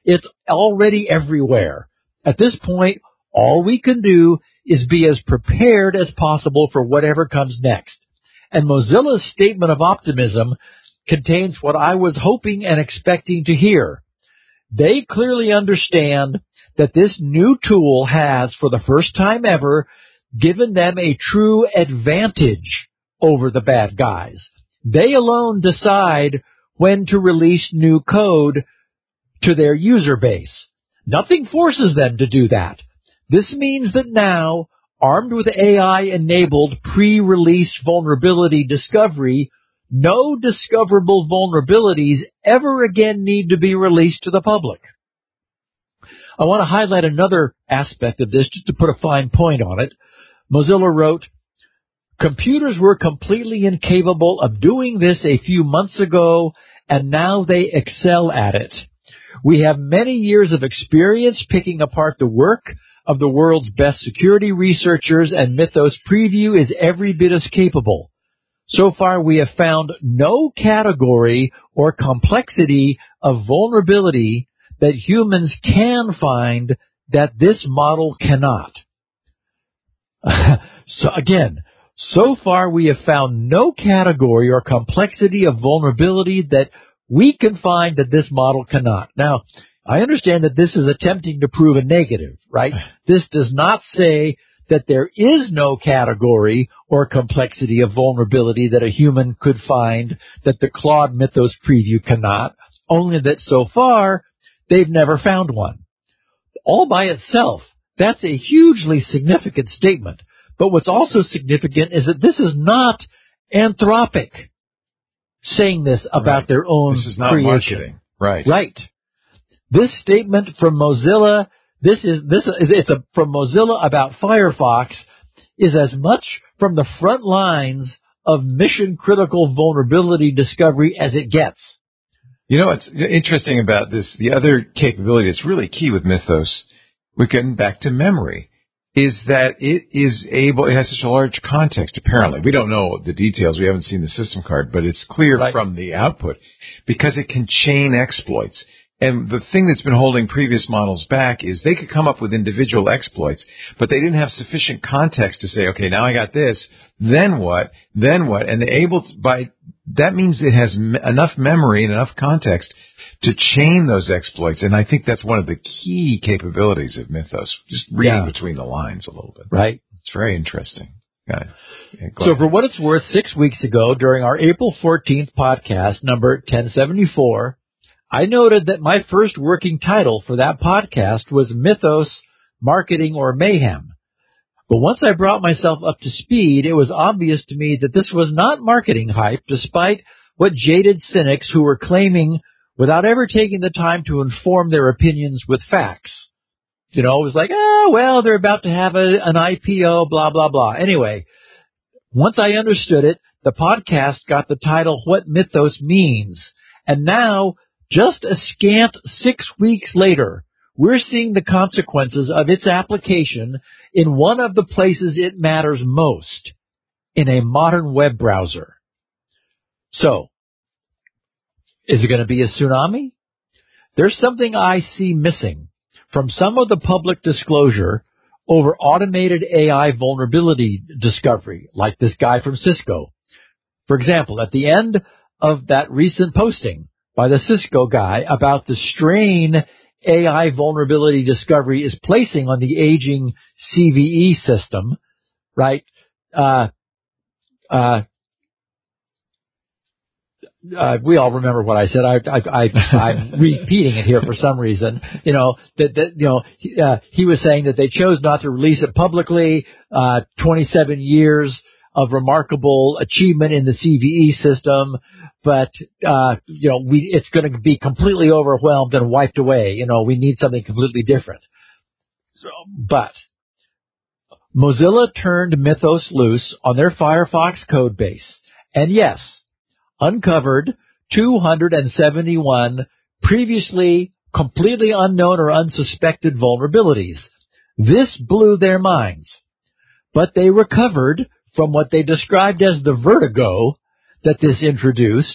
S4: It's already everywhere. At this point, all we can do is be as prepared as possible for whatever comes next. And Mozilla's statement of optimism contains what I was hoping and expecting to hear. They clearly understand that this new tool has, for the first time ever, given them a true advantage over the bad guys. They alone decide when to release new code to their user base. Nothing forces them to do that. This means that now, armed with AI-enabled pre-release vulnerability discovery, no discoverable vulnerabilities ever again need to be released to the public. I want to highlight another aspect of this just to put a fine point on it. Mozilla wrote, computers were completely incapable of doing this a few months ago, and now they excel at it. We have many years of experience picking apart the work of the world's best security researchers, and Mythos Preview is every bit as capable. So far, we have found no category or complexity of vulnerability that humans can find that this model cannot. So far we have found no category or complexity of vulnerability that we can find that this model cannot. Now, I understand that this is attempting to prove a negative, right? This does not say that there is no category or complexity of vulnerability that a human could find that the Claude Mythos Preview cannot, only that so far they've never found one. All by itself, that's a hugely significant statement. But what's also significant is that this is not Anthropic saying this about their own
S1: This is not
S4: creation.
S1: marketing. Right.
S4: Right. This statement from Mozilla, from Mozilla about Firefox is as much from the front lines of mission-critical vulnerability discovery as it gets.
S1: You know what's interesting about this, the other capability that's really key with Mythos, we're getting back to memory, is that it has such a large context, apparently. We don't know the details. We haven't seen the system card, but it's clear from the output because it can chain exploits. And the thing that's been holding previous models back is they could come up with individual exploits, but they didn't have sufficient context to say, okay, now I got this, then what? And that means it has enough memory and enough context to chain those exploits. And I think that's one of the key capabilities of Mythos, just reading between the lines a little bit.
S4: Right.
S1: It's very interesting.
S4: So for what it's worth, 6 weeks ago, during our April 14th podcast, number 1074, I noted that my first working title for that podcast was Mythos, Marketing or Mayhem. But once I brought myself up to speed, it was obvious to me that this was not marketing hype, despite what jaded cynics who were claiming without ever taking the time to inform their opinions with facts. You know, it was like, they're about to have an IPO, blah, blah, blah. Anyway, once I understood it, the podcast got the title What Mythos Means. And now, just a scant 6 weeks later, we're seeing the consequences of its application in one of the places it matters most, in a modern web browser. So, is it going to be a tsunami? There's something I see missing from some of the public disclosure over automated AI vulnerability discovery, like this guy from Cisco. For example, at the end of that recent posting by the Cisco guy about the strain AI vulnerability discovery is placing on the aging CVE system, right? We all remember what I said. I'm repeating it here for some reason. He was saying that they chose not to release it publicly. 27 years of remarkable achievement in the CVE system, but it's going to be completely overwhelmed and wiped away. We need something completely different. But Mozilla turned Mythos loose on their Firefox code base, and yes, uncovered 271 previously completely unknown or unsuspected vulnerabilities. This blew their minds, but they recovered from what they described as the vertigo that this introduced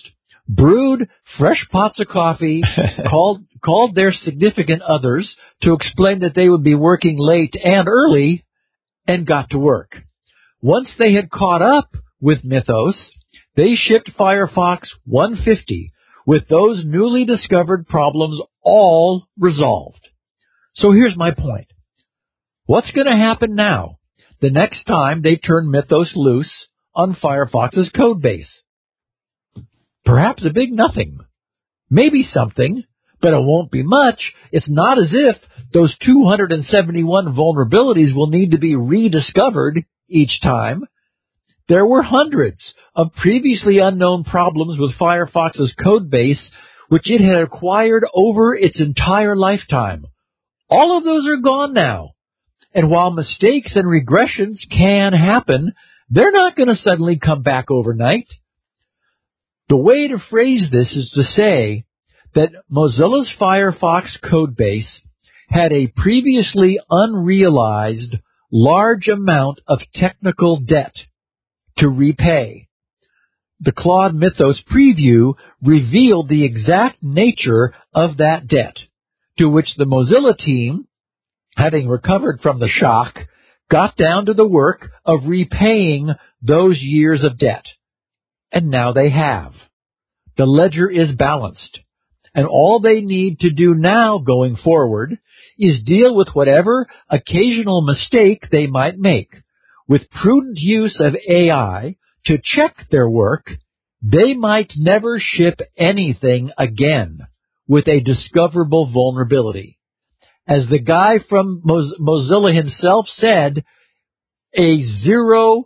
S4: brewed fresh pots of coffee, called their significant others to explain that they would be working late and early, and got to work. Once they had caught up with Mythos, they shipped Firefox 150 with those newly discovered problems all resolved. So here's my point. What's going to happen now, the next time they turn Mythos loose on Firefox's codebase? Perhaps a big nothing. Maybe something, but it won't be much. It's not as if those 271 vulnerabilities will need to be rediscovered each time. There were hundreds of previously unknown problems with Firefox's codebase, which it had acquired over its entire lifetime. All of those are gone now. And while mistakes and regressions can happen, they're not going to suddenly come back overnight. The way to phrase this is to say that Mozilla's Firefox codebase had a previously unrealized large amount of technical debt to repay. The Claude Mythos preview revealed the exact nature of that debt, to which the Mozilla team, having recovered from the shock, got down to the work of repaying those years of debt. And now they have. The ledger is balanced. And all they need to do now going forward is deal with whatever occasional mistake they might make. With prudent use of AI to check their work, they might never ship anything again with a discoverable vulnerability. As the guy from Mozilla himself said, a zero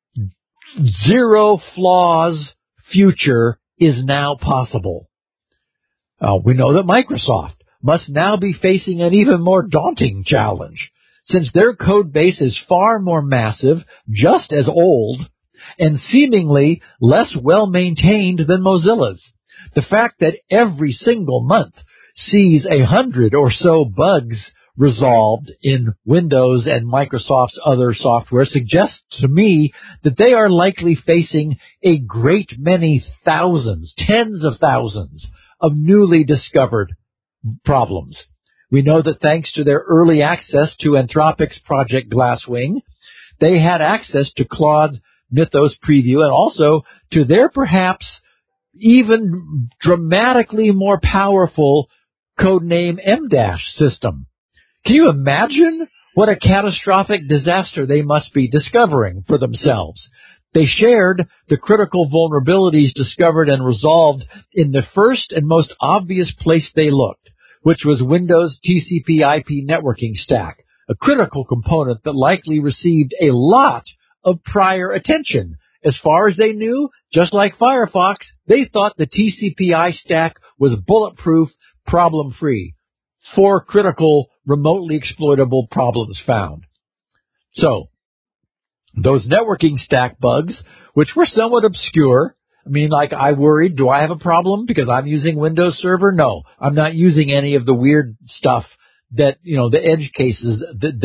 S4: flaws future is now possible. We know that Microsoft must now be facing an even more daunting challenge, since their code base is far more massive, just as old, and seemingly less well-maintained than Mozilla's. The fact that every single month sees 100 or so bugs resolved in Windows and Microsoft's other software suggests to me that they are likely facing a great many thousands, tens of thousands of newly discovered problems. We know that thanks to their early access to Anthropic's Project Glasswing, they had access to Claude Mythos preview and also to their perhaps even dramatically more powerful codename M- system. Can you imagine what a catastrophic disaster they must be discovering for themselves? They shared the critical vulnerabilities discovered and resolved in the first and most obvious place they looked, which was Windows TCP/IP networking stack, a critical component that likely received a lot of prior attention. As far as they knew, just like Firefox, they thought the TCP/IP stack was bulletproof, problem-free. 4 critical, remotely exploitable problems found. So, those networking stack bugs, which were somewhat obscure, I worried, do I have a problem because I'm using Windows Server? No, I'm not using any of the weird stuff that, the edge cases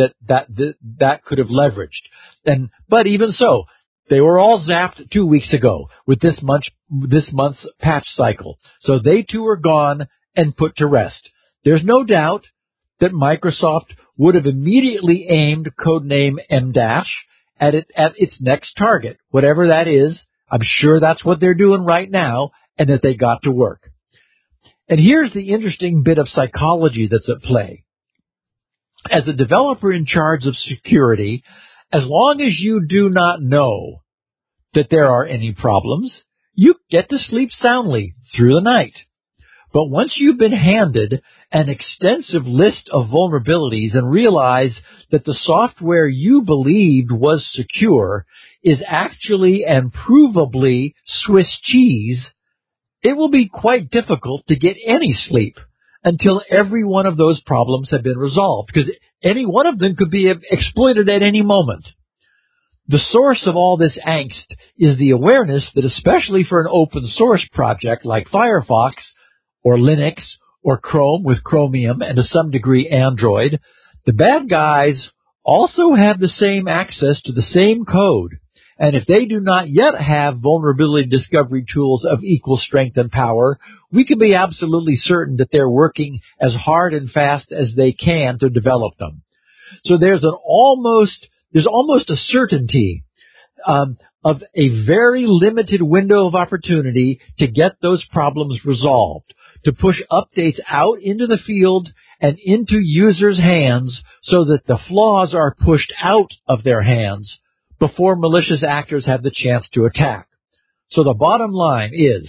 S4: that could have leveraged. But even so, they were all zapped 2 weeks ago with this month's patch cycle. So they too are gone and put to rest. There's no doubt that Microsoft would have immediately aimed codename M- at its next target, whatever that is. I'm sure that's what they're doing right now, and that they got to work. And here's the interesting bit of psychology that's at play. As a developer in charge of security, as long as you do not know that there are any problems, you get to sleep soundly through the night. But once you've been handed an extensive list of vulnerabilities and realize that the software you believed was secure is actually and provably Swiss cheese, it will be quite difficult to get any sleep until every one of those problems have been resolved, because any one of them could be exploited at any moment. The source of all this angst is the awareness that, especially for an open source project like Firefox, or Linux, or Chrome with Chromium, and to some degree Android, the bad guys also have the same access to the same code And if they do not yet have vulnerability discovery tools of equal strength and power, we can be absolutely certain that they're working as hard and fast as they can to develop them. So there's almost a certainty of a very limited window of opportunity to get those problems resolved, to push updates out into the field and into users' hands so that the flaws are pushed out of their hands before malicious actors have the chance to attack. So the bottom line is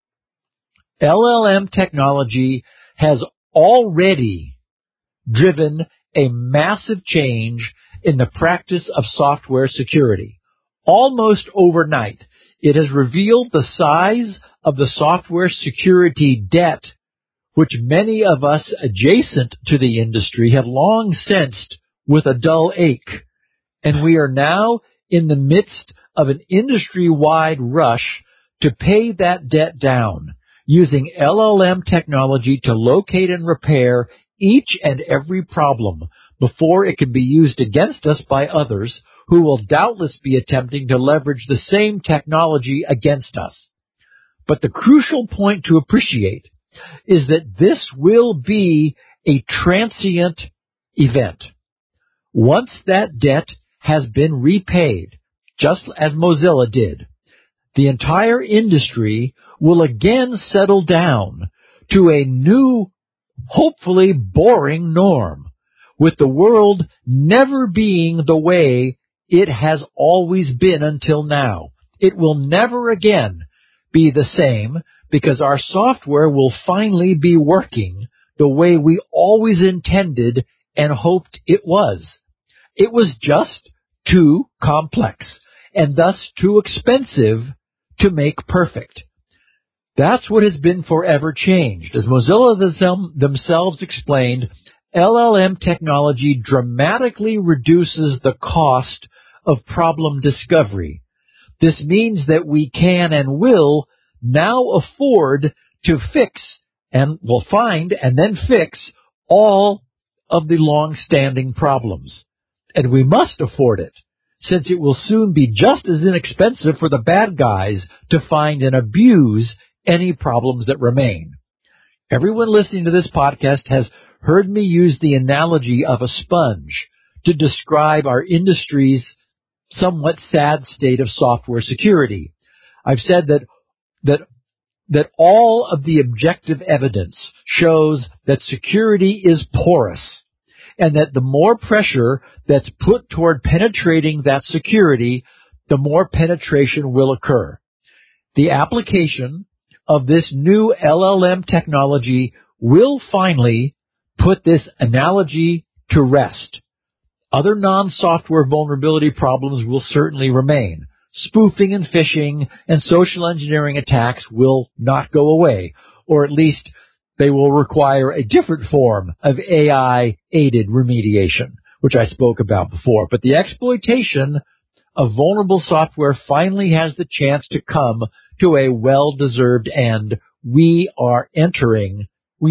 S4: LLM technology has already driven a massive change in the practice of software security. Almost overnight, it has revealed the size of the software security debt, which many of us adjacent to the industry have long sensed with a dull ache. And we are now in the midst of an industry-wide rush to pay that debt down, using LLM technology to locate and repair each and every problem before it can be used against us by others who will doubtless be attempting to leverage the same technology against us. But the crucial point to appreciate is that this will be a transient event. Once that debt has been repaid, just as Mozilla did, the entire industry will again settle down to a new, hopefully boring norm, with the world never being the way it has always been until now. It will never again be the same because our software will finally be working the way we always intended and hoped it was. It was just too complex and thus too expensive to make perfect. That's what has been forever changed. As Mozilla themselves explained, LLM technology dramatically reduces the cost of problem discovery. This means that we can and will now afford to fix and will find and then fix all of the long-standing problems. And we must afford it, since it will soon be just as inexpensive for the bad guys to find and abuse any problems that remain. Everyone listening to this podcast has heard me use the analogy of a sponge to describe our industry's somewhat sad state of software security. I've said that all of the objective evidence shows that security is porous, and that the more pressure that's put toward penetrating that security, the more penetration will occur. The application of this new LLM technology will finally put this analogy to rest. Other non-software vulnerability problems will certainly remain. Spoofing and phishing and social engineering attacks will not go away, or at least they will require a different form of AI-aided remediation, which I spoke about before. But the exploitation of vulnerable software finally has the chance to come to a well-deserved end. We are in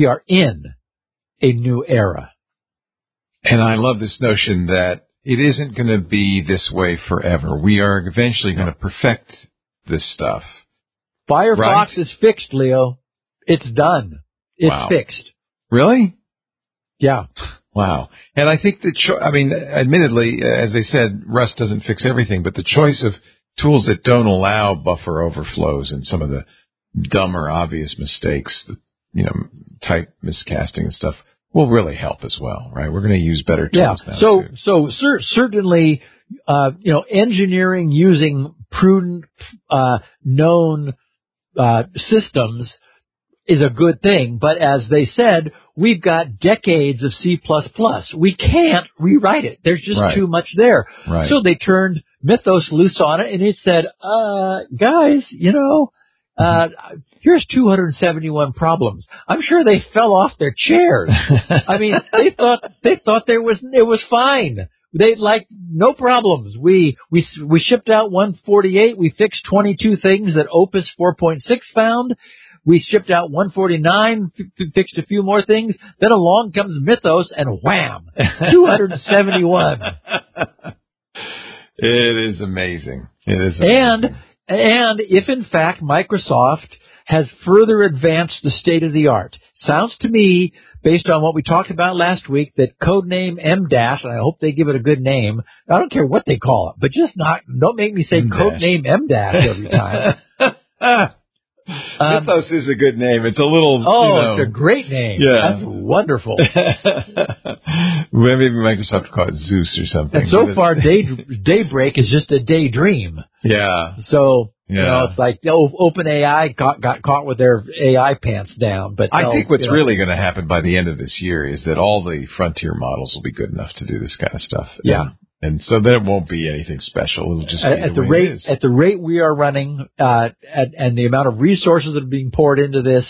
S4: a new era.
S1: And I love this notion that it isn't going to be this way forever. We are eventually going to perfect this stuff.
S4: Firefox
S1: right?
S4: is fixed, Leo. It's done. It's fixed.
S1: Really?
S4: Yeah.
S1: Wow. And I think admittedly, as they said, Rust doesn't fix everything, but the choice of tools that don't allow buffer overflows and some of the dumber, obvious mistakes, type miscasting and stuff, will really help as well, right? We're going to use better tools now.
S4: So certainly, engineering using prudent, known systems is a good thing. But as they said, we've got decades of C++. We can't rewrite it. There's just too much there.
S1: Right.
S4: So they turned Mythos loose on it, and it said, guys, here's 271 problems. I'm sure they fell off their chairs. I mean, they thought it was fine. They no problems. We shipped out 148. We fixed 22 things that Opus 4.6 found. We shipped out 149, fixed a few more things. Then along comes Mythos, and wham, 271.
S1: It is amazing. It is amazing.
S4: And if in fact Microsoft has further advanced the state of the art, sounds to me, based on what we talked about last week, that codename M-Dash, and I hope they give it a good name. I don't care what they call it, but just don't make me say codename M-Dash every time.
S1: Mythos is a good name. It's a little,
S4: it's a great name.
S1: Yeah.
S4: That's wonderful.
S1: Maybe Microsoft would call it Zeus or something.
S4: And so far, Daybreak is just a daydream.
S1: Yeah.
S4: So, it's like OpenAI got caught with their AI pants down. But
S1: I think what's really going to happen by the end of this year is that all the frontier models will be good enough to do this kind of stuff.
S4: Yeah.
S1: And so then it won't be anything special. It'll just be
S4: at the
S1: way it is.
S4: At the rate we are running, and the amount of resources that are being poured into this,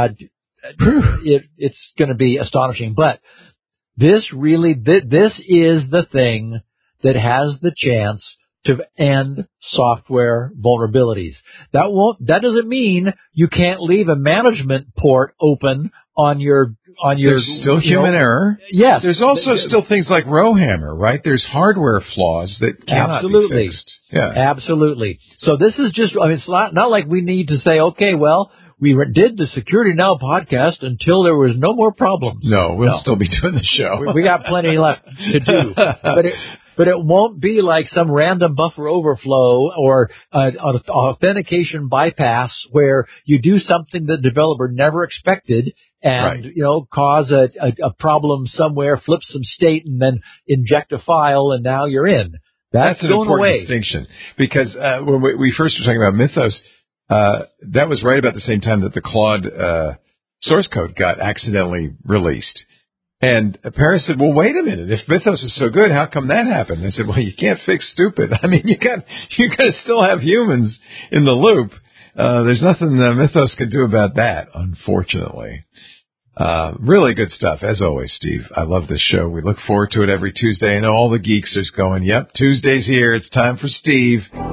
S4: it's going to be astonishing. But this is the thing that has the chance to end software vulnerabilities. That doesn't mean you can't leave a management port open on your.
S1: There's still human error.
S4: Yes.
S1: There's also still things like Rowhammer, right? There's hardware flaws that cannot be fixed. Yeah.
S4: Absolutely. So this is just, it's not like we need to say, okay, well, we did the Security Now podcast until there was no more problems.
S1: No, we'll still be doing the show.
S4: We got plenty left to do. But it won't be like some random buffer overflow or an authentication bypass where you do something the developer never expected and, cause a problem somewhere, flip some state, and then inject a file, and now you're in. That's
S1: an important distinction. Because when we first were talking about Mythos, that was right about the same time that the Claude source code got accidentally released. And Paris said, well, wait a minute. If Mythos is so good, how come that happened? I said, well, you can't fix stupid. I mean, you got to still have humans in the loop. There's nothing Mythos can do about that, unfortunately. Really good stuff, as always, Steve. I love this show. We look forward to it every Tuesday. I know all the geeks are going, yep, Tuesday's here. It's time for Steve.